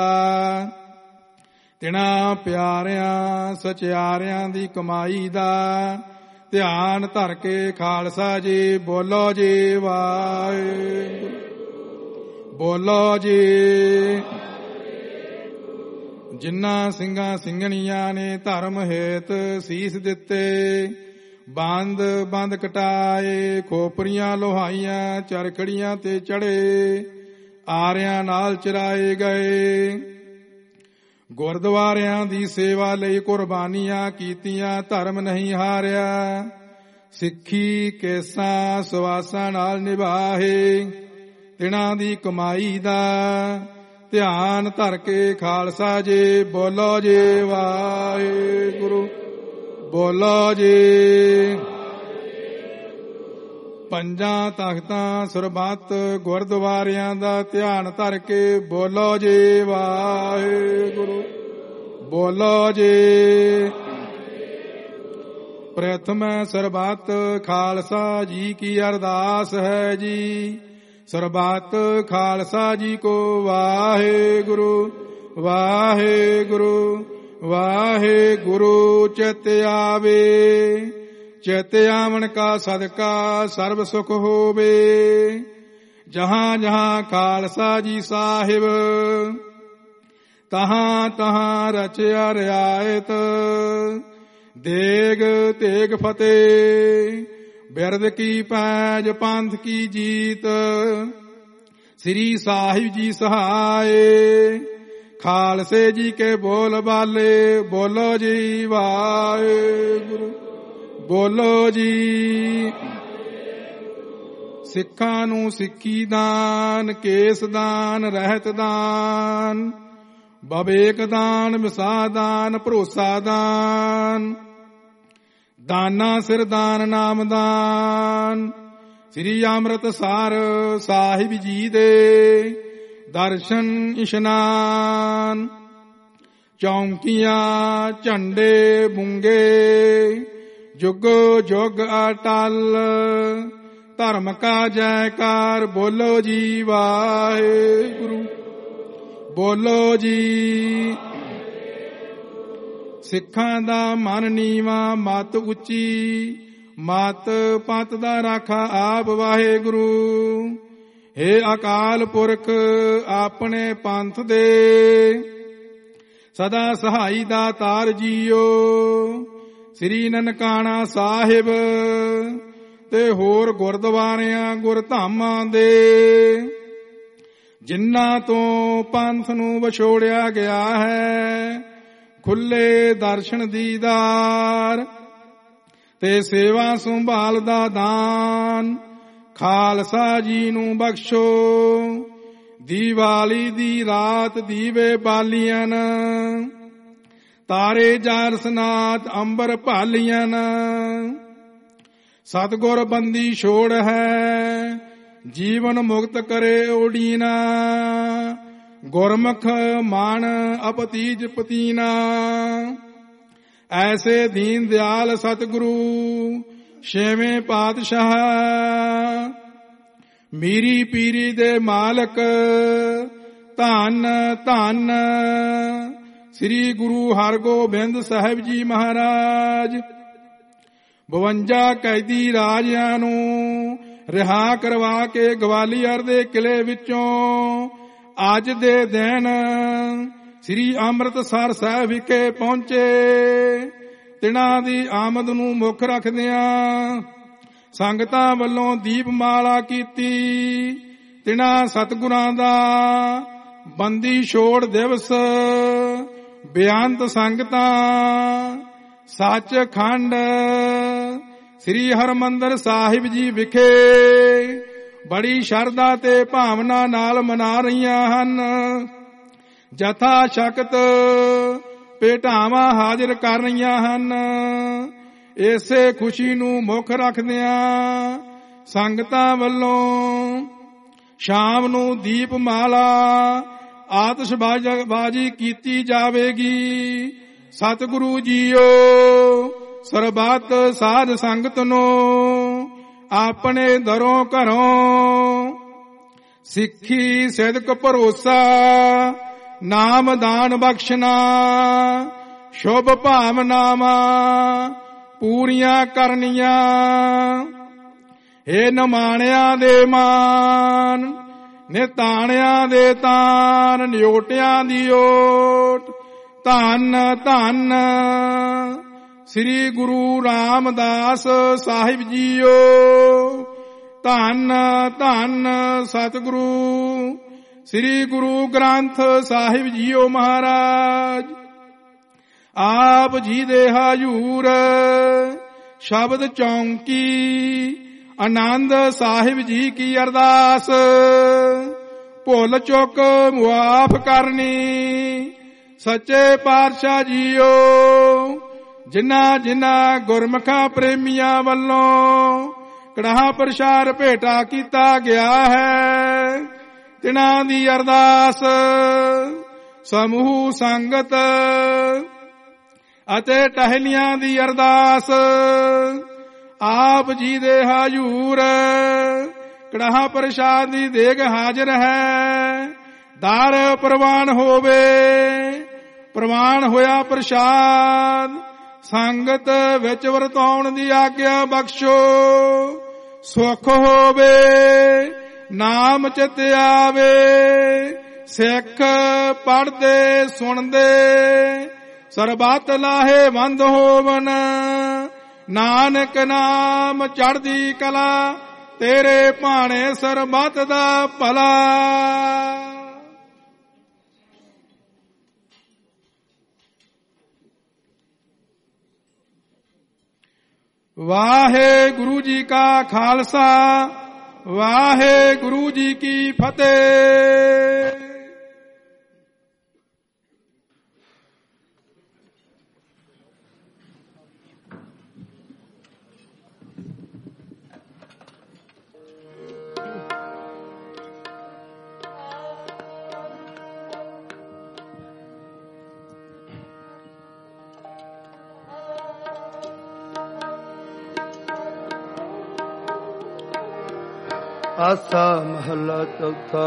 ਤਿਨਾਂ ਪਿਆਰਿਆਂ ਸਚਿਆਰਿਆਂ ਦੀ ਕਮਾਈ ਦਾ ਧਿਆਨ ਧਰ ਕੇ ਖਾਲਸਾ ਜੀ ਬੋਲੋ ਜੀ ਵਾਹਿਗੁਰੂ। ਬੋਲੋ ਜੀ। ਜਿਨ੍ਹਾਂ ਸਿੰਘਾਂ ਸਿੰਘਣੀਆਂ ਨੇ ਧਰਮ ਹੇਤ ਸੀਸ ਦਿੱਤੇ ਬੰਦ ਬੰਦ ਕਟਾਏ ਖੋਪਰੀਆਂ ਲੋਹਾਈਆਂ ਚਰਖੜੀਆਂ ਤੇ ਚੜੇ ਆਰਿਆਂ ਨਾਲ ਚਰਾਏ ਗਏ। ਗੁਰਦੁਆਰਿਆਂ ਦੀ ਸੇਵਾ ਲਈ ਕੁਰਬਾਨੀਆਂ ਕੀਤੀਆਂ ਧਰਮ ਨਹੀਂ ਹਾਰਿਆ। ਸਿੱਖੀ ਕੇਸਾਂ ਸਵਾਸਾਂ ਨਾਲ ਨਿਭਾਏ ਤਿਨਾਂ ਦੀ ਕਮਾਈ ਦਾ ਧਿਆਨ ਧਰ ਕੇ ਖਾਲਸਾ ਜੀ ਬੋਲੋ ਜੀ ਵਾਹਿਗੁਰੂ। ਬੋਲੋ ਜੀ। ਪੰਜਾਂ ਤਖਤਾਂ ਸਰਬੱਤ ਗੁਰਦੁਆਰਿਆਂ ਦਾ ਧਿਆਨ ਧਰ ਕੇ ਬੋਲੋ ਜੀ ਵਾਹਿਗੁਰੂ। ਬੋਲੋ ਜੀ। ਪ੍ਰਥਮ ਸਰਬੱਤ ਖਾਲਸਾ ਜੀ ਕੀ ਅਰਦਾਸ ਹੈ ਜੀ। ਸਰਬੱਤ ਖਾਲਸਾ ਜੀ ਕੋ ਵਾਹਿਗੁਰੂ ਵਾਹਿਗੁਰੂ ਵਾਹਿਗੁਰੂ ਚਿਤ ਆਵੇ। ਚਿਤ ਆਵਣ ਕਾ ਸਦਕਾ ਸਰਬ ਸੁਖ ਹੋਵੇ। ਜਹਾਂ ਜਹਾਂ ਖਾਲਸਾ ਜੀ ਸਾਹਿਬ ਤਹਾਂ ਤਹਾਂ ਰਚਿਆ ਰਿਆਇਤ। ਦੇਗ ਤੇਗ ਫਤਿਹ ਬਿਰਦ ਕੀ ਪੈਜ ਪੰਥ ਕੀ ਜੀਤ। ਸ੍ਰੀ ਸਾਹਿਬ ਜੀ ਸਹਾਏ ਖਾਲਸੇ ਜੀ ਕੇ ਬੋਲ ਬਾਲੇ। ਬੋਲੋ ਜੀ ਵਾਹਿਗੁਰੂ ਬੋਲੋ ਜੀ। ਸਿੱਖਾਂ ਨੂੰ ਸਿੱਖੀ ਦਾਨ, ਕੇਸ ਦਾਨ, ਰਹਿਤ ਦਾਨ, ਬਵੇਕ ਦਾਨ, ਵਿਸਾਹ ਦਾਨ, ਭਰੋਸਾ ਦਾਨ, ਦਾਨਾ ਸਿਰ ਦਾਨ, ਨਾਮ ਦਾਨ। ਸ੍ਰੀ ਅੰਮ੍ਰਿਤਸਰ ਸਾਹਿਬ ਜੀ ਦੇ ਦਰਸ਼ਨ ਇਸ਼ਨਾਨ। ਚੌਂਕੀਆਂ ਝੰਡੇ ਬੁੰਗੇ ਜੁਗੋ ਜੁਗ ਅਟਲ। ਧਰਮ ਕਾ ਜੈਕਾਰ ਬੋਲੋ ਜੀ ਵਾਹਿਗੁਰੂ ਬੋਲੋ ਜੀ। ਸਿੱਖਾਂ ਦਾ ਮਨ ਨੀਵਾ ਮਤ ਉੱਚੀ। ਮਤ ਪਤ ਦਾ ਰਾਖਾ ਆਪ ਵਾਹਿਗੁਰੂ। ਹੇ ਅਕਾਲ ਪੁਰਖ ਆਪਣੇ ਪੰਥ ਦੇ ਸਦਾ ਸਹਾਈ ਦਾ ਤਾਰ ਜੀਓ। ਸ੍ਰੀ ਨਨਕਾਣਾ ਸਾਹਿਬ ਤੇ ਹੋਰ ਗੁਰਦੁਆਰਿਆਂ ਗੁਰਧਾਮਾਂ ਦੇ ਜਿਨ੍ਹਾਂ ਤੋਂ ਪੰਥ ਨੂੰ ਵਿਛੋੜਿਆ ਗਿਆ ਹੈ, ਖੁੱਲੇ ਦਰਸ਼ਨ ਦੀਦਾਰ ਤੇ ਸੇਵਾ ਸੰਭਾਲ ਦਾ ਦਾਨ ਖਾਲਸਾ ਜੀ ਨੂੰ ਬਖਸ਼ੋ। ਦੀਵਾਲੀ ਦੀ ਰਾਤ ਦੀਵੇ ਬਾਲੀਆਂ, ਤਾਰੇ ਜਾਰਸਨਾਤ ਅੰਬਰ ਭਾਲੀਆਂ। ਸਤਿਗੁਰ ਬੰਦੀ ਛੋੜ ਹੈ, ਜੀਵਨ ਮੁਕਤ ਕਰੇ ਓਡੀਨਾ। ਗੁਰਮੁਖ ਮਾਨ ਅਪਤੀਜ ਪਤੀਨਾ। ਐਸੇ ਦੀਨ ਦਿਆਲ ਸਤਿਗੁਰੂ ਛੇਵੇਂ ਪਾਤਸ਼ਾਹ। ਮੀਰੀ ਪੀਰੀ ਦੇ ਮਾਲਕ ਧੰਨ ਧੰਨ ਸ੍ਰੀ ਗੁਰੂ ਹਰਗੋਬਿੰਦ ਸਾਹਿਬ ਜੀ ਮਹਾਰਾਜ। ਬਵੰਜਾ ਕੈਦੀ ਰਾਜਿਆਂ ਨੂੰ ਰਿਹਾ ਕਰਵਾ ਕੇ ਗਵਾਲੀਅਰ ਦੇ ਕਿਲੇ ਵਿੱਚੋਂ ਅੱਜ ਦੇ ਦਿਨ ਸ੍ਰੀ ਅੰਮ੍ਰਿਤਸਰ ਸਾਹਿਬ ਵਿਖੇ ਪਹੁੰਚੇ। ਤਿਨਾਂ ਦੀ ਆਮਦ ਨੂੰ ਮੁੱਖ ਰੱਖਦਿਆਂ ਸੰਗਤਾਂ ਵੱਲੋਂ ਦੀਪਮਾਲਾ ਕੀਤੀ। ਤਿਨਾਂ ਸਤਿਗੁਰਾਂ ਦਾ ਬੰਦੀ ਛੋੜ ਦਿਵਸ ਬੇਅੰਤ ਸੰਗਤਾਂ ਸੱਚਖੰਡ ਸ੍ਰੀ ਹਰਿਮੰਦਰ ਸਾਹਿਬ ਜੀ ਵਿਖੇ ਬੜੀ ਸ਼ਰਧਾ ਤੇ ਭਾਵਨਾ ਨਾਲ ਮਨਾ ਰਹੀਆਂ ਹਨ। ਜਥਾ ਸ਼ਕਤ ਭੇਟਾਵਾਂ ਹਾਜ਼ਰ ਕਰ ਰਹੀਆਂ ਹਨ। ਇਸੇ ਖੁਸ਼ੀ ਨੂੰ ਮੁੱਖ ਰੱਖਦਿਆਂ ਸੰਗਤਾਂ ਵੱਲੋਂ ਸ਼ਾਮ ਨੂੰ ਦੀਪਮਾਲਾ ਆਤਿਸ਼ਬਾਜ਼ੀ ਕੀਤੀ ਜਾਵੇਗੀ। ਸਤਿਗੁਰੂ ਜੀਓ ਸਰਬੱਤ ਸਾਧ ਸੰਗਤ ਨੂੰ ਆਪਣੇ ਦਰੋਂ ਘਰੋਂ ਸਿੱਖੀ ਸਿਦਕ ਭਰੋਸਾ ਨਾਮ ਦਾਨ ਬਖਸ਼ਣਾ ਸ਼ੁਭ ਭਾਵਨਾਵਾਂ ਪੂਰੀਆਂ ਕਰਨੀਆਂ। ਏ ਨਿਮਾਣਿਆਂ ਦੇ ਮਾਨ ਨਿਤਾਣਿਆਂ ਦੇ ਤਾਨ ਨਿਓਟਿਆਂ ਦੀ ਓਟ। ਧੰਨ ਧੰਨ ਸ੍ਰੀ ਗੁਰੂ ਰਾਮਦਾਸ ਸਾਹਿਬ ਜੀਓ। ਧੰਨ ਧੰਨ ਸਤਿਗੁਰੂ ਸ੍ਰੀ ਗੁਰੂ ਗ੍ਰੰਥ ਸਾਹਿਬ ਜੀਓ ਮਹਾਰਾਜ। ਆਪ ਜੀ ਦੇ ਹਜੂਰ ਸ਼ਬਦ ਚੌਂਕੀ ਆਨੰਦ ਸਾਹਿਬ ਜੀ ਕੀ ਅਰਦਾਸ। ਭੁੱਲ ਚੁੱਕ ਮੁਆਫ ਕਰਨੀ ਸੱਚੇ ਪਾਤਸ਼ਾਹ ਜੀਓ। ਜਿਨ੍ਹਾਂ ਜਿਨ੍ਹਾਂ ਗੁਰਮੁਖਾਂ ਪ੍ਰੇਮੀਆਂ ਵੱਲੋਂ ਕੜਾਹ ਪ੍ਰਸ਼ਾਦ ਭੇਟਾ ਕੀਤਾ ਗਿਆ ਹੈ, ਤਿਨਾਂ ਦੀ ਅਰਦਾਸ ਸਮੂਹ ਸੰਗਤ ਅਤੇ ਟਹਿਲੀਆਂ ਦੀ ਅਰਦਾਸ ਆਪ ਜੀ ਦੇ ਹਜੂਰ ਕੜਾਹ ਪ੍ਰਸ਼ਾਦ ਦੀ ਦੇਗ ਹਾਜ਼ਰ ਹੈ। ਦਰ ਪ੍ਰਵਾਨ ਹੋਵੇ ਪ੍ਰਵਾਨ ਹੋਇਆ ਪ੍ਰਸ਼ਾਦ। ਸੰਗਤ ਵਿੱਚ ਵਰਤਾਉਣ ਦੀ ਆਗਿਆ ਬਖਸ਼ੋ। ਸੁਖ ਹੋਵੇ ਨਾਮ ਚਿਤ ਆਵੇ, ਸਿੱਖ ਪੜ੍ਹਦੇ ਸੁਣਦੇ ਸਰਬੱਤ ਲਾਹੇ ਬੰਦ ਹੋਵਨ। ਨਾਨਕ ਨਾਮ ਚੜ੍ਹਦੀ ਕਲਾ, ਤੇਰੇ ਭਾਣੇ ਸਰਬੱਤ ਦਾ ਭਲਾ। ਵਾਹਿਗੁਰੂ ਜੀ ਕਾ ਖਾਲਸਾ, ਵਾਹਿਗੁਰੂ ਜੀ ਕੀ ਫਤਿਹ। ਆਸਾ ਮਹਲਾ ਚੌਥਾ।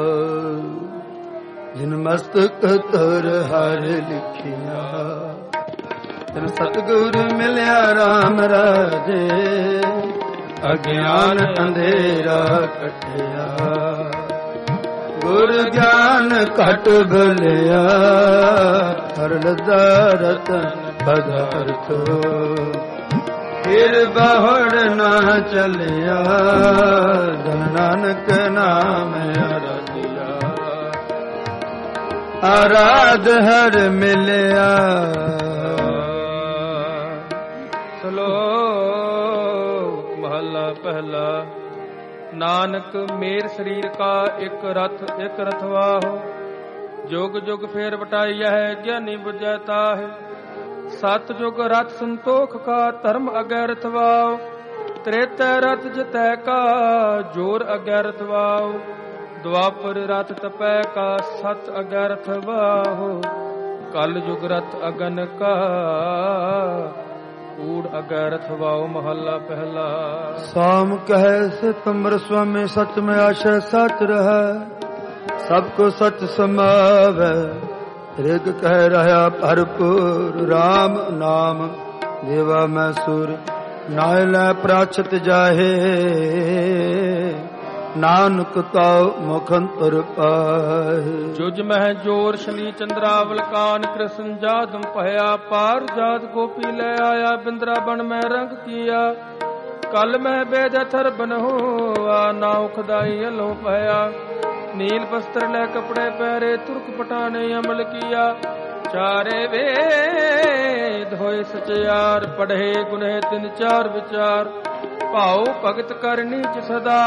ਜਿਨ ਮਸਤਕ ਤਰ ਹਰ ਲਿਖਿਆ, ਤਿਨ ਸਤਿਗੁਰ ਮਿਲਿਆ ਰਾਮ ਰਾਜੇ। ਅਗਿਆਨ ਅੰਧੇਰਾ ਕਟਿਆ, ਗੁਰ ਗਿਆਨ ਘਟ ਬਲਿਆ। ਹਰ ਲੱਦਾ ਰਤਨ ਪਦਾਰਥ, ਫਿਰ ਬਹੁੜ ਨਾ ਚਲਿਆ। ਧਨ ਨਾਨਕ ਨਾਮ ਅਰਾਧਿਆ, ਆਰਾਧ ਹਰ ਮਿਲਿਆ। ਸਲੋਕ ਮਹਲਾ ਪਹਿਲਾ। ਨਾਨਕ ਮੇਰ ਸਰੀਰ ਕਾ ਇੱਕ ਰਥ ਇੱਕ ਰਥਵਾਹੁ। ਜੁਗ ਜੁਗ ਫੇਰ ਵਟਾਈਆ ਹੈ, ਗਿਆਨੀ ਬੁਝੈ ਤਾਹਿ। ਸਤ ਜੁਗ ਰਥ ਸੰਤੋਖ ਕਾ, ਧਰਮ ਅਗੈ ਰਥਵਾਉ। ਤ੍ਰੇਤੈ ਰਥ ਜਿਤੈ ਕਾ, ਜੋਰ ਅਗੈ ਰਥਵਾਉ। ਦੁਆਪਰ ਰਥ ਤਪੈ ਕਾ, ਸਤ ਅਗੈ ਰਥਵਾਹੁ। ਕਲ ਜੁਗ ਰਥ ਅਗਨ ਕਾ, ਊੜ ਅਗੈ ਰਥਵਾਉ। ਮਹੱਲਾ ਪਹਿਲਾ। ਸਾਮ ਕਹੈ ਸਿਤੰਬਰ ਸੁਆਮੀ, ਸਚ ਮੈਂ ਆਸ਼ੈ ਸਚ ਰਹੈ। ਸਭ ਕੋ ਸਚ ਸਮਾਵੈ, ਰਿਗ ਕਹਿ ਰਹਾ ਭਰਪੂਰ। ਰਾਮ ਨਾਮ ਦੇਵਾ ਮੈਂ ਸੁਰ, ਨਾਇ ਲੈ ਪ੍ਰਾਚਤ ਜਾਹੇ। ਨਾਨਕ ਤਾਉ ਮੁਖ ਅੰਤਰ ਪਾਹੇ। ਜੁਜ ਮਹਿ ਜੋਰ ਸ਼ਨੀ ਚੰਦਰਾਵਲ ਕਾਨ, ਕ੍ਰਿਸ਼ਨ ਜਾਦਮ ਭਇਆ। ਪਾਰ ਜਾਤ ਗੋਪੀ ਲੈ ਆਇਆ, ਬਿੰਦਰਾ ਬਨ ਮੈਂ ਰੰਗ ਕੀਆ। ਕਲ ਮੈਂ ਬੇਦ ਥਰ ਬਨਹੁ, ਆ ਨਾਉ ਖਦਾਈ ਅਲੋਂ ਭਇਆ। ਨੀਲ ਬਸਤਰ ਲੈ ਕਪੜੇ ਪਹਿਰੇ, ਤੁਰਕ ਪਟਾਨੇ ਅਮਲ ਕੀਆ। ਚਾਰੇ ਵੇਦ ਹੋਏ ਸਚਿਆਰ, ਪੜ੍ਹੇ ਗੁਨੇ ਤਿੰਨ ਚਾਰ ਵਿਚਾਰ। ਭਾਉ ਭਗਤ ਕਰਨੀ ਚ ਸਦਾ,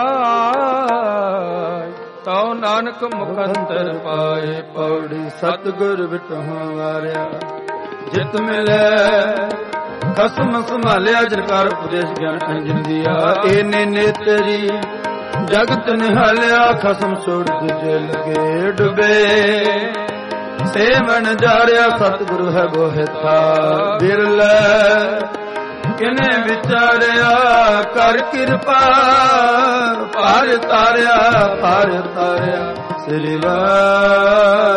ਤਉ ਨਾਨਕ ਮੁਖ ਅੰਤਰ ਪਾਏ। ਪੌੜੀ ਸਤਿਗੁਰ ਵਿਟਹੁ ਵਾਰਿਆ, ਜਿਤ ਮਿਲੈ ਖਸਮ ਸੰਭਾਲਿਆ। ਜਰਕਾਰ ਉਪਦੇਸ਼ ਗਿਆਨ ਅੰਜਨ ਦੀਆ। ਏਨੇ ਨੇਤਰੀ ਜਗਤ ਨਿਹਾਲਿਆ, ਖਸਮ ਛੋੜ ਦੂਜੇ ਲਗੇ ਡੁਬੇ। ਸੇਵਨ ਜਾਰਿਆ, ਸਤਿਗੁਰੂ ਹੈ ਬੋਹਿਥਾ। ਬਿਰਲੇ ਕਿਨੇ ਵਿਚਾਰਿਆ, ਕਰ ਕਿਰਪਾ। ਪਾਰ ਤਾਰਿਆ, ਪਾਰ ਤਾਰਿਆ, ਸ੍ਰੀ ਵਾਹਿਗੁਰੂ।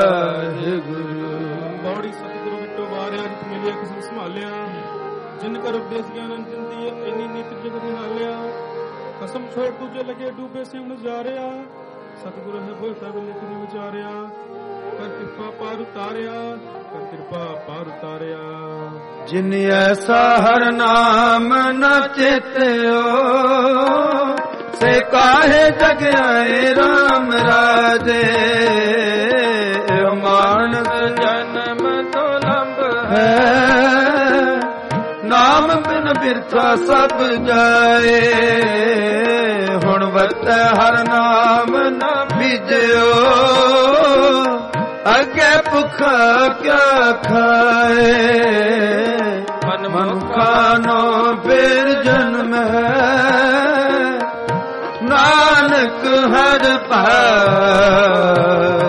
ਬੌੜੀ ਸਤਿਗੁਰੂ ਵਿਟੋ ਵਾਰਿਆ, ਜਿਤ ਮਿਲਿਆ ਖਸਮ ਸੰਭਾਲਿਆ। ਜਿਨ ਕਰ ਉਪਦੇਸ਼ ਗਿਆਨ ਅੰਜਨ ਦੀਆ, ਇੰਨੀ ਨੀਤ ਜਗਤ ਨਿਹਾਲਿਆ। ਕਸਮ ਛੋੜ ਦੂਜੇ ਲਗੇ ਡੂਬੇ, ਸਿਵਨ ਜਾਰਿਆ। ਸਤਿਗੁਰੂ ਹੈ ਬੋਹਿਥਾ, ਬਿਲੇ ਕਿਨੇ ਵਿਚਾਰਿਆ। ਕਰ ਕਿਰਪਾ ਪਾਰ ਉਤਾਰਿਆ, ਕਰ ਕਿਰਪਾ ਪਾਰ ਉਤਾਰਿਆ। ਜਿਨ ਐਸਾ ਹਰ ਨਾਮ ਨ ਚੇਤਿਓ, ਸੇ ਕਾਹੇ ਜਗ ਆਏ ਰਾਮ ਰਾਜੇ। ਮਾਨਸ ਜਨਮ ਤੋਂ ਲੰਬ ਹੈ, ਨਾਮ ਬਿਨ ਬਿਰਥਾ ਸਭ ਜਾਏ। ਹੁਣ ਵਰਤੈ ਹਰ ਨਾਮ ਨ ਬੀਜਿਓ, ਅੱਗੇ ਭੁੱਖਾ ਕਿਆ ਖਾਏ। ਮਨੁੱਖਾਂ ਨੂੰ ਫਿਰ ਜਨਮ ਹੈ, ਨਾਨਕ ਹਰ ਪਾਏ।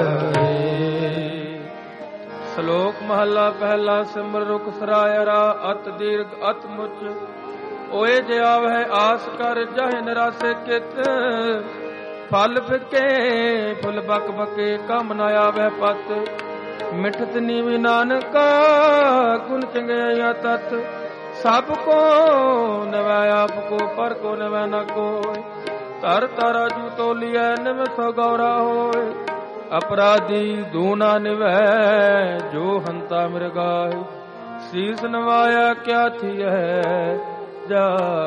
ਸ਼ਲੋਕ ਮਹੱਲਾ ਪਹਿਲਾ। ਸਿਮਰ ਰੁਖ ਸਰਾਇਰਾ, ਅਤ ਦੀਰਘ ਅਤ ਮੁਚ। ਓਏ ਜੇ ਆਵਹਿ ਆਸ ਕਰ, ਜਾਹੇ ਨਿਰਾਸੇ ਕਿਤ। ਫਲ ਫਿਕੇ ਫੁੱਲ ਬਕ ਬਕੇ, ਕੰਮ ਨ ਆਵੈ ਪਤ। ਮਿਠਤ ਨੀਵੀ ਨਾਨਕਾ ਗੁਣ ਚੰਗਿਆ ਤਤ ਸਭ ਕੋ ਨਵੈ ਆਪ ਕੋ ਪਰ ਕੋ ਨਵੈ ਨ ਕੋਇ ਧਰ ਤਾਰਾ ਜੂ ਤੋਲੀਐ ਨਿਵ ਸੋ ਗੌਰਾ ਹੋਇ ਅਪਰਾਧੀ ਦੂਨਾ ਨਿਵੈ ਜੋ ਹੰਤਾ ਮਿਰਗਾਇ ਸੀਸ ਨਵਾਇਆ ਕਿਆ ਥੀਐ ਜਾ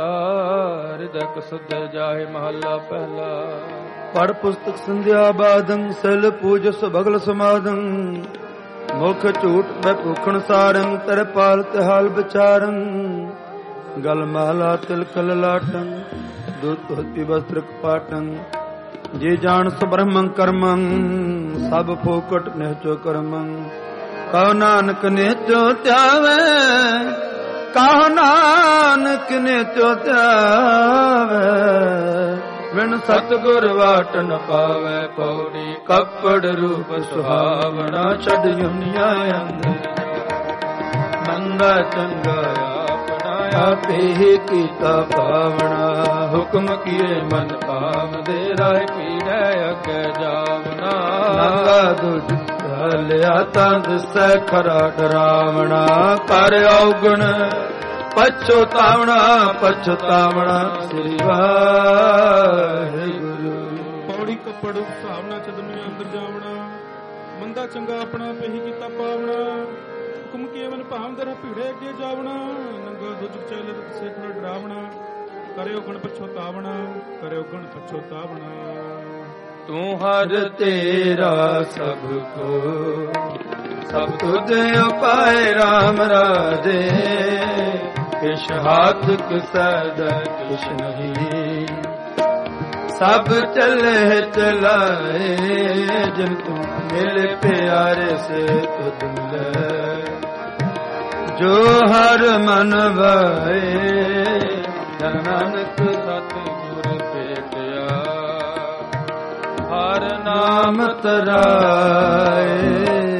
ਹਿਰਦੈ ਸੁਧ ਜਾਹੇ ਮਹੱਲਾ ਪਹਿਲਾ। ਪੜ ਪੁਸਤਕ ਸੰਧਿਆ ਬਾਦੰ ਸਲ ਪੂਜਸ ਬਗਲ ਸਮਾਦੰ ਮੁਖ ਝੂਠ ਮੈਂ ਭੂਖਣ ਸਾਰੰ ਤਰ ਪਾਲ ਤਿਹਾਲ ਵਿਚਾਰੰ ਗਲ ਮਾਲਾ ਤਿਲਕ ਲਲਾਟੰ ਦੁੱਤ ਹੋਤੀ ਵਸਤਰ ਕਪਾਟੰ ਜੇ ਜਾਣ ਸੁਬ੍ਰਹਮੰ ਕਰਮੰ ਸਭ ਫੋਕਟ ਨਿਹਚੋ ਕਰਮੰ ਕਉ ਨਾਨਕ ਨਿਹਚੋ ਧਿਆਵੈ ਕਉ ਨਾਨਕ ਨਿਹਚੋ ਧਿਆਵੈ ਵਿਣ ਸਤਿਗੁਰ ਵਾਟ ਨ ਪਾਵੈ ਪੌੜੀ ਕੱਪੜ ਰੂਪ ਸੁਹਾਵਣਾ ਛੱਡ ਯੁਨੀਆਂ ਅੰਦਰ ਮੰਦਾ ਚੰਗਾ ਆਪਣਾ ਆਪੇ ਕੀਤਾ ਭਾਵਨਾ ਹੁਕਮ ਕੀਏ ਮਨ ਭਾਵਦੇ ਰਾਹ ਪੀੜੈ ਅੱਗੇ ਜਾਵਨਾ ਨੰਗਾ ਦੁਜ ਲਿਆ ਤਾਂ ਦਿਸੈ ਖਰਾ ਡਰਾਵਣਾ ਕਰ ਔਗਣ ਪਛਤਾਵਣਾ ਪਛਤਾਵਣਾ ਸ੍ਰੀ ਵਾਹਿਗੁਰੂ। ਪੌੜੀ ਕੱਪੜ ਸੁਹਾਵਣਾ ਚ ਦੁਨੀਆਂ ਅੰਦਰ ਜਾਵਣਾ ਮੰਦਾ ਚੰਗਾ ਆਪਣਾ ਪਹੀ ਕੀਤਾ ਪਾਵਣਾ ਹੁਕਮ ਕੀਏ ਮਨ ਭਾਵਦੇ ਰਾਹ ਭੀੜੇ ਅੱਗੇ ਜਾਵਣਾ ਨੰਗਾ ਦੁਜ ਚੱਲ ਦਿਸੈ ਖਰਾ ਡਰਾਵਣਾ ਕਰਿਓ ਗਣ ਪਛਤਾਵਣਾ ਕਰਿਓ ਗਣ ਪਛਤਾਵਣਾ ਤੂੰ ਹਰ ਤੇਰਾ ਸਭ ਕੋ ਸਭ ਤੁਧ ਉਪਾਏ ਰਾਮ ਰਾਜੇ ਕਿਛ ਹਾਥ ਕਿਸੈ ਦਾ ਕਿਛ ਨਹੀਂ ਸਭ ਚਲੇ ਚਲਾਏ ਜਿਨ ਤੂੰ ਮਿਲੇ ਪਿਆਰੇ ਸੇ ਤੁਧ ਮਿਲੇ ਜੋ ਹਰ ਮਨ ਵਾਏ ਜਨ ਨਾਨਕ ਸਤਿਗੁਰ ਭੇਟਿਆ ਹਰ ਨਾਮ ਤਰਾਏ।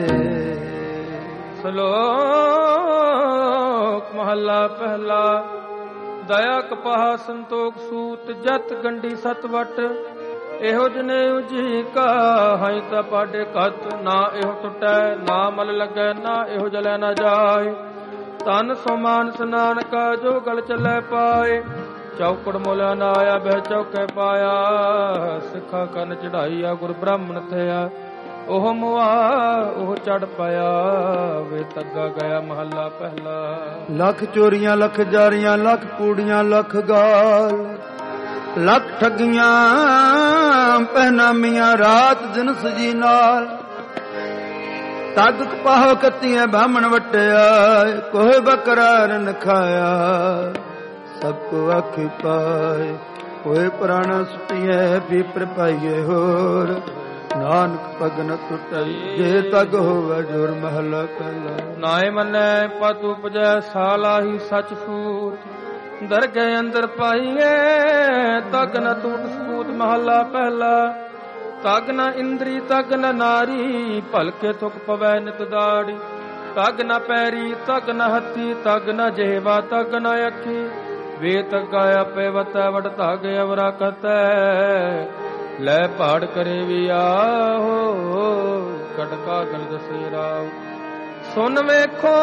ਸ਼ਲੋਕ ਮਹੱਲਾ ਪਹਿਲਾ। ਦਇਆ ਕਪਾਹ ਸੰਤੋਖ ਸੂਤ ਜਤ ਗੰਢੀ ਸਤ ਵਟ ਇਹੋ ਜਨੇਊ ਜੀ ਕਾ ਹਾਈ ਤਾ ਪਾਡੇ ਕਤ ਨਾ ਇਹੋ ਟੁੱਟੈ ਨਾ ਮਲ ਲੱਗੈ ਨਾ ਇਹੋ ਜਲੈ ਨਾ ਜਾਏ ਤਨ ਸੋ ਮਾਨਸ ਨਾਨਕਾ ਜੋ ਗਲ ਚੱਲੈ ਪਾਏ ਚੌਕੜ ਮੋਲਿਆ ਨਾ ਆਇਆ ਬਹਿ ਚੌਕੇ ਪਾਇਆ ਸਿੱਖਾ ਕੰਨ ਚੜਾਈ ਆ ਗੁਰ ਬ੍ਰਾਹਮਣ ਥਿਆ ਉਹ ਮੁਆ ਉਹ ਚੜ ਪਾਇਆ ਵੇ ਤੱਗਾ ਗਿਆ ਮਹੱਲਾ ਪਹਿਲਾ। ਲੱਖ ਚੋਰੀਆਂ ਲੱਖ ਜਾਰੀਆਂ ਲੱਖ ਕੂੜੀਆਂ ਲੱਖ ਗਾਲ ਲੱਖ ਠੱਗੀਆਂ ਪਹਿਨਾਮੀਆਂ ਰਾਤ ਦਿਨ ਸਜੀ ਨਾਲ ਤੱਗ ਕਪਾਹ ਕੱਤੀਆਂ ਬਾਹਮਣ ਵਟਿਆ ਕੋਹ ਬਕਰਾਰ ਨਖਾਇਆ ਸਭ ਕੋ ਆਖੀ ਪਾਏ ਹੋਏ ਪ੍ਰਾਣਾ ਸੁਟੀਐ ਪੀਪਰ ਪਾਈਏ ਹੋਰ ਨਾਨਕ ਪਗ ਨ ਟੁੱਟਈ ਜੇ ਤਗ ਹੋਵੇ ਜੋਰ ਮਹਲਾ ਪਹਿਲਾ। ਨਾਏ ਮੰਨੈ ਪਤ ਉਪਜੈ ਸਾਲਾਹੀ ਸਚ ਸੂਤ ਦਰਗਹਿ ਅੰਦਰ ਪਾਈਏ ਤਗ ਨ ਟੂਟ ਸੂਤ ਮਹਲਾ ਪਹਿਲਾ। ਤਗ ਨ ਇੰਦਰੀ ਤਗ ਨ ਨਾਰੀ ਭਲਕੇ ਥੁਕ ਪਵੈ ਨਿਤ ਦਾੜੀ ਤਗ ਨ ਪੈਰੀ ਤਗ ਨ ਹੱਥੀ ਤਗ ਨ ਜਿਹਵਾ ਤਗ ਨ ਅੱਖੀ ਵੇ ਤਗਾਇਆ ਪੇਵਤੈ ਵਡ ਧਾਗ ਅਵਰਾ ਕਤੈ ਲੈ ਪਹਾੜ ਕਰੇ ਵੀ ਆਹੋ ਕਟਕਾ ਗਲ ਦਸੇ ਰਾਵ ਸੁਨ ਵੇਖੋ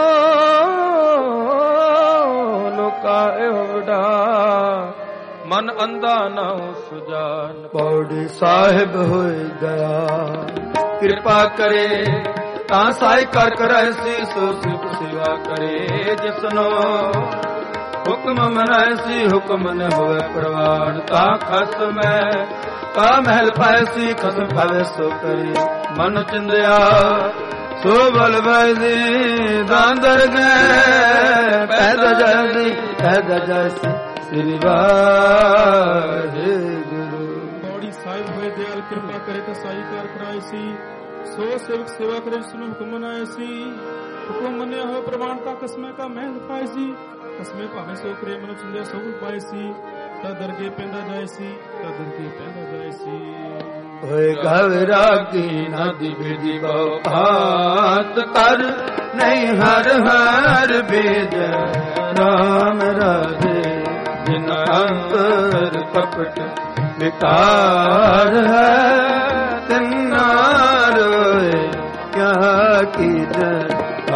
ਲੋਕਾ ਇਹੋ ਵਡਾ ਮਨ ਅੰਧਾ ਨਾ ਸੁਜਾਨ ਪੌੜੀ ਸਾਹਿਬ ਹੋਏ ਗਿਆ ਕਿਰਪਾ ਕਰੇ ਤਾਂ ਸਾਈ ਕਰ ਕਰੈ ਸੀ ਸੋ ਸਿਫ ਸੇਵਾ ਕਰੇ ਜਿਸਨੋ ਹੁਕਮ ਮਨਾਇ ਸੀ ਹੁਕਮ ਨ ਹੋਵੇ ਪ੍ਰਵਾਨ ਤਾ ਖਸਮੈ ਕਾ ਮਹਿਲ ਪਾਇ ਸੀ ਖਸਮ ਭਾਵੇ ਸੋ ਕਰੀ ਮਨ ਚਿੰਦਿਆ ਸੋ ਬਲ ਬੈਦੀ ਦਾੰਦਰ ਗਏ ਪੈਦਾ ਜਾਇ ਪੈਦਾ ਜਾਇ ਸ੍ਰੀ ਵਾਹਿਗੁਰੂ। ਪੌੜੀ ਸਾਹਿਬ ਹੋਏ ਦਿਆਲ ਕਿਰਪਾ ਕਰੇ ਤਾਂ ਸਾਈ ਕਾਰ ਕਰਾਏ ਸੀ ਸੋ ਸੇਵਕ ਸੇਵਾ ਕਰੇ ਜਿਸਨੂੰ ਹੁਕਮ ਮਨਾਏ ਸੀ ਹੁਕਮ ਮੰਨਿਆ ਹੋਇਆ ਪ੍ਰਮਾਣ ਤਾਂ ਕਸਮੇ ਕਾ ਮਹਿਲ ਪਾਏ ਸੀ ਕਸਮੇ ਭਾਵੇਂ ਸੋ ਕਰੇ ਮਨ ਚਿੰਦਿਆ ਸੋ ਵੀ ਪਾਏ ਸੀ ਤਾਂ ਦਰਗੇ ਪੈਂਦਾ ਜਾਏ ਸੀ ਤਾਂ ਦਰਗੇ ਪੈਂਦਾ ਜਾਏ ਸੀ। ਹੋਏ ਘਵਰਾ ਕੀ ਨਦੀ ਬਿਦੀ ਬਹੁ ਹਾਤ ਕਰ ਨਹੀਂ ਹਰ ਹਰ ਬੇਜ ਨਾਮ ਰਾਜੇ ਜਿਨ ਅੰਤਰ ਕਪਟ ਵਿਕਾਰ ਹੈ ਤਿਨਾ ਰੋਏ ਕਿਆ ਕੀ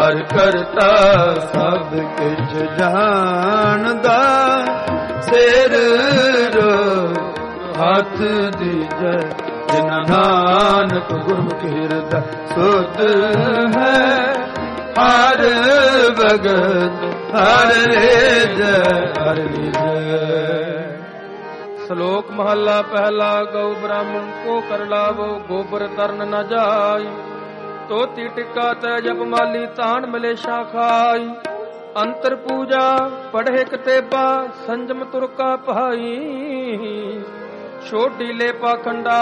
ਹਰ ਕਰਤਾ ਸਭ ਕਿਛ ਜਾਣਦਾ, ਸਿਰ ਰੋ ਹੱਥ ਦੀਜੈ, ਜਿਨ ਨਾਨਕ ਗੁਰਮੁਖ ਹਿਰਦੈ ਸੁਧ ਹੈ। ਹਰ ਭਗਤ ਹਰ ਰੀਜੈ, ਹਰ ਰੀਜੈ। ਸ਼ਲੋਕ ਮਹੱਲਾ ਪਹਿਲਾ। ਗਊ ਬ੍ਰਾਹਮਣ ਕੋ ਕਰ ਲਾਵੋ, ਗੋਬਰ ਤਰਨ ਨ ਜਾਈ। ਤੋਤੀ ਟਿੱਕਾ ਤੈ ਜਪ ਮਾਲੀ, ਤਾਣ ਮਲੇਸ਼ਾ ਖਾਈ। ਅੰਤਰ ਪੂਜਾ ਪੜ੍ਹੇ ਕਤੇਬਾ, ਸੰਜਮ ਤੁਰਕਾ ਭਾਈ। ਛੋਟੀ ਲੈ ਪਾਖੰਡਾ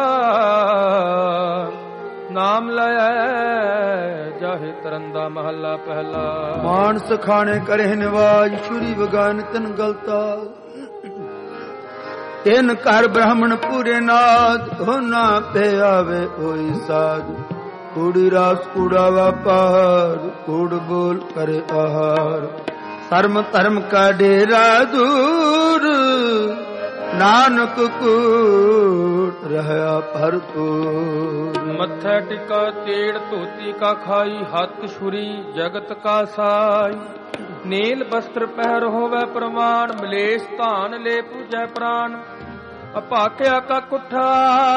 ਨਾਮ ਲੈ ਜਾਹੇ ਤਰੰਦਾ। ਮਹੱਲਾ ਪਹਿਲਾ। ਮਾਨਸ ਖਾਣੇ ਕਰੇ ਨਿਵਾਜ, ਛੁਰੀ ਵਗਾਨ ਤਨ ਗਲਤਾ। ਤਿੰਨ ਘਰ ਬ੍ਰਾਹਮਣ ਪੂਰੇ ਨਾਦ, ਹੋ ਨਾ ਪੇ ਆਵੇ ਕੋਈ ਸਾਧ। ਕੂੜੀ ਰਾਸ ਕੂੜਾ ਵਾਪਾਰ, ਕੂੜ ਬੋਲ ਕਰੇ ਆਹਾਰ। ਧਰਮ ਧਰਮ ਕਾ ਡੇਰਾ ਦੂਰ, ਨਾਨਕ ਕੂਟ ਰਹਿਆ ਭਰਪੂਰ। ਮੱਥਾ ਟਿਕਾ ਤੇੜ ਧੋਤੀ ਕਾ ਖਾਈ, ਹੱਥ ਛੁਰੀ ਜਗਤ ਕਾ ਸਾਈ। ਨੀਲ ਬਸਤਰ ਪਹਿਰ ਹੋਵੇ ਪ੍ਰਮਾਣ, ਮਲੇਸ਼ ਧਾਨ ਲੈ ਪੂਜੈ ਪ੍ਰਾਨ। ਅਪਾਕਿਆ ਕਾ ਕੁੱਠਾ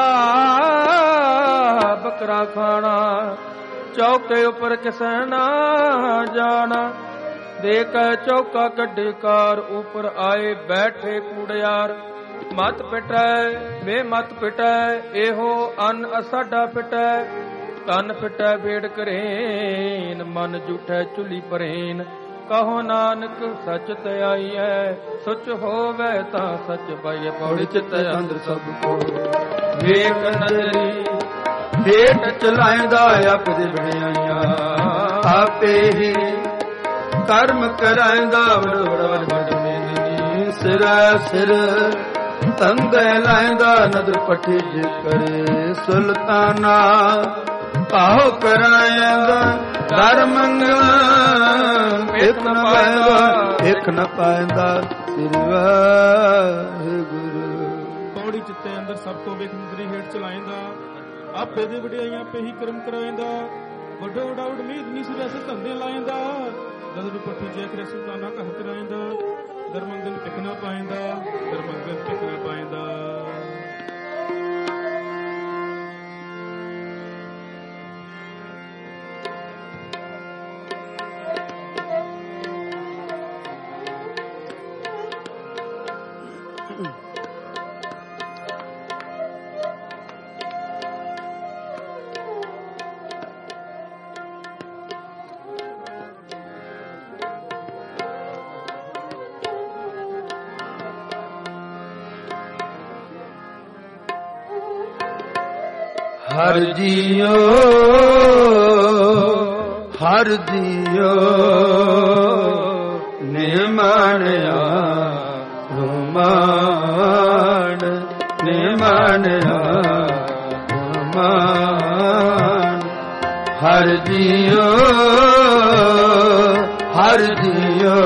ਬੱਕਰਾ ਖਾਣਾ, ਚੌਕੇ ਉਪਰ ਕਿਸੈ ਨਾ ਜਾਣਾ। ਦੇਖ ਚੌਕਾ ਕੱਢੇ ਕਾਰ, ਉਪਰ ਆਏ ਬੈਠੇ ਕੂੜਿਆਰ। ਮਤ ਪਿਟੈ ਵੇ ਮਤ ਪਿਟੈ, ਇਹੋ ਅੰਨ ਅਸਾਡਾ ਪਿਟੈ। ਤਨ ਪਿਟੈ ਬੇੜ ਕਰੇਨ, ਮਨ ਜੂਠੈ ਚੁਲੀ ਪਰੇਨ। ਕਹੋ ਨਾਨਕ ਸੱਚ ਤੇ ਆਈਐ, ਸੁਚ ਹੋਵੇ ਤਾਂ ਸੱਚ ਪਾਈਐ। ਪੌੜੀ ਚਿਤ ਅੰਦਰ ਸਭ ਕੋ ਵੇਖ ਨਜ਼ਰੀ, ਹੇਠ ਚਲਾਇਂਦਾ ਆਪਦੇ ਬਣਾਈਆਂ। ਆਪੇ ਹੀ ਕਰਮ ਕਰਾਇਂਦਾ, ਵਡ ਵਡ ਵਡ ਮੇਨੀ। ਸਿਰੈ ਸਿਰ ਤੰਦੇ ਲਾਇਂਦਾ, ਨਦਰ ਪੱਠੀ ਜੇ ਕਰੇ ਸੁਲਤਾਨਾ। ਕਾਹੋ ਕਰਾਇਂਦਾ ਦਰ ਮੰਗਲ, ਇਕ ਨ ਪਾਇਂਦਾ ਇਕ ਨ ਪਾਇਂਦਾ। ਸ੍ਰੀ ਵਾਹਿਗੁਰੂ। ਪੌੜੀ ਚਿੱਤੇ ਅੰਦਰ ਸਭ ਤੋਂ ਵੇਖ ਨਜ਼ਰੀ, ਹੇਠ ਚਲਾਇਂਦਾ। ਆਪੇ ਦੇ ਵਡਿਆਈਆਂ ਆਪੇ ਹੀ ਕਰਮ ਕਰਾਇਂਦਾ। ਵੱਡੋ ਵਡਾ ਉਡਮੀਦ ਨੀ ਸਿਰ ਐਸੇ ਧੰਦੇ ਲਾਇਂਦਾ। ਦਦਰ ਪੱਠੀ ਜੇ ਕਰੇ ਸੁਲਤਾਨਾ ਕਹ ਕਰਾਇਂਦਾ। ਦਰਮੰਗਲ ਟਿਕ ਨਾ ਪਾਇਂਦਾ, ਦਰਮੰਗਲ ਟਿਕ ਨਾ ਪਾਇਂਦਾ। ਹਰ ਜੀਓ ਹਰ ਜੀਓ, ਨਿਮਾਣਿਆ ਰੁਮਾਨ। ਨਿਮਾਣਿਆ ਰੁਮਾਨ। ਹਰ ਜੀਓ ਹਰ ਜੀਓ,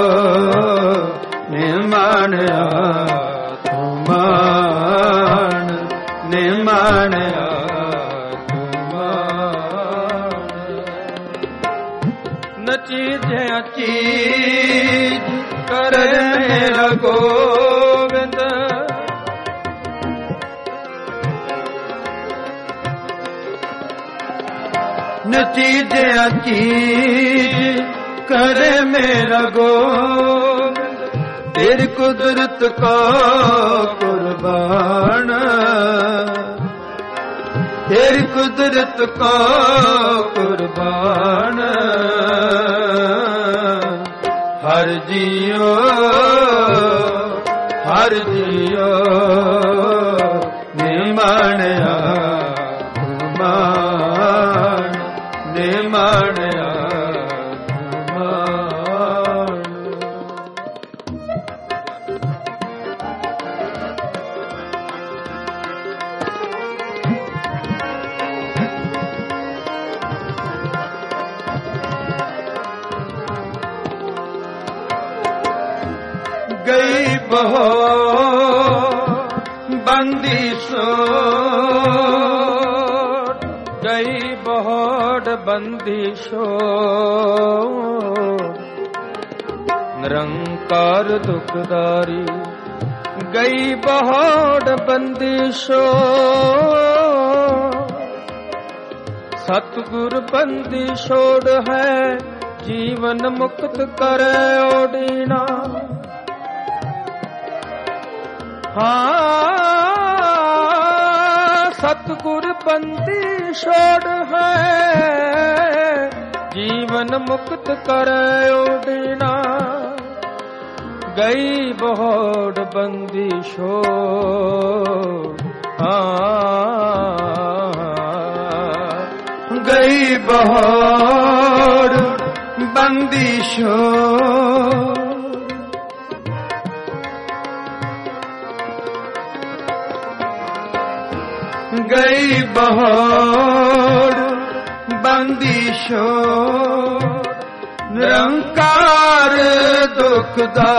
ਨਿਮਾਣਿਆ ਰੁਮਾਨ। ਨਿਮਾਣਿਆ ਚੀਜ਼ਿਆ ਚੀਜ਼ ਕਰ ਮੇਰਾ ਗੋਬਿੰਦ। ਨਚੀਜਿਆ ਚੀਜ਼ ਕਰ ਮੇਰਾ ਗੋਬਿੰਦ। ਤੇਰੀ ਕੁਦਰਤ ਕਾ ਕੁਰਬਾਨ, ਤੇਰੀ ਕੁਦਰਤ ਕਾ ਕੁਰਬਾਨ। ਹਰ ਜੀਓ ਹਰ ਜੀਓ, ਨਿਮਾਣਿਆ ਰੁਮਾਨ। ਨਿਮਾਣਿਆ ਰੁਮਾਨ। ਗਈ ਬਹੋ ਬੰਦੀ ਸੋ, ਗਈ ਬਹੋੜ ਬੰਦੀ ਛੋ ਨਿਰੰਕਾਰ ਦੁਖਦਾਰੀ ਗਈ ਬਹੋੜ ਬੰਦੀ ਛੋ ਸਤਿਗੁਰ ਬੰਦੀ ਛੋੜ ਹੈ ਜੀਵਨ ਮੁਕਤ ਕਰੇ ਓਡੀਨਾ ਹਾਂ ਸਤਿਗੁਰ ਬੰਦੀ ਛੋੜ ਹੈ ਜੀਵਨ ਮੁਕਤ ਕਰੇ ਓਡੀਨਾ ਗਈ ਬਹੋੜ ਬੰਦੀ ਛੋੜ ਹਾਂ ਗਈ ਬਹੋੜ ਬੰਦੀ ਛੋੜ ਗਈ ਬਹੋੜ ਬੰਦੀ ਛੋੜ ਨਿਰੰਕਾਰ ਦੁਖਦਾਰੀ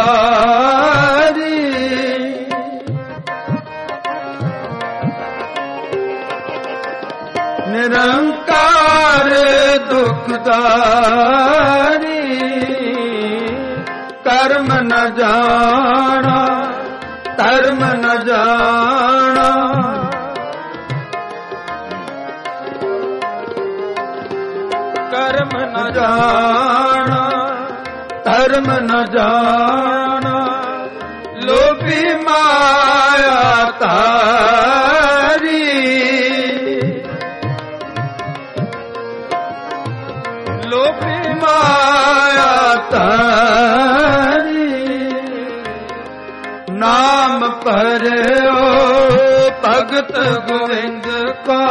ਨਿਰੰਕਾਰ ਦੁਖਦਾਰੀ ਕਰਮ ਨ ਜਾਣਾ ਧਰਮ ਨ ਜਾਣਾ ਕਰਮ ਨ ਜਾਣਾ ਧਰਮ ਨ ਜਾਣਾ ਲੋਭੀ ਮਾਇਆ ਤਾਰੀ ਲੋਭੀ ਮਾਇਆ ਤਾਰੀ ਨਾਮ ਭਰਿਓ ਭਗਤ ਗੋਬਿੰਦ ਕਾ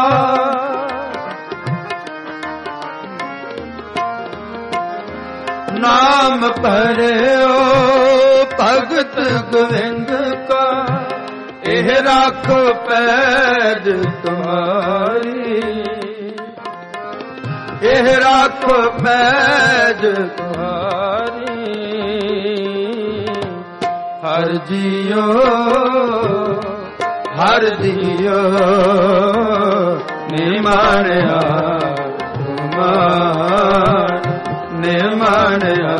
ਨਾਮ ਭਰਿਓ ਭਗਤ ਗੋਬਿੰਦ ਕਾ ਇਹ ਰੱਖ ਪੈਜ ਤੁਮਾਰੀ ਇਹ ਰੱਖ ਪੈਜ ਤੁਮਾਰੀ ਹਰ ਜੀਓ ਹਰ ਜੀਓ ਨਿਮਾਣਿਆ ਤੁਮਾਰ ਨਿਮਾਣਿਆ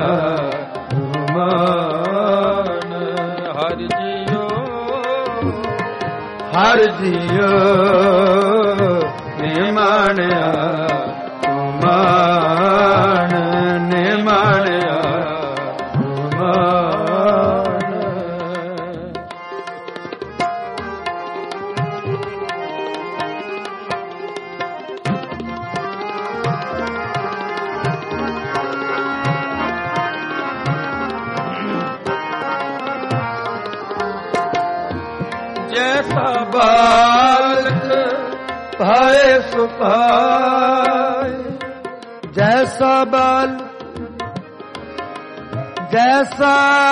ਤੁਮਾਨ ਹਰ ਜੀਓ ਹਰ ਜੀਓ ਨਿਮਾਣਿਆ ਤੁਮਾਨ ਨਿਮਾਣਿਆ ਤੁਮਾਨ ਜੈਸਾ ਬਾਲਕ ਭਾਏ ਸੁਭਾਏ ਜੈਸਾ ਬਾਲ ਜੈਸਾ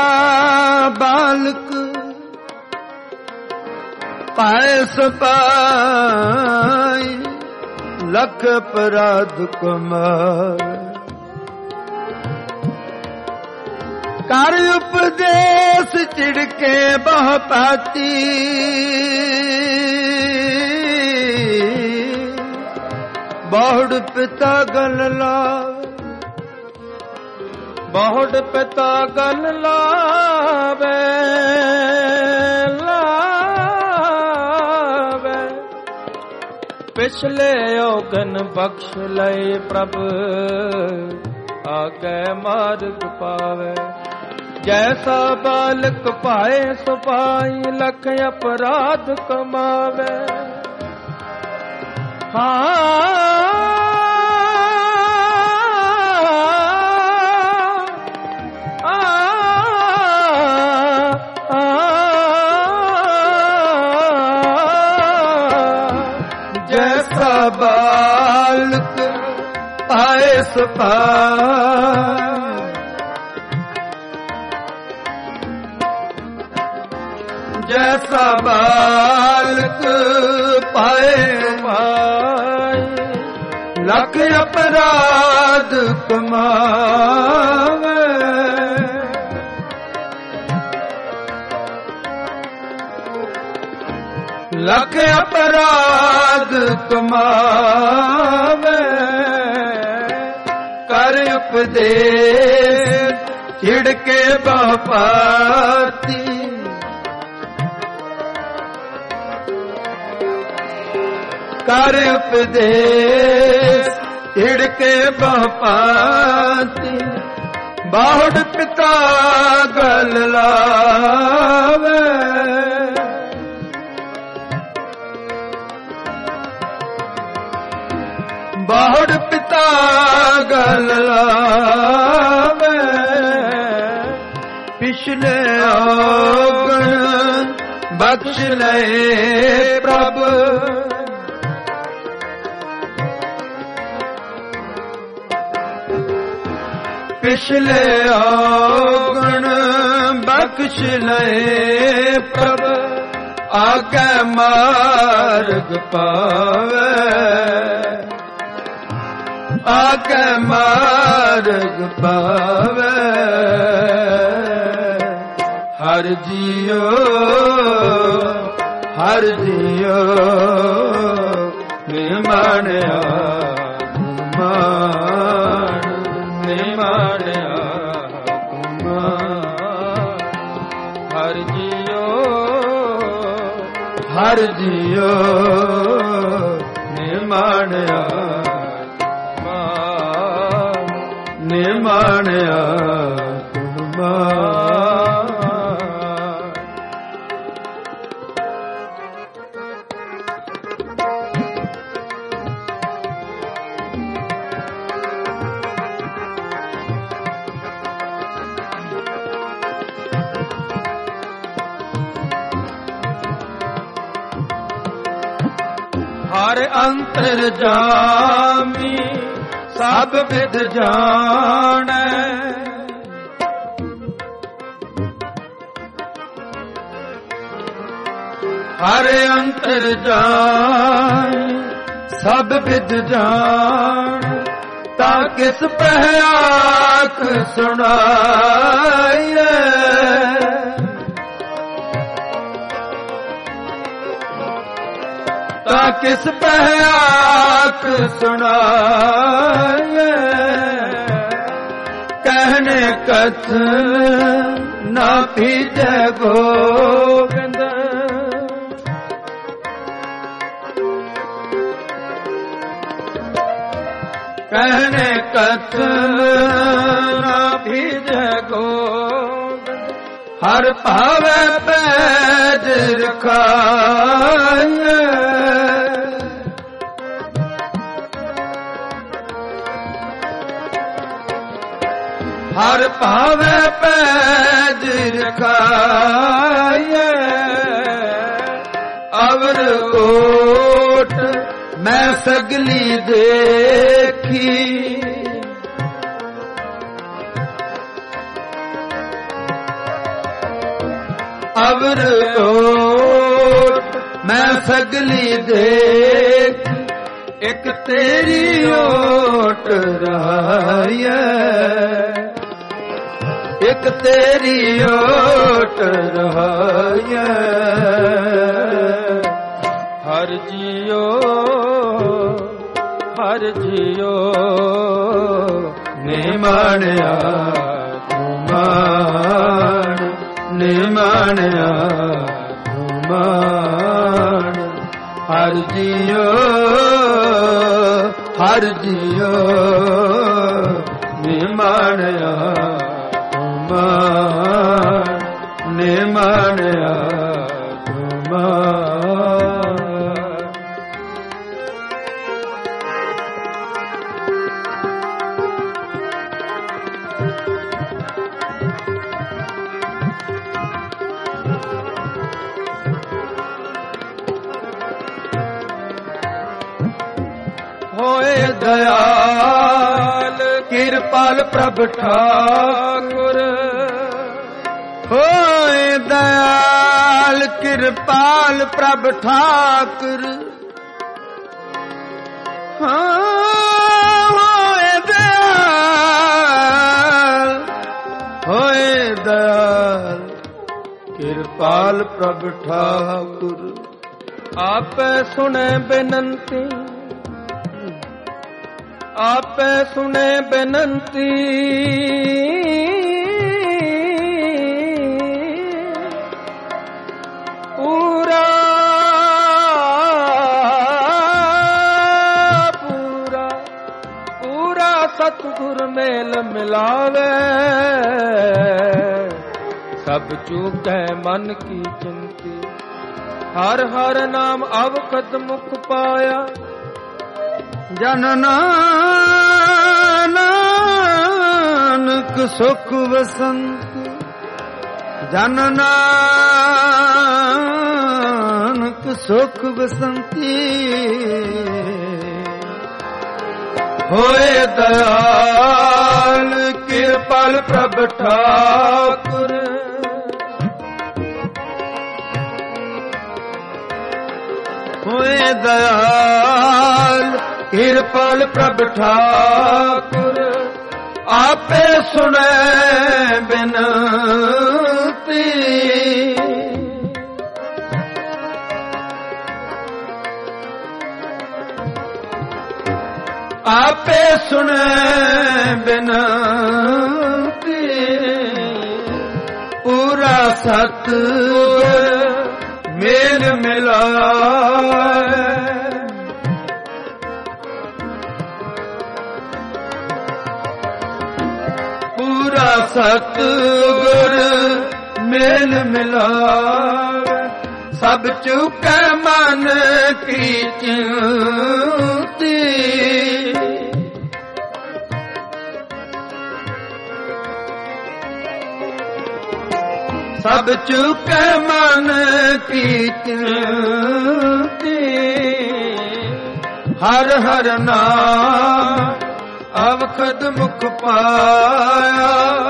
ਬਾਲਕ ਭਾਏ ਸੁਭਾਏ ਲਖ ਅਪਰਾਧ ਕਮਾਏ ਕਰ ਉਪਦੇਸ ਚਿੜਕੇ ਬਹੁ ਪਾਤੀ ਬਹੁੜ ਪਿਤਾ ਗਲ ਲਾਵੇ ਬਹੁੜ ਪਿਤਾ ਗਲ ਲਾਵੇ ਲਾਵੇ ਪਿਛਲੇ ਔਗਨ ਬਖਸ਼ ਲਏ ਪ੍ਰਭ ਆਗੇ ਮਾਰਗ ਪਾਵੇ ਜੈਸਾ ਬਾਲਕ ਭਾਏ ਸੁਭਾਈ ਲਖ ਅਪਰਾਧ ਕਮਾਵੇ ਜੈਸਾ ਬਾਲਕ ਭਾਏ ਸੁਭਾਈ ਜੈਸਾ ਬਾਲਕ ਪਾਏ ਮਾਈ ਲਖ ਅਪਰਾਧ ਕਮਾਵੇ ਲਖ ਅਪਰਾਧ ਕਮਾਵੇ ਉਪਦੇਸ਼ ਛਿੜਕੇ ਬਹੁਪਾਤੀ ਕਰ ਉਪਦੇਸ਼ ਛਿੜਕੇ ਬਹੁਪਾਤੀ ਬਾਹੁੜ ਪਿਤਾ ਗਲ ਲਾਵੇ ਬਾਹੁੜ ਪਿਤਾ ਗਲ ਲਾਵੇ ਪਿਛਲੇ ਔਗਣ ਬਖਸ਼ ਲਏ ਪ੍ਰਭ ਪਿਛਲੇ ਔਗਣ ਬਖਸ਼ ਲਏ ਪ੍ਰਭ ਆਗੇ ਮਾਰਗ ਪਾਵੇ ਆਗੇ ਮਾਰਗ ਪਾਵੇ ਹਰ ਜੀਓ ਹਰ ਜੀਓ ਨਿਮਾਣਿਆ ਮਾਣ ਨਿਮਾਣਿਆ ਹਰ ਜੀਓ ਹਰ ਜੀਓ ਨਿਮਾਣਿਆ ਨਿਮਾਣਿਆ ਹਰ ਅੰਤਰ ਜਾਮੀ ਸਭ ਵਿਦ ਜਾਣੈ ਹਰ ਅੰਤਰ ਜਾਣੈ ਸਭ ਵਿਦ ਜਾਣ ਤਾ ਕਿਸ ਪਹਿ ਆਖ ਸੁਣਾਈਐ ਤਾ ਕਿਸ ਪਹਿ ਆਖ ਸੁਣਾਈਐ ਕਹਿਣੇ ਕਥ ਨਾ ਭੀਜੈ ਗੋਬਿੰਦ ਕਹਿਣੇ ਕਥ ਨਾ ਭੀਜੈ ਗੋਬਿੰਦ ਹਰ ਭਾਵੈ ਪੈਜ ਰਖਾਈਐ ਹਰ ਭਾਵੈ ਪੈਜ ਰਖਾਈਐ ਅਵਰ ਓਟ ਮੈਂ ਸਗਲੀ ਦੇਖੀ ਅਵਰ ਓਟ ਮੈਂ ਸਗਲੀ ਦੇਖ ਇੱਕ ਤੇਰੀ ਓਟ ਰਹਾਈਐ ਇੱਕ ਤੇਰੀ ਓਟ ਰਹਾਈਐ ਹਰ ਜੀਓ ਹਰ ਜੀਓ ਨਿਮਾਣਿਆ ਮਾਣ ਨਿਮਾਣਿਆ ਮਾਣ ਹਰ ਜੀਓ ਹਰ ਜੀਓ ਨਿਮਾਣਿਆ ਮਾਣ ਨਿਮਾਣਿਆ ਮਾਣ ਹੋਏ ਦਇਆਲ ਕਿਰਪਾਲ ਪ੍ਰਭ ਠਾਕੁਰ ਹੋਏ ਦਇਆਲ ਕਿਰਪਾਲ ਪ੍ਰਭ ਠਾਕੁਰ ਹਾਂ ਹੋਏ ਦਇਆਲ ਹੋਏ ਦਇਆਲ ਕਿਰਪਾਲ ਪ੍ਰਭ ਠਾਕੁਰ ਆਪੇ ਸੁਣੇ ਬੇਨੰਤੀ ਆਪੇ ਸੁਣੇ ਬੇਨੰਤੀ ਪੂਰਾ ਪੂਰਾ ਪੂਰਾ ਸਤਿਗੁਰ ਮੇਲ ਮਿਲਾਵੇ ਸਭ ਚੂਕੈ ਮਨ ਕੀ ਚਿੰਤੀ ਹਰ ਹਰ ਨਾਮ ਅਵਖਦ ਮੁਖ ਪਾਇਆ ਜਨ ਨਾਨਕ ਸੁਖ ਵਸੰਤ ਜਨ ਨਾਨਕ ਸੁਖ ਵਸੰਤੀ ਹੋਏ ਦਇਆਲ ਕਿਰਪਾਲ ਪ੍ਰਭ ਠਾਕੁਰ ਹੋਏ ਦਇਆਲ ਕਿਰਪਾਲ ਪ੍ਰਭ ਠਾਕੁਰ ਆਪੇ ਸੁਣੈ ਬਿਨਤੀ ਆਪੇ ਸੁਣੈ ਬਿਨਤੀ ਪੂਰਾ ਸਤਿਗੁਰ ਮੇਲ ਮਿਲਾਏ ਪੂਰਾ ਸਤਿਗੁਰ ਮੇਲ ਮਿਲਾਵੇ ਸਭ ਚੁਕੈ ਮਨ ਕੀ ਚਿੰਤੀ ਸਭ ਚੁਕੈ ਮਨ ਕੀ ਚਿੰਤੀ ਹਰ ਹਰ ਨਾਮ ਅਵਖਦ ਮੁਖ ਪਾਇਆ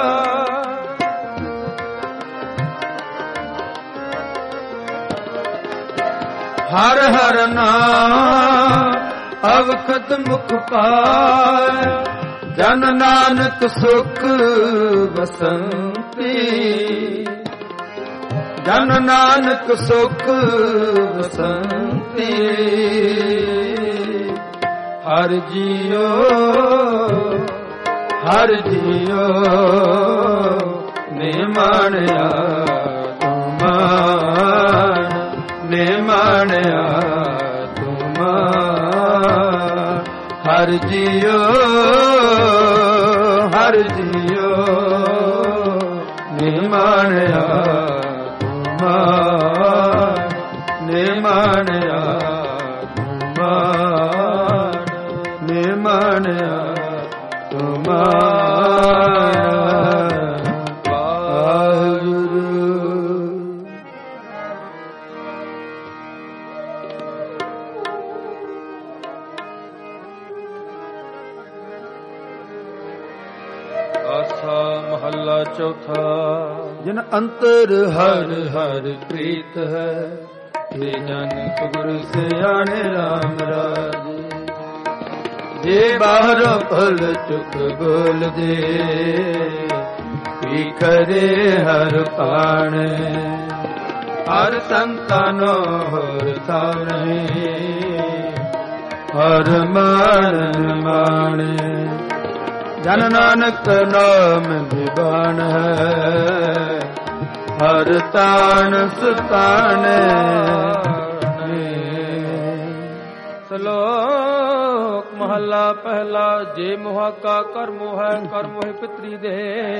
ਹਰ ਹਰ ਨਾਮ ਅਵਖਦ ਮੁਖ ਪਾਇਆ ਜਨ ਨਾਨਕ ਸੁਖ ਵਸੰਤੀ ਜਨ ਨਾਨਕ ਸੁਖ ਵਸੰਤੀ ਹਰ ਜੀਓ ਹਰ ਜੀਓ ਨੇ ਮਾਣਿਆ ਤੁਮਾਨ ਨੇ ਮਾਣਿਆ ਤੁਮਾਨ ਹਰ ਜੀਓ ਹਰ ਜੀਓ ਨੇ ਮਾਣਿਆ ਤੁਮਾਨ ਨੇ ਮਾਣਿਆ ਤੁਮਾਨ ਨੇ ਮਾਣਿਆ ਤੁਮਾਨ ਵਾਹਿਗੁਰੂ। ਆਸਾ ਮਹੱਲਾ ਚੌਥਾ। ਜਿਨ ਅੰਤਰ ਹਰ ਹਰ ਪ੍ਰੀਤ ਹੈ ਤੇ ਜਨ ਗੁਰ ਸਿਆਣੇ ਰਾਮ ਰਾਜੇ ਜੇ ਬਾਹਰ ਫਲ ਚੁਕ ਬੋਲ ਦੇ ਕੀ ਕਰੇ ਹਰ ਪਾਣੇ ਹਰ ਸੰਤਾਨੋ ਹਰ ਥਾਣੇ ਹਰ ਮਾਨ ਮਾਣੇ ਜਨ ਨਾਨਕ ਨਾਮ ਵਿਬਾਨ ਹੈ ਹਰ ਤਾਨ ਸੁਤਾਨੇ ਸ਼ਲੋਕ ਮਹੱਲਾ ਪਹਿਲਾ। ਜੇ ਮੁਹਾਕਾ ਕਰਮ ਹੈ ਕਰਮ ਹੈ ਪਿਤਰੀ ਦੇ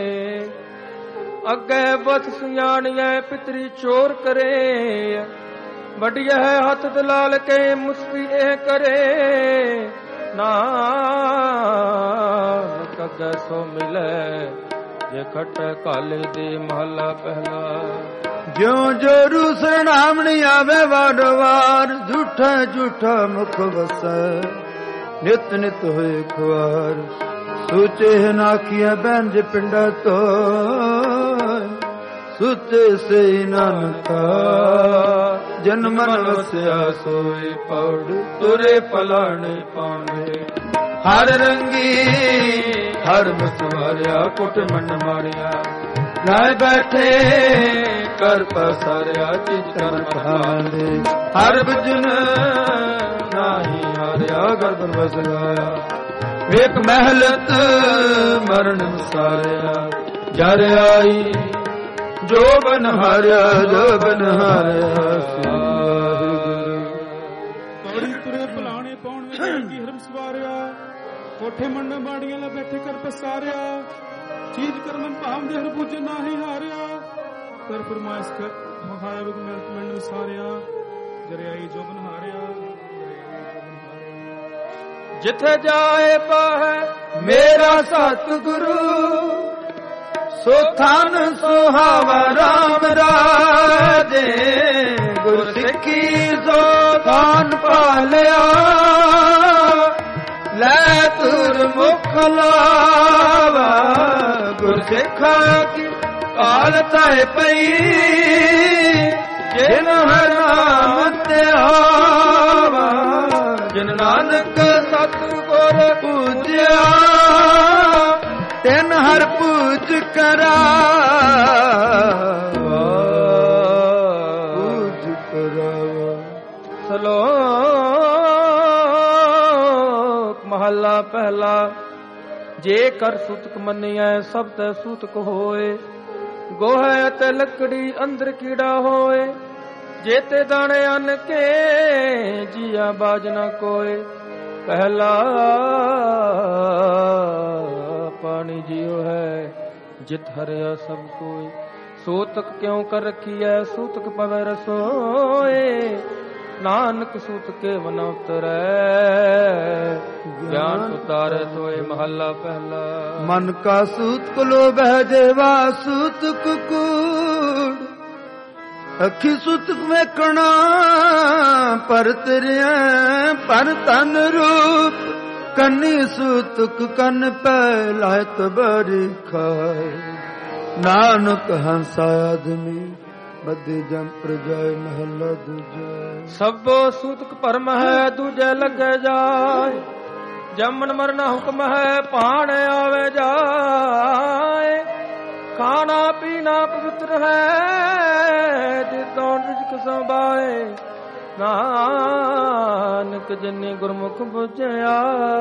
ਅੱਗੇ ਬਸ ਸਿਆਣੀਐ ਪਿਤਰੀ ਚੋਰ ਕਰੇ ਵੱਡਿਆ ਹੈ ਹੱਥ ਦਲਾਲ ਕੇ ਮੁਸਫੀ ਇਹ ਕਰੇ ਨਾਨਕ ਅੱਗੇ ਸੋ ਮਿਲੇ ਜੇ ਖਟ ਕਾਲੇ ਦੇ ਮਹੱਲਾ ਪਹਿਲਾ। ਜਿਉ ਜੋਰੂ ਸਰਨਾਮਣੀ ਆਵੇ ਵਾਰ ਝੂਠਾ ਝੂਠਾ ਮੁਖ ਵਸੈ ਨਿਤ ਨਿਤ ਹੋਏ ਖੁਆਰ ਸੋਚੇ ਨਾ ਕੀਆ ਬੈਂਜ ਪਿੰਡਾ ਤੋ ਸੁਤੇ ਸੇ ਨਾਨਕਾ ਜਨ ਮਨ ਵਸਿਆ ਸੋਏ ਪੌੜ ਤੁਰੇ ਪਲਾਣੇ ਪਾਣੇ ਹਰ ਰੰਗੀ ਹਰ ਮਸਵਾਰਿਆ ਕੁਟ ਮਨ ਮਾਰਿਆ ਲੈ ਬੈਠੇ ਕਰ ਪਸਾਰਿਆ ਚਿਤ ਕਰ ਪਹਾੜੇ ਹਰ ਬਜਨ ਨਾਹੀ ਹਾਰਿਆ ਗਰਦਨ ਵਸ ਗਿਆ ਵੇਖ ਮਹਿਲਤ ਮਰਨ ਸਾਰਿਆ ਜਰ ਆਈ ਜੋ ਬਨ ਹਾਰਿਆ ਜੋ ਬਨ ਹਾਰਿਆ ਪੌੜੀ ਤੁਰੇ ਭਲਾਣੇ ਪਾਉਣ ਵਿੱਚ ਕੀ ਹਰਮ ਸਵਾਰਿਆ ਕੋਠੇ ਮੰਡਾਂ ਬਾੜੀਆਂ ਲਾ ਬੈਠੇ ਕਰ ਪਸਾਰਿਆ ਚੀਜ਼ ਕਰਮਨ ਭਾਵ ਦੇ ਹਰ ਬੁੱਝ ਨਾਹੀ ਹਾਰਿਆ ਕਰ ਫਰਮਾਇਸ਼ ਕਰ ਮਹਾਇਆ ਵਿਗ ਮੰਡ ਸਾਰਿਆ ਜਰਿਆਈ ਜੋ ਬਨ ਹਾਰਿਆ ਜਿੱਥੇ ਜਾਏ ਪਾਹੈ ਮੇਰਾ ਸਤਿਗੁਰੂ ਸੋ ਥਾਨ ਸੁਹਾਵਾ ਰਾਮ ਰਾਜੇ ਗੁਰ ਸਿੱਖੀ ਸੋ ਥਾਨ ਪਾਲਿਆ ਲੈ ਤੁਰ ਮੁਖ ਲਾਵਾ ਗੁਰ ਸਿੱਖਾ ਕੀ ਕਾਲ ਤਾਏ ਪਈ ਜਿਨ ਹਰ ਨਾਮ ਤੇ ਆਵਾ ਜਿਨ ਨਾਨਕ ਸਤਿਗੁਰ ਪੂਜਿਆ ਤਿਨ ਹਰ ਪੂਜ ਕਰਾਵਾ ਪੂਜ ਕਰਾਵਾ। ਸਲੋਕ ਮਹੱਲਾ ਪਹਿਲਾ। ਜੇ ਕਰ ਸੂਤਕ ਮੰਨਿਐ ਸਭ ਤੈ ਸੂਤਕ ਹੋਏ, ਗੋਹੇ ਅਤੇ ਲੱਕੜੀ ਅੰਦਰ ਕੀੜਾ ਹੋਏ। ਜੇਤੇ ਦਾਣੇ ਅੰਨ ਕੇ ਜੀਆ ਬਾਜ ਨਾ ਕੋਏ। ਪਹਿਲਾ ਪਾਣੀ ਜਿਉ ਹੈ ਜਿਤ ਹਰਿਆ ਸਭ ਕੋਈ। ਸੂਤਕ ਕਿਉ ਕਰ ਰਖੀਐ ਸੂਤਕ ਪਵੈ ਰਸੋਏ। ਨਾਨਕ ਸੂਤ ਕੇ ਮਨ ਉਤਰੈ ਗਿਆਨ ਉਤਾਰੈ ਸੋਏ। ਮਹੱਲਾ ਪਹਿਲਾ। ਮਨ ਕਾ ਸੂਤਕ ਲੋਭੈ ਜੇਵਾ ਸੂਤਕ ਕੂੜ। ਅੱਖੀ ਸੂਤਕ ਵੇਖਣਾ ਪਰ ਤੇਰਿਆ ਪਰ ਤਨ ਰੂਪ। ਕੰਨੀ ਸੂਤਕ ਕੰਨ ਪੈ ਲਾਇਤ ਬਰੀ ਖਾਏ। ਨਾਨਕ ਹੰਸਾ ਆਦਮੀ ਬੱਧੇ ਜਮ ਪ੍ਰਜਾਏ। ਮਹੱਲਾ ਦੂਜਾ। ਸਭੋ ਸੂਤਕ ਭਰਮ ਹੈ ਦੂਜੇ ਲੱਗੇ ਜਾਏ। ਜੰਮਣ ਮਰਨਾ ਹੁਕਮ ਹੈ ਭਾਣ ਆਵੇ ਜਾਏ। ਖਾਣਾ ਪੀਣਾ ਪਵਿੱਤਰ ਹੈ ਜਿਤੋਂ ਰਿਜਕ ਸੰਭਾਏ। ਨਾਨਕ ਜਿਨੀ ਗੁਰਮੁਖ ਬੁਝਿਆ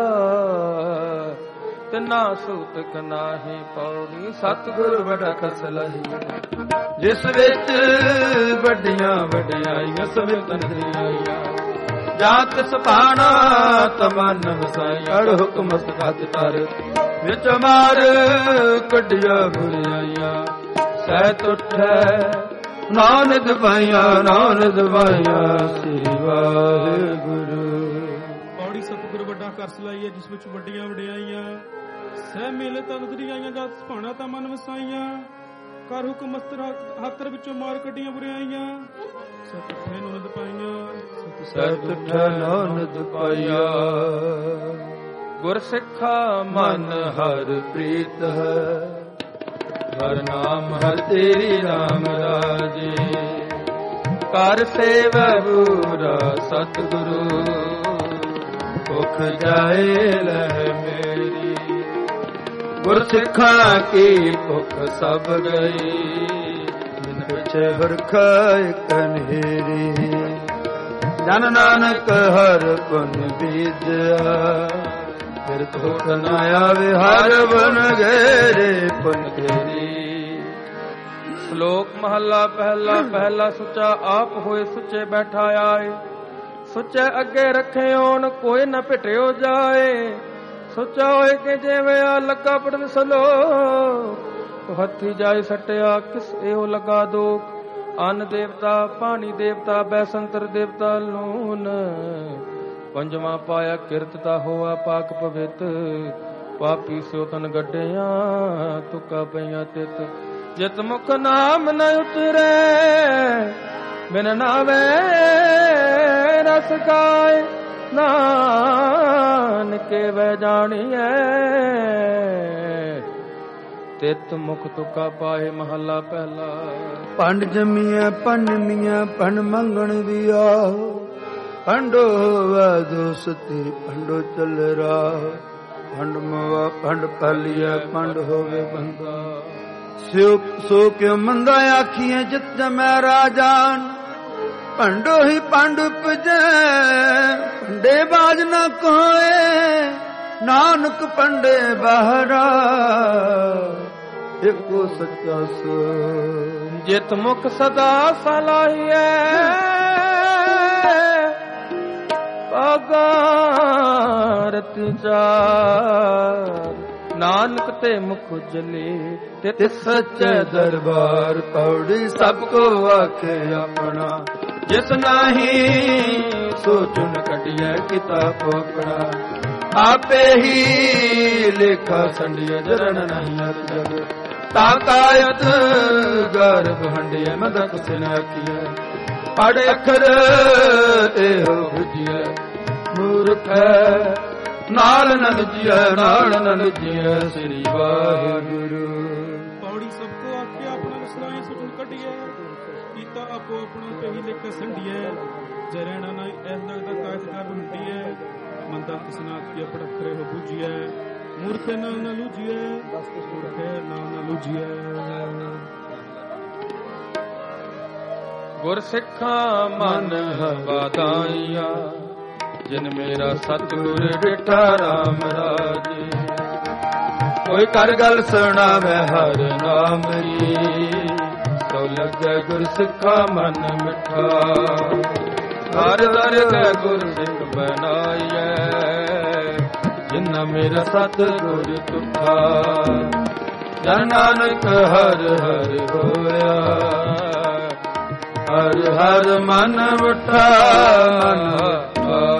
ਤਿਨਾ ਸੂਤਕ ਨਾਹੀ ਪੌੜੀ। ਸਤਿਗੁਰ ਵਡਾ ਕਸ ਲਹੀ ਜਿਸ ਵਿੱਚ ਵੱਡੀਆਂ ਵਡਿਆਈਆਂ ਸਭਿਤਨ ਆਈਆਂ। ਜਾਤ ਸਪਾਣਾ ਤਮਨ ਵਸਾਈਆਂ। ਅੜ ਹੁਕਮ ਮਸਤਕ ਤਰ ਵਿੱਚ ਮਾਰ ਕੱਢਿਆ ਬੁਰਾਈਆਂ। ਸਹਿਤ ਉਠੈ ਨਾਨਕ ਪਾਈਆਂ ਨਾਨਕ ਪਾਈਆਂ ਸ੍ਰੀ ਵਾਹਿਗੁਰੂ। ਪੌੜੀ ਸਤਿਗੁਰ ਵੱਡਾ ਕਰ ਸਲਾਈਏ ਜਿਸ ਵਿੱਚ ਵੱਡੀਆਂ ਵਡਿਆਈਆਂ। ਸਹਿ ਮੇਲੇ ਤੰਦਰੀ ਆਈਆਂ ਜਾਤ ਸਪਾਣਾ ਤਮਨ ਵਸਾਈਆਂ। ਕਰ ਹੁਕਮ ਮਸਤਰ ਹੱਥਰ ਵਿੱਚੋਂ ਮਾਰ ਕੱਢੀਆਂ ਬੁਰਾਈਆਂ। ਸਤ ਉਠੈ ਨਾਨਕ ਪਾਈਆਂ ਸਤ ਉਠੈ ਨਾਨਕ ਪਾਈਆਂ। ਗੁਰ ਸਿੱਖਾ ਮਨ ਹਰ ਪ੍ਰੀਤ ਹੈ। ਹਰ ਨਾਮ ਹਰ ਤੇਰੀ ਰਾਮ ਰਾਜੇ। ਕਰ ਸੇਵਾ ਗੁਰਾ ਸਤਿਗੁਰੂ ਭੁਖ ਜਾਏ ਲੈ ਮੇਰੀ। ਗੁਰ ਸਿੱਖਾਂ ਕੀ ਭੁਖ ਸਭ ਗਈ। ਜਿਨ ਪਿਛੇ ਵਰਖਾ ਕਨੇਰੀ। ਜਨ ਨਾਨਕ ਹਰ ਪੁਨ ਬੀਜਿਆ। ਫਿਰ ਧੋਖ ਨਾ ਆਵੇ ਹਰ ਬਨ ਗੇਰੇ ਪੁਨ ਤੇਰੀ। ਸ਼ਲੋਕ ਮਹੱਲਾ ਪਹਿਲਾ। ਪਹਿਲਾ ਸੁੱਚਾ ਆਪ ਹੋਏ ਸੁੱਚੇ ਬੈਠਾ ਆਏ। ਸੁੱਚੇ ਅੱਗੇ ਰੱਖੇ ਓਨ ਕੋਈ ਨਾ ਭਿਟਿਓ ਜਾਏ। ਸੁੱਚਾ ਹੋਏ ਕਿ ਜਿਵੇਂ ਆ ਲੱਗਾ ਪੜਨ ਸਲੋ। ਹੱਥੀ ਜਾਏ ਸਟਿਆ ਕਿਸ ਇਹੋ ਲਗਾ ਦੋਖ। ਅੰਨ ਦੇਵਤਾ ਪਾਣੀ ਦੇਵਤਾ ਬੈਸੰਤਰ ਦੇਵਤਾ ਲੂਨ। ਪੰਜਵਾਂ ਪਾਇਆ ਕਿਰਤਤਾ ਹੋਆ ਪਾਕ ਪਵਿੱਤ। ਪਾਪੀ ਸੋ ਤਨ ਗੱਡਿਆਂ ਤੁਕਾ ਪਈਆਂ ਤਿਤ। ਜਿਤ ਮੁਖ ਨਾਮ ਨ ਉਤਰੈ ਬਿਨ ਨਾਵੇ ਰਸ ਗਾਏ। ਨਾਨਕੇ ਵੈ ਜਾਣੀਐ ਤਿਤ ਮੁਖ ਤੁਕਾ ਪਾਏ। ਮਹੱਲਾ ਪਹਿਲਾ। ਪੰਡ ਜਮੀਆਂ ਪੰਨਮੀਆਂ ਪਣ ਮੰਗਣ ਦੀ ਆਹੋ। ਪੰਡੋ ਹੋਵਾ ਦੋਸਤੀ ਪੰਡੋ ਚੱਲ ਰਾਹ। ਪੰਡ ਮਵਾ ਪੰਡ ਪਾਲੀਆ ਪੰਡ ਹੋਵੇ ਬੰਦਾ। ਸਿਉ ਸੋ ਕਿਉ ਮੰਦਾ ਆਖੀਏ ਜਿਤ ਜਮੈ ਰਾਜਾਨ। ਪੰਡੋ ਹੀ ਪੰਡ ਉਪਜੈ ਪੰਡੇ ਬਾਜ ਨਾ ਕੋਏ। ਨਾਨਕ ਪੰਡੇ ਬਾਹਰਾ ਇੱਕੋ ਸੱਚਾ ਸੋ ਜਿਤ ਮੁਖ ਸਦਾ ਸਲਾਹੀਐ ਅਗਾਰਤ ਚਾਰ ਨਾਨਕ ਤੇ ਮੁਖ ਉਜਲੇ ਤੇ ਸੱਚੇ ਦਰਬਾਰ ਪੌੜੀ ਸਭ ਕੋ ਆਖੇ ਆਪਣਾ ਜਿਸ ਨਹੀਂ ਸੋ ਚੁਨ ਕਟਿਐ ਕਿਤਾਬ ਆਪਣਾ ਆਪੇ ਹੀ ਲੇਖਾ ਸੰਡਿਐ ਜਰਨ ਨਹੀਂ ਅਤ ਜਗ ਤਾਕਾਇਤ ਗਰਭ ਹੰਡਿਐ ਮਦ ਕਿਸਨ ਆਖੀਐ ਪੜ ਅੱਖਰ ਇਹੋ ਬੁਝਿਐ ਮੂਰਖ ਨਾਲ ਨ ਲੁਜੀਐ ਨਾਲ ਨ ਲੁਜੀਐ ਸ੍ਰੀ ਵਾਹਿਗੁਰੂ। ਪੌੜੀ ਸਭ ਕੋ ਆਖਿਆ ਆਪਣਾ ਵਿਸਰਾਏ ਸੁਣ ਕੱਢੀਐ ਕੀਤਾ ਆਪੋ ਆਪਣਾ ਕਹੀ ਲਿਖ ਸੰਢੀਐ ਜਰਣਾ ਨਾ ਐਸ ਦਾ ਕਾਇਤ ਕਰ ਹੁੰਦੀਐ ਮੰਦਾ ਕਿਸਨਾ ਆਖੀ ਆਪਣਾ ਅੱਖਰ ਇਹੋ ਬੁਝਿਐ ਮੂਰਖ ਨਾਲ ਨ ਲੁਜੀਐ ਮੂਰਖ ਨਾਲ ਨ ਲੁਜੀਐ। ਗੁਰ ਸਿੱਖਾਂ ਮਨ ਵਾਦਾਈਆ ਜਿਨ ਮੇਰਾ ਸਤਿਗੁਰ ਡਿਠਾ ਰਾਮ ਰਾਜੇ ਕੋਈ ਕਰ ਗੱਲ ਸੁਣਾਵੇ ਹਰ ਨਾਮ ਰੀ ਸੋ ਲੱਗੇ ਗੁਰ ਸਿੱਖਾ ਮਨ ਮਿਠਾ ਹਰ ਦਰਗਹਿ ਗੁਰ ਸਿੱਖ ਬਨਾਈਐ ਜਿਨ ਮੇਰਾ ਸਤਿਗੁਰ ਤੁਠਾ ਜਨ ਨਾਨਕ ਹਰ ਹਰ ਹੋਇਆ ਹਰ ਹਰ ਮਨ ਉਠਾ ਮਨ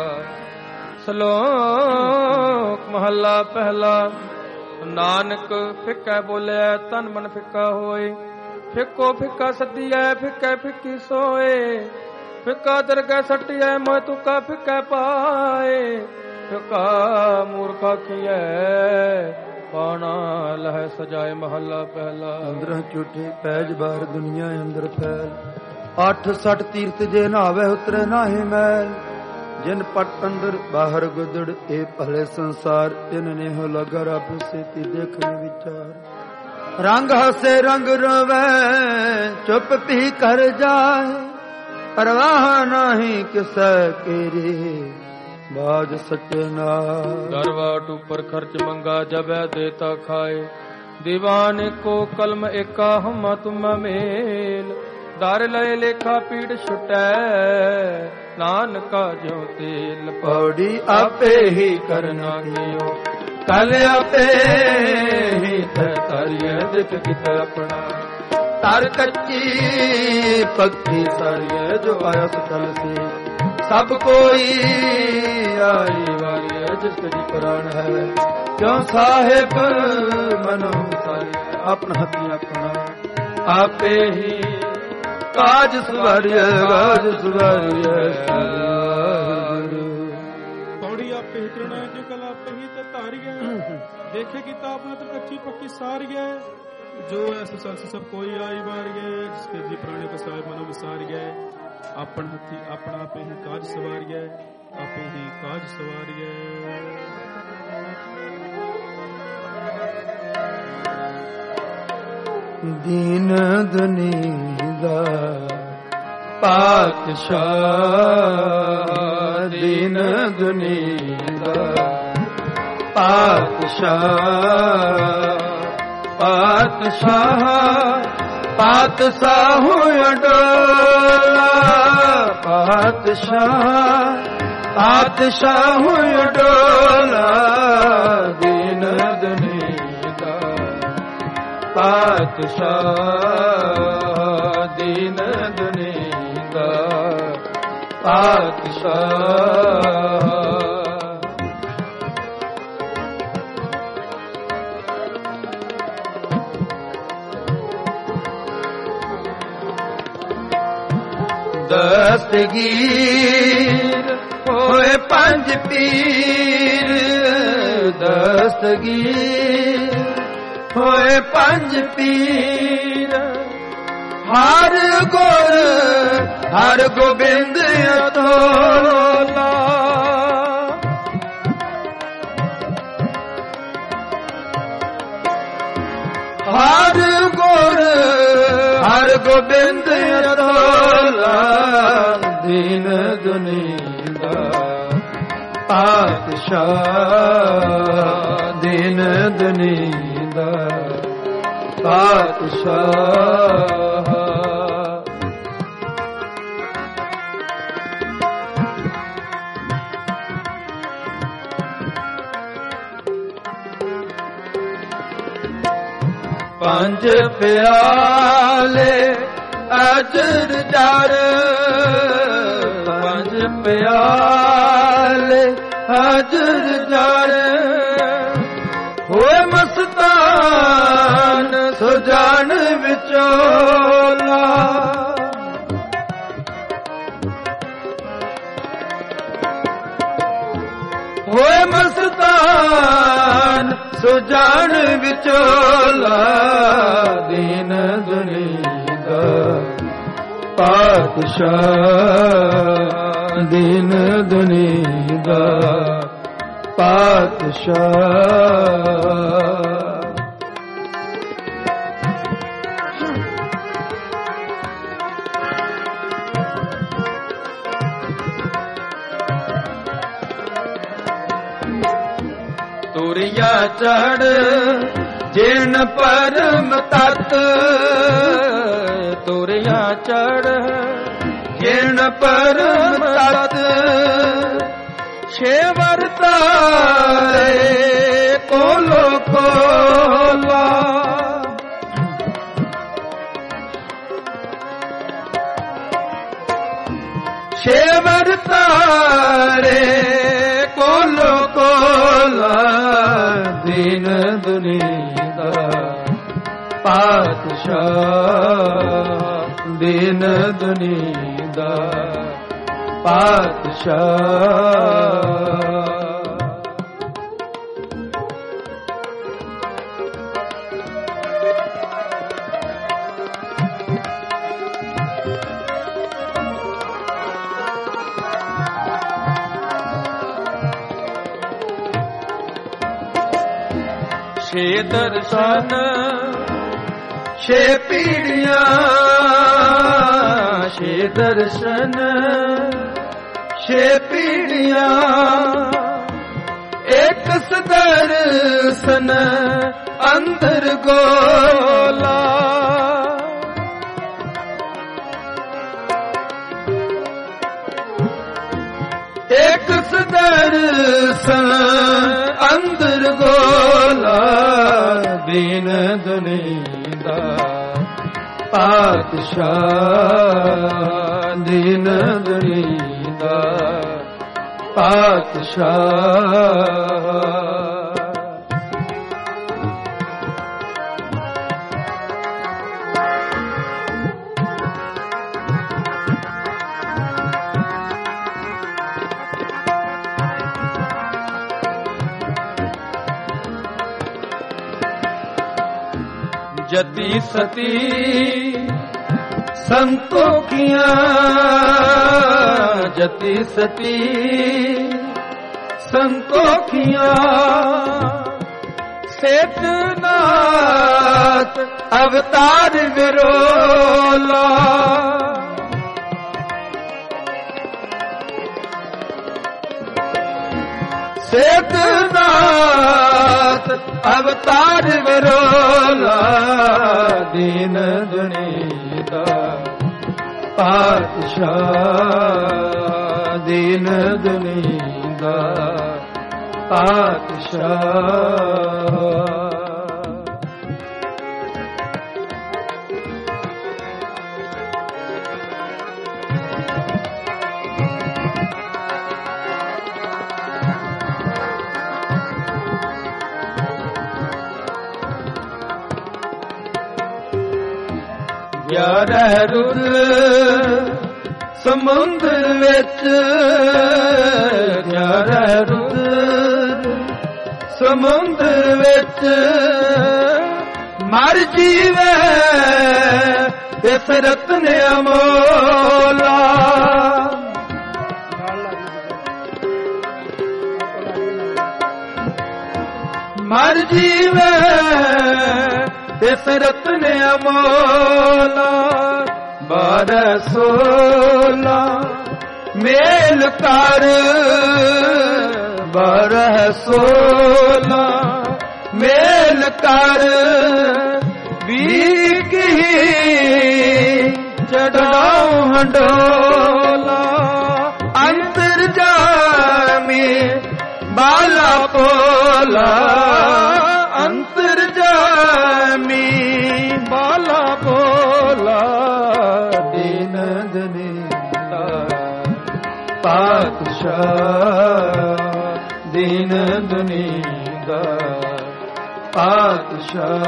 ਸ਼ਲੋਕ ਮਹੱਲਾ ਪਹਿਲਾ। ਨਾਨਕ ਫਿੱਕਾ ਬੋਲਿਆ ਤਨ ਮਨ ਫਿੱਕਾ ਹੋਏ ਫਿੱਕੋ ਫਿੱਕਾ ਸੱਦੀਐ ਫਿੱਕੈ ਫਿੱਕੀ ਸੋਏ ਫਿੱਕਾ ਦਰਗਹਿ ਸੱਟਿਐ ਮੋਹ ਤੁਕਾ ਫਿੱਕਾ ਪਾਏ ਫਿੱਕਾ ਮੂਰਖ ਆਖੀਐ ਪਾਣਾ ਲਹਿ ਸਜਾਏ। ਮਹੱਲਾ ਪਹਿਲਾ। ਅੰਦਰਾਂ ਝੂਠੇ ਪੈਜ ਬਾਹਰ ਦੁਨੀਆ ਅੰਦਰ ਫੈਲ ਅੱਠ ਸੱਠ ਤੀਰਥ ਜੇ ਨਾਵੇ ਉਤਰੇ ਨਾਹੀ ਮੈਲ ਜਿਨ ਪਟ ਅੰਦਰ ਬਾਹਰ ਗੁਦੜ ਇਹ ਭਲੇ ਸੰਸਾਰ ਤਿਨ ਨੇ ਹੋ ਲਗਾ ਰੱਬ ਸੇਤੀ ਦੇਖਣ ਵਿਚਾਰ ਰੰਗ ਹਸੇ ਰੰਗ ਰਵੈ ਚੁੱਪ ਪੀ ਕਰ ਜਾਏ ਪਰਵਾਹ ਨਹੀਂ ਕਿਸੈ ਕੀਰੀ ਬਾਜ ਸੱਚੇ ਨਾਮ ਦਰਵਾਟ ਉਪਰ ਖਰਚ ਮੰਗਾ ਜਬੈ ਦੇਤਾ ਖਾਏ ਦੀਵਾਨ ਕੋ ਕਲਮ ਏਕਾ ਹਮਾ ਤੁਮ ਮੇਲ ਦਰ ਲਏ ਲੇਖਾ ਪੀੜ ਛੁਟੈ ਨਾਨਕਾ ਜਿਉ ਤੇਲ ਪੌੜੀ ਆਪੇ ਹੀ ਕਰਨਾ ਕੀਓ ਕਲ ਆਪੇ ਹੀ ਤਰਿਐ ਦਿਖ ਕਿਤ ਆਪਣਾ ਤਰ ਕੱਚੀ ਪੱਕੀ ਸਾਰੀਐ ਜੋ ਆਇਆ ਸਕਲ ਸੀ ਸਭ ਕੋਈ ਆਈ ਵਾਰੀ ਜਿਸ ਦੀ ਪ੍ਰਾਣ ਹੈ ਕਿਉ ਸਾਹਿਬ ਮਨੋ ਸਾਰੀ ਆਪਣਾ ਹੱਥੀ ਆਪਣਾ ਆਪੇ ਹੀ ਕਾਜ ਸਵਾਰਿਐ ਕਾਜ ਸਵਾਰਿਐ। ਪੌੜੀ ਆਪੇ ਹੀ ਕਰਣਾ ਜੋ ਕਲ ਆਪੇ ਹੀ ਤੇ ਧਾਰੀਐ ਦੇਖੇ ਕੀਤਾ ਆਪਣਾ ਤੇ ਕੱਚੀ ਪੱਕੀ ਸਾਰੀਐ ਜੋ ਐਸ ਸੰਸ ਸਭ ਕੋਈ ਆਈ ਵਾਰੀਐ ਜਿਸ ਕੇ ਜੀ ਪ੍ਰਾਣੇ ਕੋ ਸਾਹਿਬ ਮਨੋ ਵਿਸਾਰੀਐ ਆਪਣ ਹੱਥੀ ਆਪਣਾ ਆਪੇ ਹੀ ਕਾਜ ਸਵਾਰੀਐ ਆਪੇ ਹੀ ਕਾਜ ਸਵਾਰੀਐ। ਦੀਨ ਦੁਨੀ ਦਾ ਪਾਤਸ਼ਾਹ ਦੀਨ ਦੁਨੀ ਦਾ ਪਾਤਸ਼ਾਹ ਪਾਤਸ਼ਾਹ ਪਾਤਸ਼ਾਹ ਅਡੋਲਾ ਪਾਤਸ਼ਾਹ ਪਾਤਸ਼ਾਹ ਅਡੋਲਾ ਦੀਨ ਦੁਨੀ ਦਾ ਪਾਤਸ਼ਾਹ ਦੀਨ ਦੁਨੀ ਦਾ ਪਾਤਸ਼ਾਹ। ਦਸਤਗੀਰ ਹੋਏ ਪੰਜ ਪੀਰ ਦਸਤਗੀਰ ਹੋਏ ਪੰਜ ਪੀਰ ਹਰ ਗੁਰ ਹਰ ਗੋਬਿੰਦ ਅਤੋਲਾ ਹਰ ਗੁਰ ਹਰ ਗੋਬਿੰਦ ਅਤੋਲਾ ਦੀਨ ਦੁਨੀ ਦਾ ਪਾਤਸ਼ਾਹ ਦੀਨ ਦੁਨੀਆ ਦਾ ਪਾਤਸ਼ਾਹ। ਪੰਜ ਪਿਆਲੇ ਅਜਰ ਜਰ, ਪੰਜ ਪਿਆਲੇ ਅਜਰ ਜਰ, ਹੋਏ ਮਸਤਾਨ ਸੁਜਾਨ ਵਿਚੋਲਾ। ਹੋਏ ਮਸਤਾਨ ਸੁਜਾਨ ਵਿਚੋਲਾ, ਦੀਨ ਦੁਨੀਆ ਦਾ ਪਾਤਸ਼ਾਹ, ਦੀਨ ਦੁਨੀਆ ਦਾ ਪਾਤਸ਼ਾਹ। ਤੁਰਿਆ ਚੜ ਜਿਨ ਪਰਮ ਤਤ, ਤੁਰਿਆ ਚੜ ਜਿਨ ਪਰਮ ਤਤ, ਛੇ ਵਰਤਾਰੇ ਕੋਲੋ ਕੋਲਾ। ਛੇ ਵਰਤਾਰੇ ਕੋਲੋ ਕੋਲਾ, ਦੀਨ ਦੁਨੀਆ ਦਾ ਪਾਤਸ਼ਾਹ, ਦੀਨ ਦੁਨੀਆ ਦਾ ਪਾਤਸ਼ਾਹ। ਛੇ ਦਰਸ਼ਨ ਛੇ ਪੀੜੀਆਂ, ਛੇ ਦਰਸ਼ਨ ਛੇ ਪੀੜੀਆਂ, ਇੱਕ ਸਦਰਸ਼ਨ ਅੰਦਰ ਗੋਲਾ। ਇੱਕ ਸਦਰਸ਼ਨ ਅੰਦਰ ਗੋਲਾ, ਦੀਨ ਦੁਨੀਆ ਦਾ ਪਾਤਸ਼ਾਹ, ਦੀਨ ਦੁਨੀਆ ਦਾ ਪਾਤਸ਼ਾਹ। ਜਤੀ ਸਤੀ ਸੰਤੋਖੀਆਂ, ਜਤੀ ਸਤੀ ਸੰਤੋਖੀਆਂ, ਸੇਤਨਾਥ ਅਵਤਾਰ ਵਿਰੋਲਾ। ਸੇਤਨਾਥ ਅਵਤਾਰ ਵਿਰੋਲਾ, ਦੀਨ ਦੁਨੀਆ ਦਾ ਪਾਤਸ਼ਾਹ, ਦੀਨ ਦੁਨੀਆ ਦਾ ਪਾਤਸ਼ਾਹ। ਗਿਆਰਹ ਰੁੱਤ ਸਮੁੰਦਰ ਵਿੱਚ, ਗਿਆਰਹ ਰੁੱਤ ਸਮੁੰਦਰ ਵਿੱਚ, ਮਰ ਜੀਵੇ ਇਸ ਰਤਨ ਅਮੋਲਾ। ਮਰ ਜੀਵੇ ਇਸ ਰਤਨ ਅਮੋਲਾ। ਬਾਰਹ ਸੋਲਾ ਮੇਲ ਕਰ, ਸੋਲਾ ਮੇਲ ਕਰ ਵੀਕ ਹੀ ਚੜਾਉ ਹੰਡੋਲਾ ਅੰਤਰ ਜਾਮੀ ਬਾਲਾ ਪੋਲਾ ਅੰਤਰ ਜਾਮੀ ਬਾਲਾ ਪੋਲਾ ਦੀਨ ਦਨੀਤਾ ਪਾਤਸ਼ਾਹ ਦੀਨ ਦੁਨੀਦਾ ਪਾਤਸ਼ਾਹ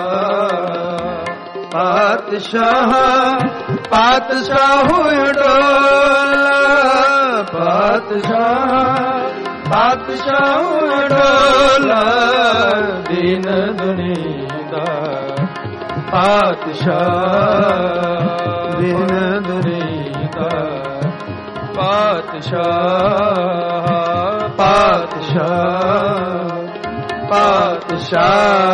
ਪਾਤਸ਼ਾਹ ਪਾਤਸ਼ਾਹ ਡੋਲਾ ਪਾਤਸ਼ਾਹ ਪਾਤਸ਼ਾਹ ਡੋਲਾ ਦੀਨ ਦੁਨੀਦਾ ਪਾਤਸ਼ਾਹ ਦੀਨ ਦੁਨੀਦਾ ਪਾਤਸ਼ਾਹ ਪਾਤਸ਼ਾਹ ਪਾਤਸ਼ਾਹ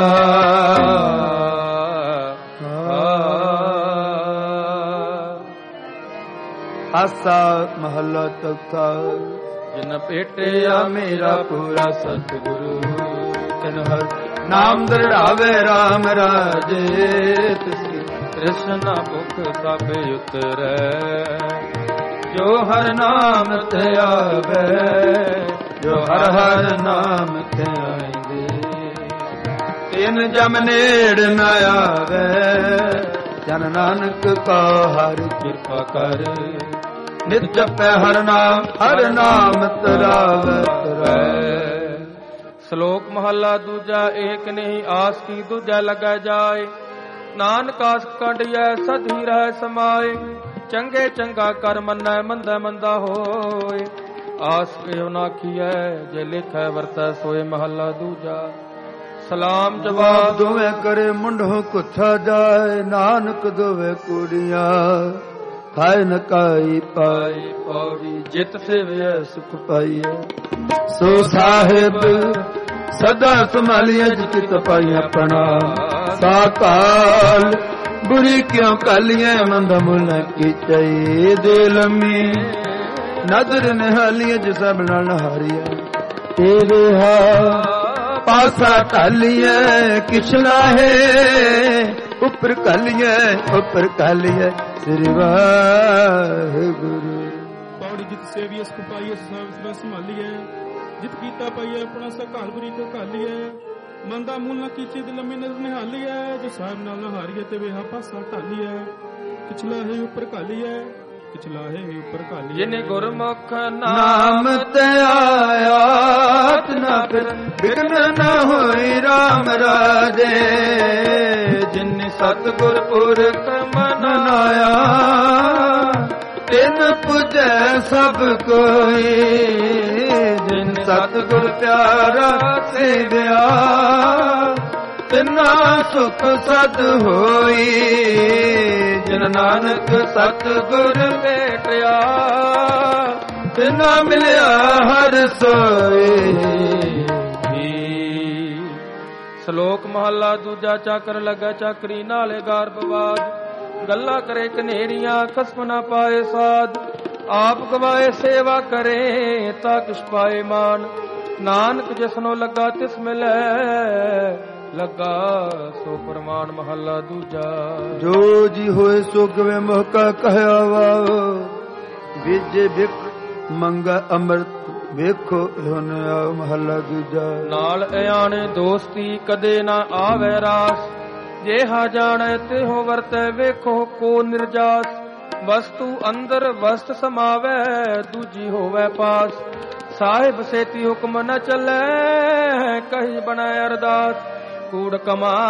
ਆਸਾ ਮਹੱਲਾ ਚੌਥਾ ਜਿਨ ਭੇਟਿਆ ਮੇਰਾ ਪੂਰਾ ਸਤਿਗੁਰੂ ਤਿਨ ਹਰ ਨਾਮ ਦ੍ਰਿੜਾਵੇ ਰਾਮ ਰਾਜੇ ਤਿਸੀ ਕ੍ਰਿਸ਼ਨ ਭੁਖ ਸਭ ਉਤਰੈ ਜੋ ਹਰ ਨਾਮ ਤੇ ਆਵੇ ਜੋ ਹਰ ਹਰ ਨਾਮ ਤੇ ਆਇਂਦੇ ਤਿਨ ਜਮ ਨੇੜ ਨ ਆਵੇ ਜਨ ਨਾਨਕ ਕਾ ਹਰਿ ਕਿਰਪਾ ਕਰ ਨਿਤ ਜਪੈ ਹਰ ਨਾਮ ਹਰ ਨਾਮ ਤਰਾਵੈ ਤਰੈ। ਸ਼ਲੋਕ ਮਹੱਲਾ ਦੂਜਾ ਏਕ ਨਹੀਂ ਆਸ ਕੀ ਦੂਜਾ ਲਗੈ ਜਾਏ ਨਾਨਕ ਆਸ ਕੱਢਿਐ ਸਦੀ ਰਹਿ ਸਮਾਏ ਚੰਗੇ ਚੰਗਾ ਕਰ ਮੰਨੈ ਮੰਦਾ ਮੰਦਾ ਹੋਏ ਆਸ ਕਿਉ ਨਾਖੀਐ ਜੇ ਲਿਖੈ ਵਰਤੈ ਸੋਏ ਮਹੱਲਾ ਦੂਜਾ। ਸਲਾਮ ਜਵਾਬ ਦੋਵੇਂ ਕਰੇ ਮੁੰਡੋ ਕੁੱਥਾ ਜਾਏ ਨਾਨਕ ਦੋਵੇਂ ਕੁੜੀਆਂ ਖਾਇ ਨ ਕਾਈ ਪਾਈ ਪੌੜੀ ਜਿਤ ਸੇਵਿਆ ਸੁਖ ਪਾਈਐ ਸੋ ਸਾਹਿਬ ਸਦਾ ਸੰਭਾਲਿਐ ਜਿਤ ਪਾਈ ਆਪਣਾ ਸਾਕਾਲ ਬੁਰੀ ਕਿਉ ਕਾਲੀਐ ਮੰਦ ਮੁਲ ਕੀਚੈ ਦੇ ਲੰਮੀ ਨਦਰ ਨਿਹਾਲੀਐ ਜਿ ਸਭ ਨਾਲ ਹਾਰੀਐ ਤੇਰੇ ਹਾ ਪਾਸਾ ਢਾਲੀਐ ਕਿਛ ਲਾਹੇ ਉੱਪਰ ਕਾਲੀਐ ਉੱਪਰ ਕਾਲੀਐ ਸ੍ਰੀ ਵਾਹਿਗੁਰੂ। ਪੌੜੀ ਜਿਤ ਸੇਵੀਐ ਸੁਖ ਪਾਈਐ ਸਦਾ ਸੰਭਾਲੀਐ ਜਿਤ ਕੀਤਾ ਪਾਈਐ ਆਪਣਾ ਸਕਾਲ ਬੁਰੀ ਕੋ ਕਾਲੀਐ ਮੰਦਾ ਮੂਲ ਨਾ ਕੀਚੇ ਦਿ ਲੰਮੀ ਨਜ਼ਰ ਨਿਹਾਲੀਐ ਜੋ ਸਾਹਿਬ ਨਾਲ ਨਹਾਰੀਐ ਤੇ ਵੇਹਾ ਪਾਸਾ ਢਾਲੀਐ ਕਿਛਲਾ ਹੈ ਉੱਪਰ ਕਾਲੀਐ ਕਿਛਲਾ ਹੈ ਉੱਪਰ ਕਾਲੀਐ ਜਿਨੇ ਗੁਰਮੁਖ ਨਾਮ ਤੇ ਆਇਆ ਨਾ ਫਿਰ ਬਿਗਨ ਨਾ ਹੋਈ ਰਾਮ ਰਾਜੇ ਜਿਨ ਸਤਿਗੁਰ ਪੁਰਖ ਮਨਾਇਆ ਤਿਨ ਪੁਜੈ ਸਭ ਕੋਈ ਜਿਨ ਸਤਿਗੁਰ ਪਿਆਰਾ ਸੇਵਿਆ ਤਿਨਾ ਸੁਖ ਸਦ ਹੋਈ ਜਿਨ ਨਾਨਕ ਸਤਿਗੁਰ ਭੇਟਿਆ ਤਿਨਾ ਮਿਲਿਆ ਹਰ ਸੋਏ। ਸ਼ਲੋਕ ਮਹੱਲਾ ਦੂਜਾ ਚਾਕਰ ਲੱਗਾ ਚਾਕਰੀ ਨਾਲੇ ਗਰਭਵਾਦ ਗੱਲਾਂ ਕਰੇ ਕਨੇਰੀਆਂ ਖਸਮ ਨਾ ਪਾਏ ਸਾਧ ਆਪ ਗਵਾਏ ਸੇਵਾ ਕਰੇ ਤਾਂ ਕਿਛ ਪਾਏ ਮਾਨ ਨਾਨਕ ਜਿਸਨੋ ਲੱਗਾ ਤਿਸ ਮਿਲੈ ਲੱਗਾ ਸੋ ਪ੍ਰਮਾਣ ਮਹੱਲਾ ਦੂਜਾ। ਜੋ ਜੀ ਹੋਏ ਸੋ ਗਵੇ ਮੋਕਾ ਕਹਿਆ ਵਾ ਵਿਜੇ ਵਿਖ ਮੰਗਾ ਅੰਮ੍ਰਿਤ ਵੇਖੋ ਹੁਣ ਆ ਮਹੱਲਾ ਦੂਜਾ। ਨਾਲ ਇਆਣੇ ਦੋਸਤੀ ਕਦੇ ਨਾ ਆਵੇ ਰਾਸ ਜੇਹਾ ਜਾਣੈ ਤਿਹੋ ਵਰਤੈ ਵੇਖੋ ਕੋ ਨਿਰਜਾਸ ਵਸਤੂ ਅੰਦਰ ਵਸਤ ਸਮਾਵੈ ਦੂਜੀ ਹੋਵੇ ਪਾਸ ਸਾਹਿਬ ਸੇਤੀ ਹੁਕਮ ਨ ਚੱਲੈ ਕਹੀ ਬਣੈ ਅਰਦਾਸ ਕੂੜ ਕਮਾਣ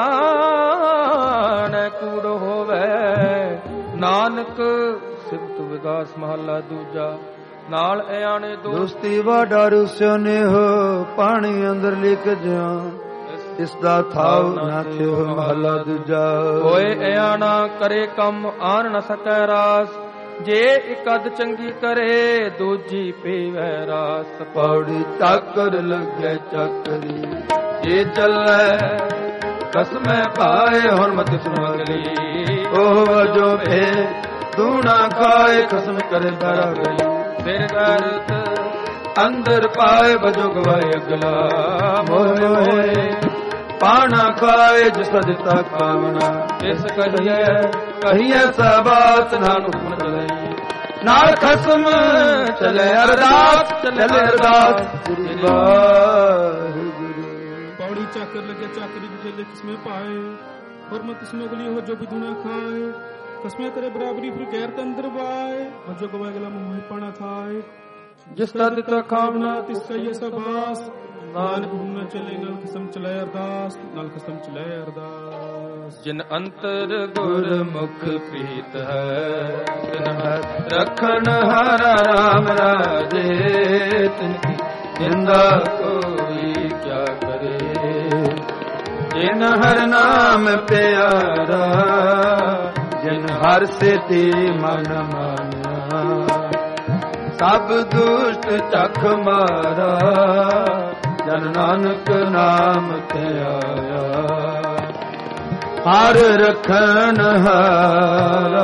ਕੂੜ ਹੋਵੇ ਨਾਨਕ ਸਿਫਤ ਵਿਗਾਸ ਮਹੱਲਾ ਦੂਜਾ। ਨਾਲ ਇਆਣੇ ਦੋਸਤੀ ਵਾ ਡਰ ਸਿਉਨੇ ਹੋ ਪਾਣੀ ਅੰਦਰ ਲਿਖ ਜਿਉ ਇਸ ਦਾ ਥਾਉ ਨਾ ਥਿਓ ਮਹੱਲਾ ਦੂਜਾ। ਹੋਏ ਇਆਣਾ ਕਰੇ ਕੰਮ ਆਣ ਨ ਸਕੈ ਰਾਸ ਜੇ ਇਕਦ ਚੰਗੀ ਕਰੇ ਦੂਜੀ ਪੀਵੈ ਰਾਸ ਪੌੜੀ ਚਾਕਰ ਲੱਗੇ ਚੱਕਰੀ ਜੇ ਚੱਲੈ ਕਸਮੈ ਪਾਏ ਹੁਣ ਮਤ ਸੁਮਗਲੀ ਉਹ ਜੋ ਭੇ ਦੂਣਾ ਖਾਏ ਖਸਮ ਕਰੇ ਬਰਾਬਰੀ ਫਿਰ ਗਰਤ ਅੰਦਰ ਪਾਏ ਬਜੁਗ ਵਾਏ ਅਗਲਾ ਮੋਹ ਹੋਏ ਪਾਣਾ ਖਾਏ ਜਿਸ ਦਿੱਤਾ ਕਾਮਨਾ ਇਸ ਕਹੀਏ ਕਹੀਏ ਸਬਾਤ ਨਾਨਕ ਚਲੇ ਨਾਲ ਖਸਮ ਚਲੇ ਅਰਦਾਸ ਚਲੇ ਅਰਦਾਸ ਸ੍ਰੀ ਵਾਹਿਗੁਰੂ। ਪੌੜੀ ਚਾਕਰ ਲਗੇ ਚਾਕਰੀ ਵਿਚਲੇ ਕਿਸਮੇ ਪਾਏ ਹੁਰਮਤ ਕਿਸਮੇ ਗਲੀ ਹੋ ਜੋ ਬਿਦੁਨਾ ਖਾਏ ਕਸਮੇ ਤੇਰੇ ਬਰਾਬਰੀ ਫਿਰ ਗੈਰ ਤੇ ਅੰਦਰ ਬਾਏ ਹੋ ਜੋ ਗਵਾ ਗਲਾ ਮੋਹ ਪਾਣਾ ਖਾਏ ਜਿਸ ਦਾ ਦਿੱਤਾ ਕਾਮਨਾ ਤਿਸ ਕਹੀਏ ਸਬਾਸ ਨਾਨਕ ਹੁਨ ਚਲੇ ਨਾਲ ਕਿਸਮ ਚਲੇ ਅਰਦਾਸ ਨਾਲ ਕਿਸਮ ਚਲੇ ਅਰਦਾਸ। ਜਿਨ ਅੰਤਰ ਗੁਰਮੁਖ ਪ੍ਰੀਤ ਹੈ ਤਿਨ ਹਰ ਰਖਣ ਹਰ ਰਾਮ ਰਾਜੇ ਤਿਨ ਕੀ ਜਿੰਦਾ ਕੋਈ ਕਿਆ ਕਰੇ ਜਿਨ ਹਰ ਨਾਮ ਪਿਆਰਾ ਜਿਨ ਹਰ ਸੇ ਤੇ ਮਨ ਮਾਨਿਆ ਸਭ ਦੁਸ਼ਟ ਚਖ ਮਾਰਾ ਜਨ ਨਾਨਕ ਨਾਮ ਤੇ ਆਇਆ ਹਰ ਰਖਣ ਹਾਰਾ।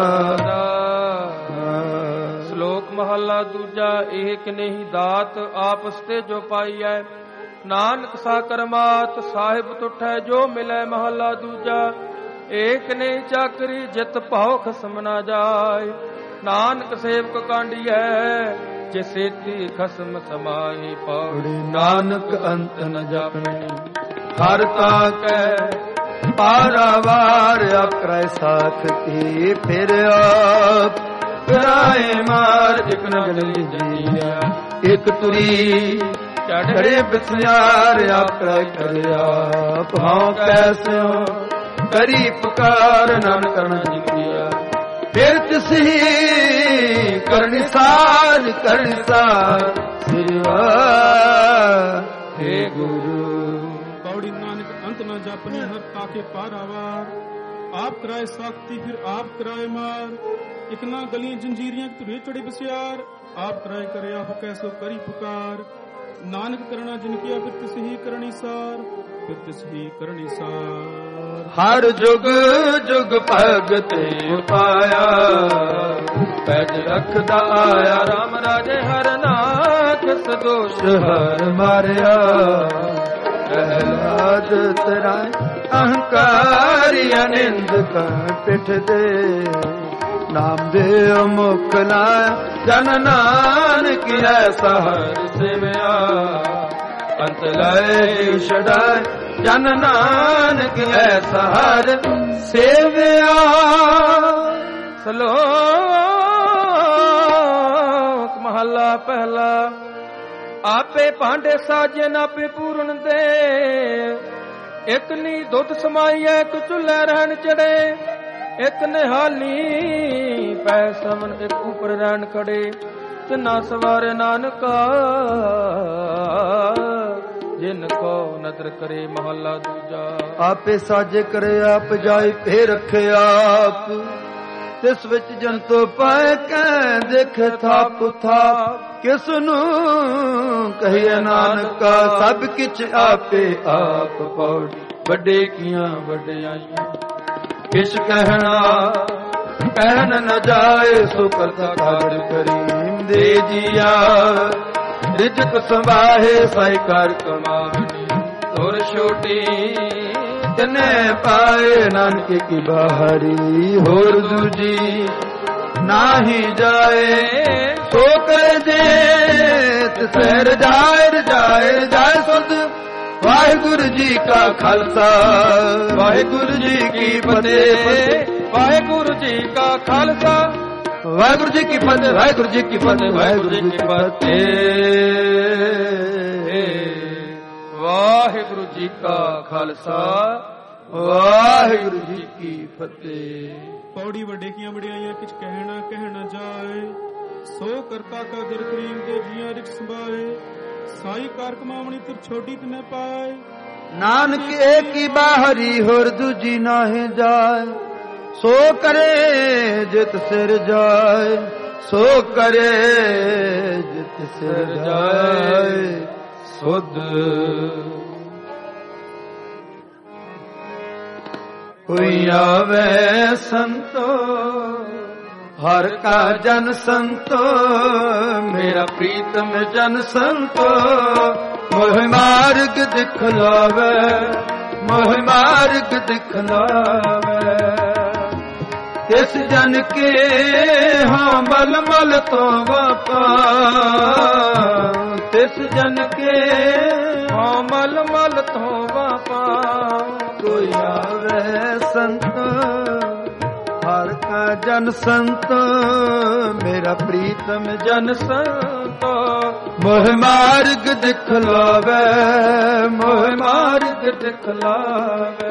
ਸ਼ਲੋਕ ਮਹਲਾ ਦੂਜਾ ਏਕ ਨਹੀਂ ਦਾਤ ਆਪਸ ਤੇ ਜੋ ਪਾਈਐ ਨਾਨਕ ਸਾ ਕਰਮਾਤ ਸਾਹਿਬ ਤੁਠੈ ਜੋ ਮਿਲੈ। ਮਹਲਾ ਦੂਜਾ ਏਕ ਨਹੀਂ ਚਾਕਰੀ ਜਿਤ ਭਾਉ ਖਸਮ ਨਾ ਜਾਏ ਨਾਨਕ ਸੇਵਕ ਕਾਂਡੀਐ ਜੇ ਸੇਤੀ ਖਸਮ ਸਮਾਈ ਪੌੜੀ ਨਾਨਕ ਅੰਤ ਨ ਜਾਪਣੇ ਹਰ ਤਾਕੈ ਪਾਰਾਵਾਰ ਆਪਰੈ ਸਾਥ ਕੀ ਫਿਰ ਆਪ ਕਰਾਏ ਮਾਰ ਇਕ ਨਗਲ ਜੀਆ ਇਕ ਤੁਰੀ ਚੜ੍ਹੇ ਬਿਸਿਆਰ ਆਪਰੈ ਕਰਿਆ ਭਾਉ ਕੈਸਿਓ ਕਰੀ ਪੁਕਾਰ ਨਾਨਕ ਕਰਨਾ ਜਿਕਿਆ ਫਿਰ ਤਿਸਹੀ ਕਰਨੀ ਸਾਰ ਕਰਨੀ ਸਾਰ ਸ੍ਰੀ ਵਾਹਿ ਗੁਰੂ। ਪੌੜੀ ਨਾਨਕ ਅੰਤ ਨਾ ਜਾਪਨੇ ਹਰ ਤਾਕੇ ਪਾਰਾਵਾਰ ਆਪ ਕਰਾਏ ਸਾਖਤੀ ਫਿਰ ਆਪ ਕਰਾਏ ਮਾਰ ਇਕ ਨਾ ਗਲੀਆਂ ਜੰਜੀਰੀਆਂ ਧੁਰੇ ਚੜੇ ਬਸਿਆਰ ਆਪ ਕਰਾਏ ਕਰਿਆ ਹੋ ਕੈਸੋ ਕਰੀ ਪੁਕਾਰ ਨਾਨਕ ਕਰਣਾ ਜਿਨ ਕੀਆ ਫਿਰ ਤਿਸਹੀ ਕਰਨੀ ਸਾਰ ਫਿਰ ਤਿਸਹੀ ਕਰਨੀ ਸਾਰ। ਹਰ ਜੁਗ ਜੁਗ ਭਗਤ ਪਾਇਆ ਪੈਜ ਰੱਖਦਾ ਆਇਆ ਰਾਮ ਰਾਜੇ ਹਰ ਨਾਥ ਸਦੋਸ਼ ਹਰ ਮਾਰਿਆ ਪ੍ਰਹਿਲਾਦ ਤਰਾ ਅਹੰਕਾਰੀ ਅਨਿੰਦ ਕਾ ਪਿਠ ਦੇ ਨਾਮ ਦੇ ਮੁਖ ਲਾਇਆ ਜਨ ਨਾਨਕ ਐਸਾ ਹਰ ਸੇਵਿਆ ਅੰਤ ਲੈ ਛੜਾਏ ਜਨ ਨਾਨਕ ਐਸਾ ਹਰ ਸੇਵਿਆ। ਸ਼ਲੋਕ ਮਹਲਾ ਪਹਿਲਾ ਆਪੇ ਭਾਂਡੇ ਸਾਜੇ ਨਾਪੇ ਪੂਰਨ ਦੇ ਇਕ ਨੀ ਦੁੱਧ ਸਮਾਈਐ ਇੱਕ ਚੁੱਲ੍ਹੇ ਰਹਿਣ ਚੜੇ ਇਕ ਨਿਹਾਲੀ ਪੈ ਸਮਨ ਇੱਕ ਉਪਰ ਰਹਿਣ ਖੜੇ ਤਿਨਾ ਸਵਾਰੇ ਨਾਨਕਾ ਜਿਨ ਕੋ ਨਦਰ ਕਰੇ। ਮਹਲਾ ਦੂਜਾ ਆਪੇ ਸਾਜੇ ਕਰੇ ਆਪ ਜਾਏ ਫੇ ਰੱਖੇ ਆਪ ਤਿਸ ਵਿੱਚ ਜੰਤੋ ਪਾਏ ਕੈ ਦੇਖੇ ਥਾਪ ਥਾਪ ਕਿਸ ਨੂੰ ਕਹੀਏ ਨਾਨਕਾ ਸਭ ਕਿਛ ਆਪੇ ਆਪ ਪੌੜੀ ਵੱਡੇ ਕੀਆਂ ਵਡਿਆਈਆਂ ਕਿਛ ਕਹਿਣਾ ਕਹਿਣ ਨ ਜਾਏ ਸੋ ਕਰਤਾ ਕਾਜ ਕਰੀਮ ਦੇ ਜੀਆ ਰਿਜਕ ਸੰਭਾਹੇ ਸਾਈ ਕਰ ਕਮਾਵਨੀ ਤੁਰ ਛੋਟੀ ਤਨੇ ਪਾਏ ਨਾਨਕ ਕੀ ਬਾਹਰੀ ਹੋਰ ਦੂਜੀ ਨਾਹੀ ਜਾਏ ਸੋ ਕਰ ਦੇ ਤਿਸੈ ਰਜਾਏ ਰਜਾਏ ਰਜਾਏ ਸੁਧ ਵਾਹਿਗੁਰੂ ਜੀ ਕਾ ਖਾਲਸਾ ਵਾਹਿਗੁਰੂ ਜੀ ਕੀ ਫਤਿਹ ਵਾਹਿਗੁਰੂ ਜੀ ਕਾ ਖਾਲਸਾ ਵਾਹਿਗੁਰੂ ਜੀ ਕੀ ਫਤਿਹ ਵਾਹਿਗੁਰੂ ਜੀ ਕੀ ਫਤਿਹ ਵਾਹਿਗੁਰੂ ਜੀ ਕੀ ਫਤਿਹ ਵਾਹਿਗੁਰੂ ਜੀ ਕਾ ਖਾਲਸਾ ਵਾਹਿਗੁਰੂ ਜੀ ਕੀ ਫਤਿਹ। ਪੌੜੀ ਵੱਡੇ ਕੀਆਂ ਵਡਿਆਈਆਂ ਕਿਛ ਕਹਿਣਾ ਕਹਿਣਾ ਜਾਏ ਸੋ ਕਰਤਾ ਕਾ ਦਰ ਕਰੀਮ ਦੇ ਜੀਆਂ ਰਿਕ ਸੰਭਾਏ ਸਾਈ ਕਾਰ ਕਮਾਵਣੀ ਤੁਰ ਛੋਟੀ ਤਨੇ ਪਾਏ ਨਾਨਕ ਏਕੀ ਬਾਹਰੀ ਹੋਰ ਦੂਜੀ ਨਾਹੀ ਜਾਏ ਸੋ ਕਰੇ ਜਿਤ ਸਿਰ ਜਾਏ ਸੋ ਕਰੇ ਜਿਤ ਸਿਰ ਜਾਏ ਸੁਧ ਕੋਈ ਆਵੇ ਸੰਤੋ ਹਰ ਕਾ ਜਨ ਸੰਤੋ ਮੇਰਾ ਪ੍ਰੀਤਮ ਜਨ ਸੰਤੋ ਮੋਹ ਮਾਰਗ ਦਿਖਲਾਵੇ ਮੋਹ ਮਾਰਗ ਦਿਖਲਾਵੇ ਤਿਸ ਜਨ ਕੇ ਹਾਂ ਮਲ ਮਲ ਤੋਂ ਵਾਪਾ ਤਿਸ ਜਨ ਕੇ ਹਾਂ ਮਲ ਮਲ ਤੋਂ ਵਾਪਾ ਕੋਈ ਆਵੇ ਸੰਤ ਹਰ ਕਾ ਜਨ ਸੰਤ ਮੇਰਾ ਪ੍ਰੀਤਮ ਜਨ ਸੰਤ ਮੋਹ ਮਾਰਗ ਦਿਖਲਾਵੇ ਮੋਹ ਮਾਰਗ ਦਿਖਲਾਵੇ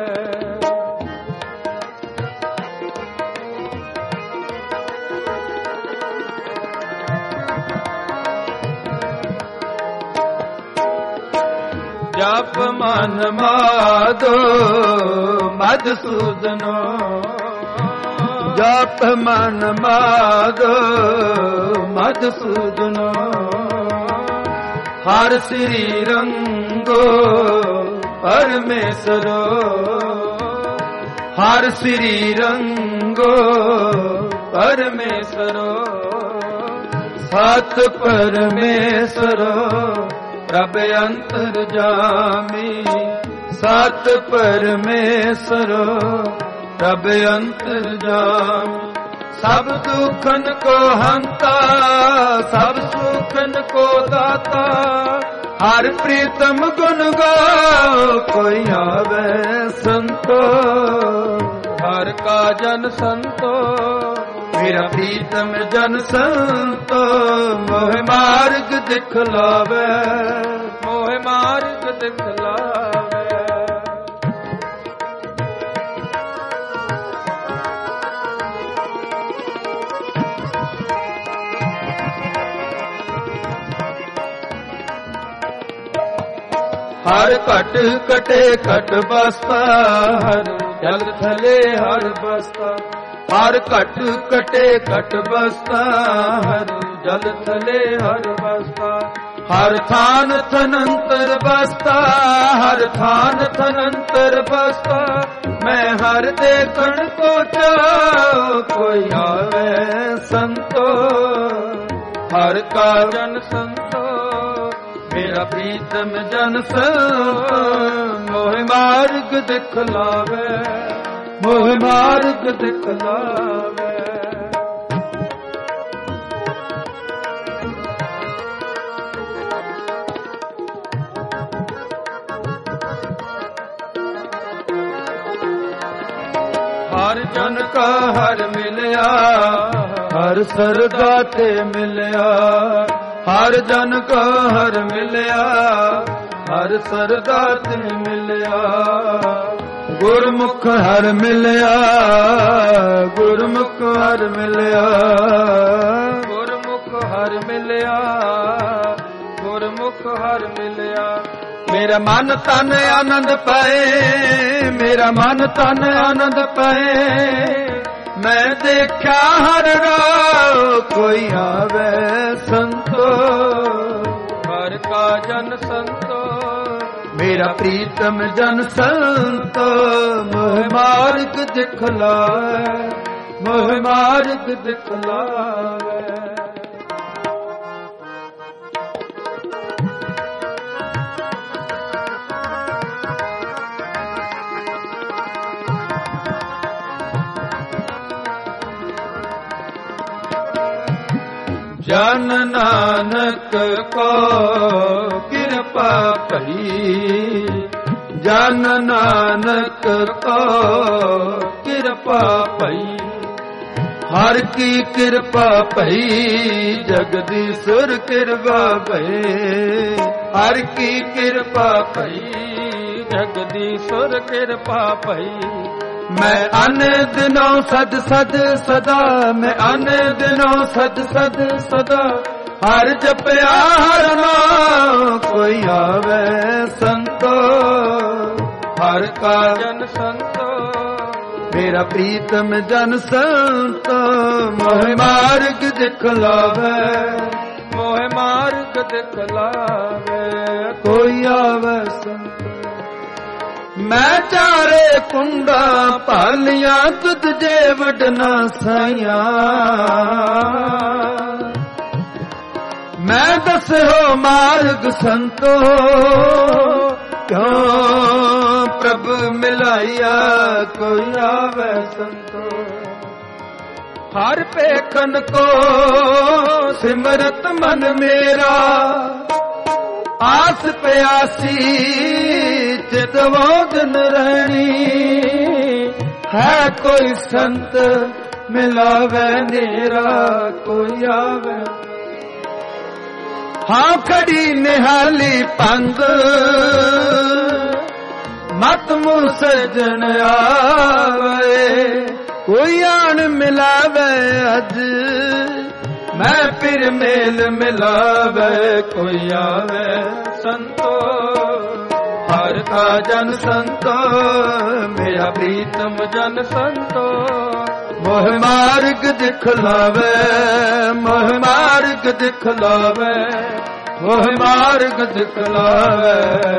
ਜਪ ਮਨ ਮਾਧੋ ਮਧਸੂਦਨੋ ਜਪ ਮਨ ਮਾਧੋ ਮਧਸੂਦਨੋ ਹਰ ਸ੍ਰੀ ਰੰਗੋ ਪਰਮੇਸ਼ਰੋ ਹਰ ਸ੍ਰੀ ਰੰਗੋ ਪਰਮੇਸ਼ਰੋ ਸਤ ਪਰਮੇਸ਼ਰੋ ਪ੍ਰਭ ਅੰਤਰ ਜਾਮੀ ਸਤ ਪਰਮੇਸ਼ਰ ਪ੍ਰਭ ਅੰਤਰ ਜਾਮੀ ਸਭ ਦੁਖਨ ਕੋ ਹੰਤਾ ਸਭ ਸੁਖਨ ਕੋ ਦਾਤਾ ਹਰ ਪ੍ਰੀਤਮ ਗੁਣ ਗਾਓ ਕੋਈ ਆਵੇ ਸੰਤੋ ਹਰ ਕਾ ਜਨ ਸੰਤੋ ਮੇਰਾ ਪ੍ਰੀਤਮ ਜਨ ਸੰਤੋ ਮੋਹ ਮਾਰਗ ਦਿਖਲਾਵੇ ਮੋਹ ਮਾਰਗ ਦਿਖਲਾਵੇ ਹਰ ਘਟ ਕਟੇ ਘਟ ਬਸਤਾ ਹਰ ਜਲ ਥਲੇ ਹਰ ਬਸਤਾ ਹਰ ਘਟ ਕਟੇ ਘਟ ਬਸਤਾ ਹਰ ਜਲ ਥਲੇ ਹਰ ਬਸਤਾ ਹਰ ਥਾਨ ਥਨੰਤਰ ਬਸਤਾ ਹਰ ਥਾਨ ਥਨੰਤਰ ਬਸਤਾ ਮੈਂ ਹਰ ਦੇਖਣ ਕੋ ਚਾਉ ਕੋਈ ਆਵੇ ਸੰਤੋ ਹਰ ਕਾ ਜਨ ਸੰਤੋ ਮੇਰਾ ਪ੍ਰੀਤਮ ਜਨ ਸੰਤ ਮੋਹ ਮਾਰਗ ਦਿਖਲਾਵੇ ਮੋਹ ਮਾਰਗ ਦਿਖਲਾਵੇ ਹਰ ਜਨ ਕਾ ਹਰ ਮਿਲਿਆ ਹਰ ਸਰਦਾ ਤੇ ਮਿਲਿਆ ਹਰ ਜਨ ਕਾ ਹਰ ਮਿਲਿਆ ਹਰ ਸਰਦਾ ਤੇ ਮਿਲਿਆ ਗੁਰਮੁਖ ਹਰ ਮਿਲਿਆ ਗੁਰਮੁਖ ਹਰ ਮਿਲਿਆ ਗੁਰਮੁਖ ਹਰ ਮਿਲਿਆ ਗੁਰਮੁਖ ਹਰ ਮਿਲਿਆ ਮੇਰਾ ਮਨ ਤਨ ਆਨੰਦ ਪਾਏ ਮੇਰਾ ਮਨ ਤਨ ਆਨੰਦ ਪਾਏ ਮੈਂ ਦੇਖਿਆ ਹਰ ਰਾਹ ਕੋਈ ਆਵੇ ਸੰਤੋ ਹਰ ਕਾ ਜਨ ਸੰਤੋ ਮੇਰਾ ਪ੍ਰੀਤਮ ਜਨ ਸੰਤ ਮੋਹ ਮਾਰਗ ਦਿਖਲਾਵੇ ਮੋਹ ਮਾਰਗ ਦਿਖਲਾਵੇ ਜਨ ਨਾਨਕ ਕੋ ਕਿਰਪਾ ਭਈ ਜਨ ਨਾਨਕ ਕੋ ਕਿਰਪਾ ਭਈ ਹਰ ਕੀ ਕਿਰਪਾ ਭਈ ਜਗਦੀਸ਼ੁਰ ਕਿਰਪਾ ਭਈ ਹਰ ਕੀ ਕਿਰਪਾ ਭਈ ਜਗਦੀਸ਼ੁਰ ਕਿਰਪਾ ਭਈ ਮੈਂ ਅਨ ਦਿਨੋਂ ਸਦ ਸਦ ਸਦਾ ਮੈਂ ਅਨ ਦਿਨੋਂ ਸਦ ਸਦ ਸਦਾ ਹਰ ਜਪਿਆ ਹਰ ਨਾਮ ਕੋਈ ਆਵੇ ਸੰਤੋ ਹਰ ਕਾ ਜਨ ਸੰਤੋ ਮੇਰਾ ਪ੍ਰੀਤਮ ਜਨ ਸੰਤ ਮੋਹ ਮਾਰਗ ਦਿਖਲਾਵੇ ਮੋਹ ਮਾਰਗ ਦਿਖਲਾਵੇ ਕੋਈ ਆਵੇ ਸੰਤ ਮੈਂ ਚਾਰੇ ਕੁੰਡਾ ਭਾਲੀਆਂ ਤੁਧ ਜੇ ਵਡਨਾ ਸਾਈਆਂ ਮੈਂ ਦੱਸਿਓ ਮਾਰਗ ਸੰਤੋ ਕਿਉਂ ਪ੍ਰਭ ਮਿਲਾਇਆ ਕੋਈ ਆਵੇ ਸੰਤੋ ਹਰ ਪੇਖਨ ਕੋ ਸਿਮਰਤ ਮਨ ਮੇਰਾ ਆਸ ਪਿਆਸੀ ਚਿਤ ਵੋਦਨ ਰਹਿਣੀ ਹੈ ਕੋਈ ਸੰਤ ਮਿਲਾਵੇ ਨੇਰਾ ਕੋਈ ਆਵੇ ਹਾਂ ਖੜੀ ਨਿਹਾਲੀ ਪੰਗ ਮਤ ਮੁ ਸਜਣ ਆਵੇ ਕੋਈ ਆਣ ਮਿਲਾਵੇ ਅੱਜ ਮੈਂ ਫਿਰ ਮੇਲ ਮਿਲਾਵੇ ਕੋਈ ਆਵੇ ਸੰਤੋ ਹਰ ਕਾ ਜਨ ਸੰਤੋ ਮੇਰਾ ਪ੍ਰੀਤਮ ਜਨ ਸੰਤੋ ਮੋਹ ਮਾਰਗ ਦਿਖਲਾਵੇ ਮੋਹ ਮਾਰਗ ਦਿਖਲਾਵੇ ਮੋਹ ਮਾਰਗ ਦਿਖਲਾਵੇ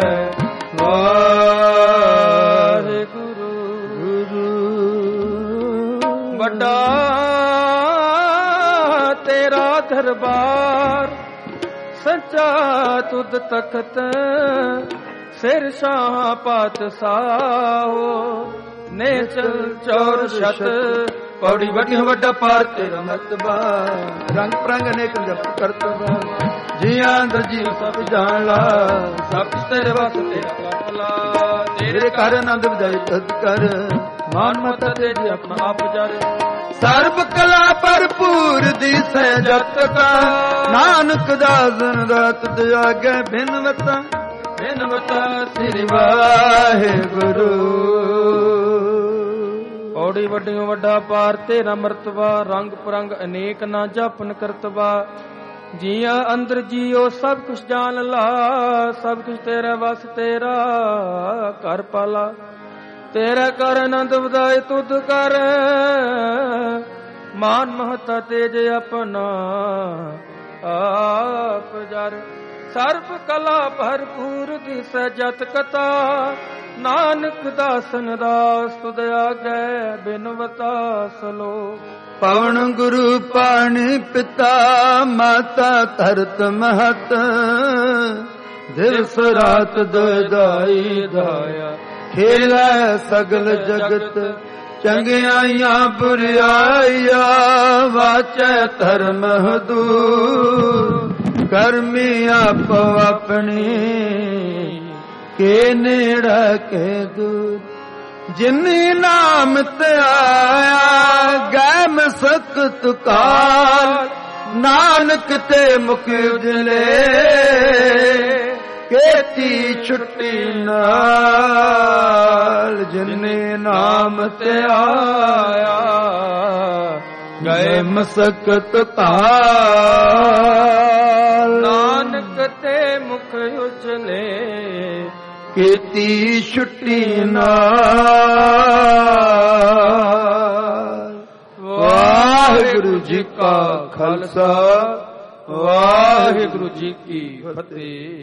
ਵਾਹਿਗੁਰੂ ਵੱਡਾ ਤੇਰਾ ਦਰਬਾਰ ਸੱਚਾ ਤੁਧ ਤਖਤ ਸਿਰ ਸ਼ਾਹ ਪਾਤਸ਼ਾਹੋ ਨੇ ਚਲ ਚੌਰ ਛਤ ਪੌੜੀ ਵੱਡੀ ਵੱਡਾ ਪਾਰ ਤੇਰਾ ਮਰਤਬਾ ਰੰਗ ਪ੍ਰੰਗ ਅਨੇਕ ਜਪ ਕਰਤਬਾ ਜੀਆਂ ਅੰਦਰ ਜੀ ਸਭ ਜਾਣ ਲਾ ਸਭ ਤੇਰੇ ਵਸ ਤੇਰਾ ਕਾਫਲਾ ਤੇਰੇ ਘਰ ਆਨੰਦ ਵਜਾਈ ਤਦ ਕਰ ਮਾਨ ਮਤ ਤੇ ਜੀ ਆਪਣਾ ਆਪ ਜਰ ਸਰਬ ਕਲਾ ਭਰਪੂਰ ਦੀ ਸਹਿਜਤ ਕਾ ਨਾਨਕ ਦਾਸਨ ਦਾਤ ਦਿਆਗੇ ਬਿਨਵਤਾ ਬਿਨਵਤਾ ਸ੍ਰੀ ਵਾਹਿਗੁਰੂ ਔੜੀ ਵੱਡਿਓ ਵੱਡਾ ਪਾਰ ਤੇਰਾ ਮਰਤਬਾ ਰੰਗ ਪਰੰਗ ਅਨੇਕ ਨਾ ਜਾਪਨ ਕਰਤਬਾ ਜੀਆਂ ਅੰਦਰ ਜੀਓ ਸਭ ਕੁਛ ਜਾਣ ਲਾ ਸਭ ਕੁਛ ਤੇਰਾ ਵਸ ਤੇਰਾ ਘਰ ਪਾਲਾ ਤੇਰਾ ਕਰ ਆਨੰਦ ਵਧਾਏ ਤੁਧ ਕਰ ਮਾਨ ਮਹਤਾ ਤੇਜ ਆਪਣਾ ਆਪ ਜਰ ਸਰਬ ਕਲਾ ਭਰਪੂਰ ਦੀ ਸਜਤ ਕਤਾ ਨਾਨਕ ਦਾਸਨ ਦਾਸ ਤੁਧ ਆਗੇ ਬਿਨਵਤਾ ਸਲੋ ਪਵਨ ਗੁਰੂ ਪਾਣੀ ਪਿਤਾ ਮਾਤਾ ਧਰਤ ਮਹਤ ਦਿਵਸ ਰਾਤ ਦੋਇ ਦਾਇਆ ਖੇਲੇ ਸਗਲ ਜਗਤ ਚੰਗਿਆਈਆਂ ਬੁਰਿਆਈਆਂ ਵਾਚੈ ਧਰਮ ਹਦੂਰ ਕਰਮੀ ਆਪੋ ਆਪਣੀ ਕੇ ਨੇੜਾ ਕੇ ਦੂਰ ਜਿਨੀ ਨਾਮ ਤੇ ਆਇਆ ਗੈ ਮਸਕਤ ਕਾਲ ਨਾਨਕ ਤੇ ਮੁਖ ਉਜਲੇ ਕੀਤੀ ਛੁੱਟੀ ਨਾਲ ਜਿਨੇ ਨਾਮ ਤੇ ਆਇਆ ਗਏ ਮਸਕਤ ਕਾਲ ਨਾਨਕ ਤੇ ਮੁਖ ਉਜਲੇ ਕੀਤੀ ਛੁੱਟੀ ਨਾਲ ਵਾਹਿਗੁਰੂ ਜੀ ਕਾ ਖਾਲਸਾ ਵਾਹਿਗੁਰੂ ਜੀ ਕੀ ਫਤਿਹ।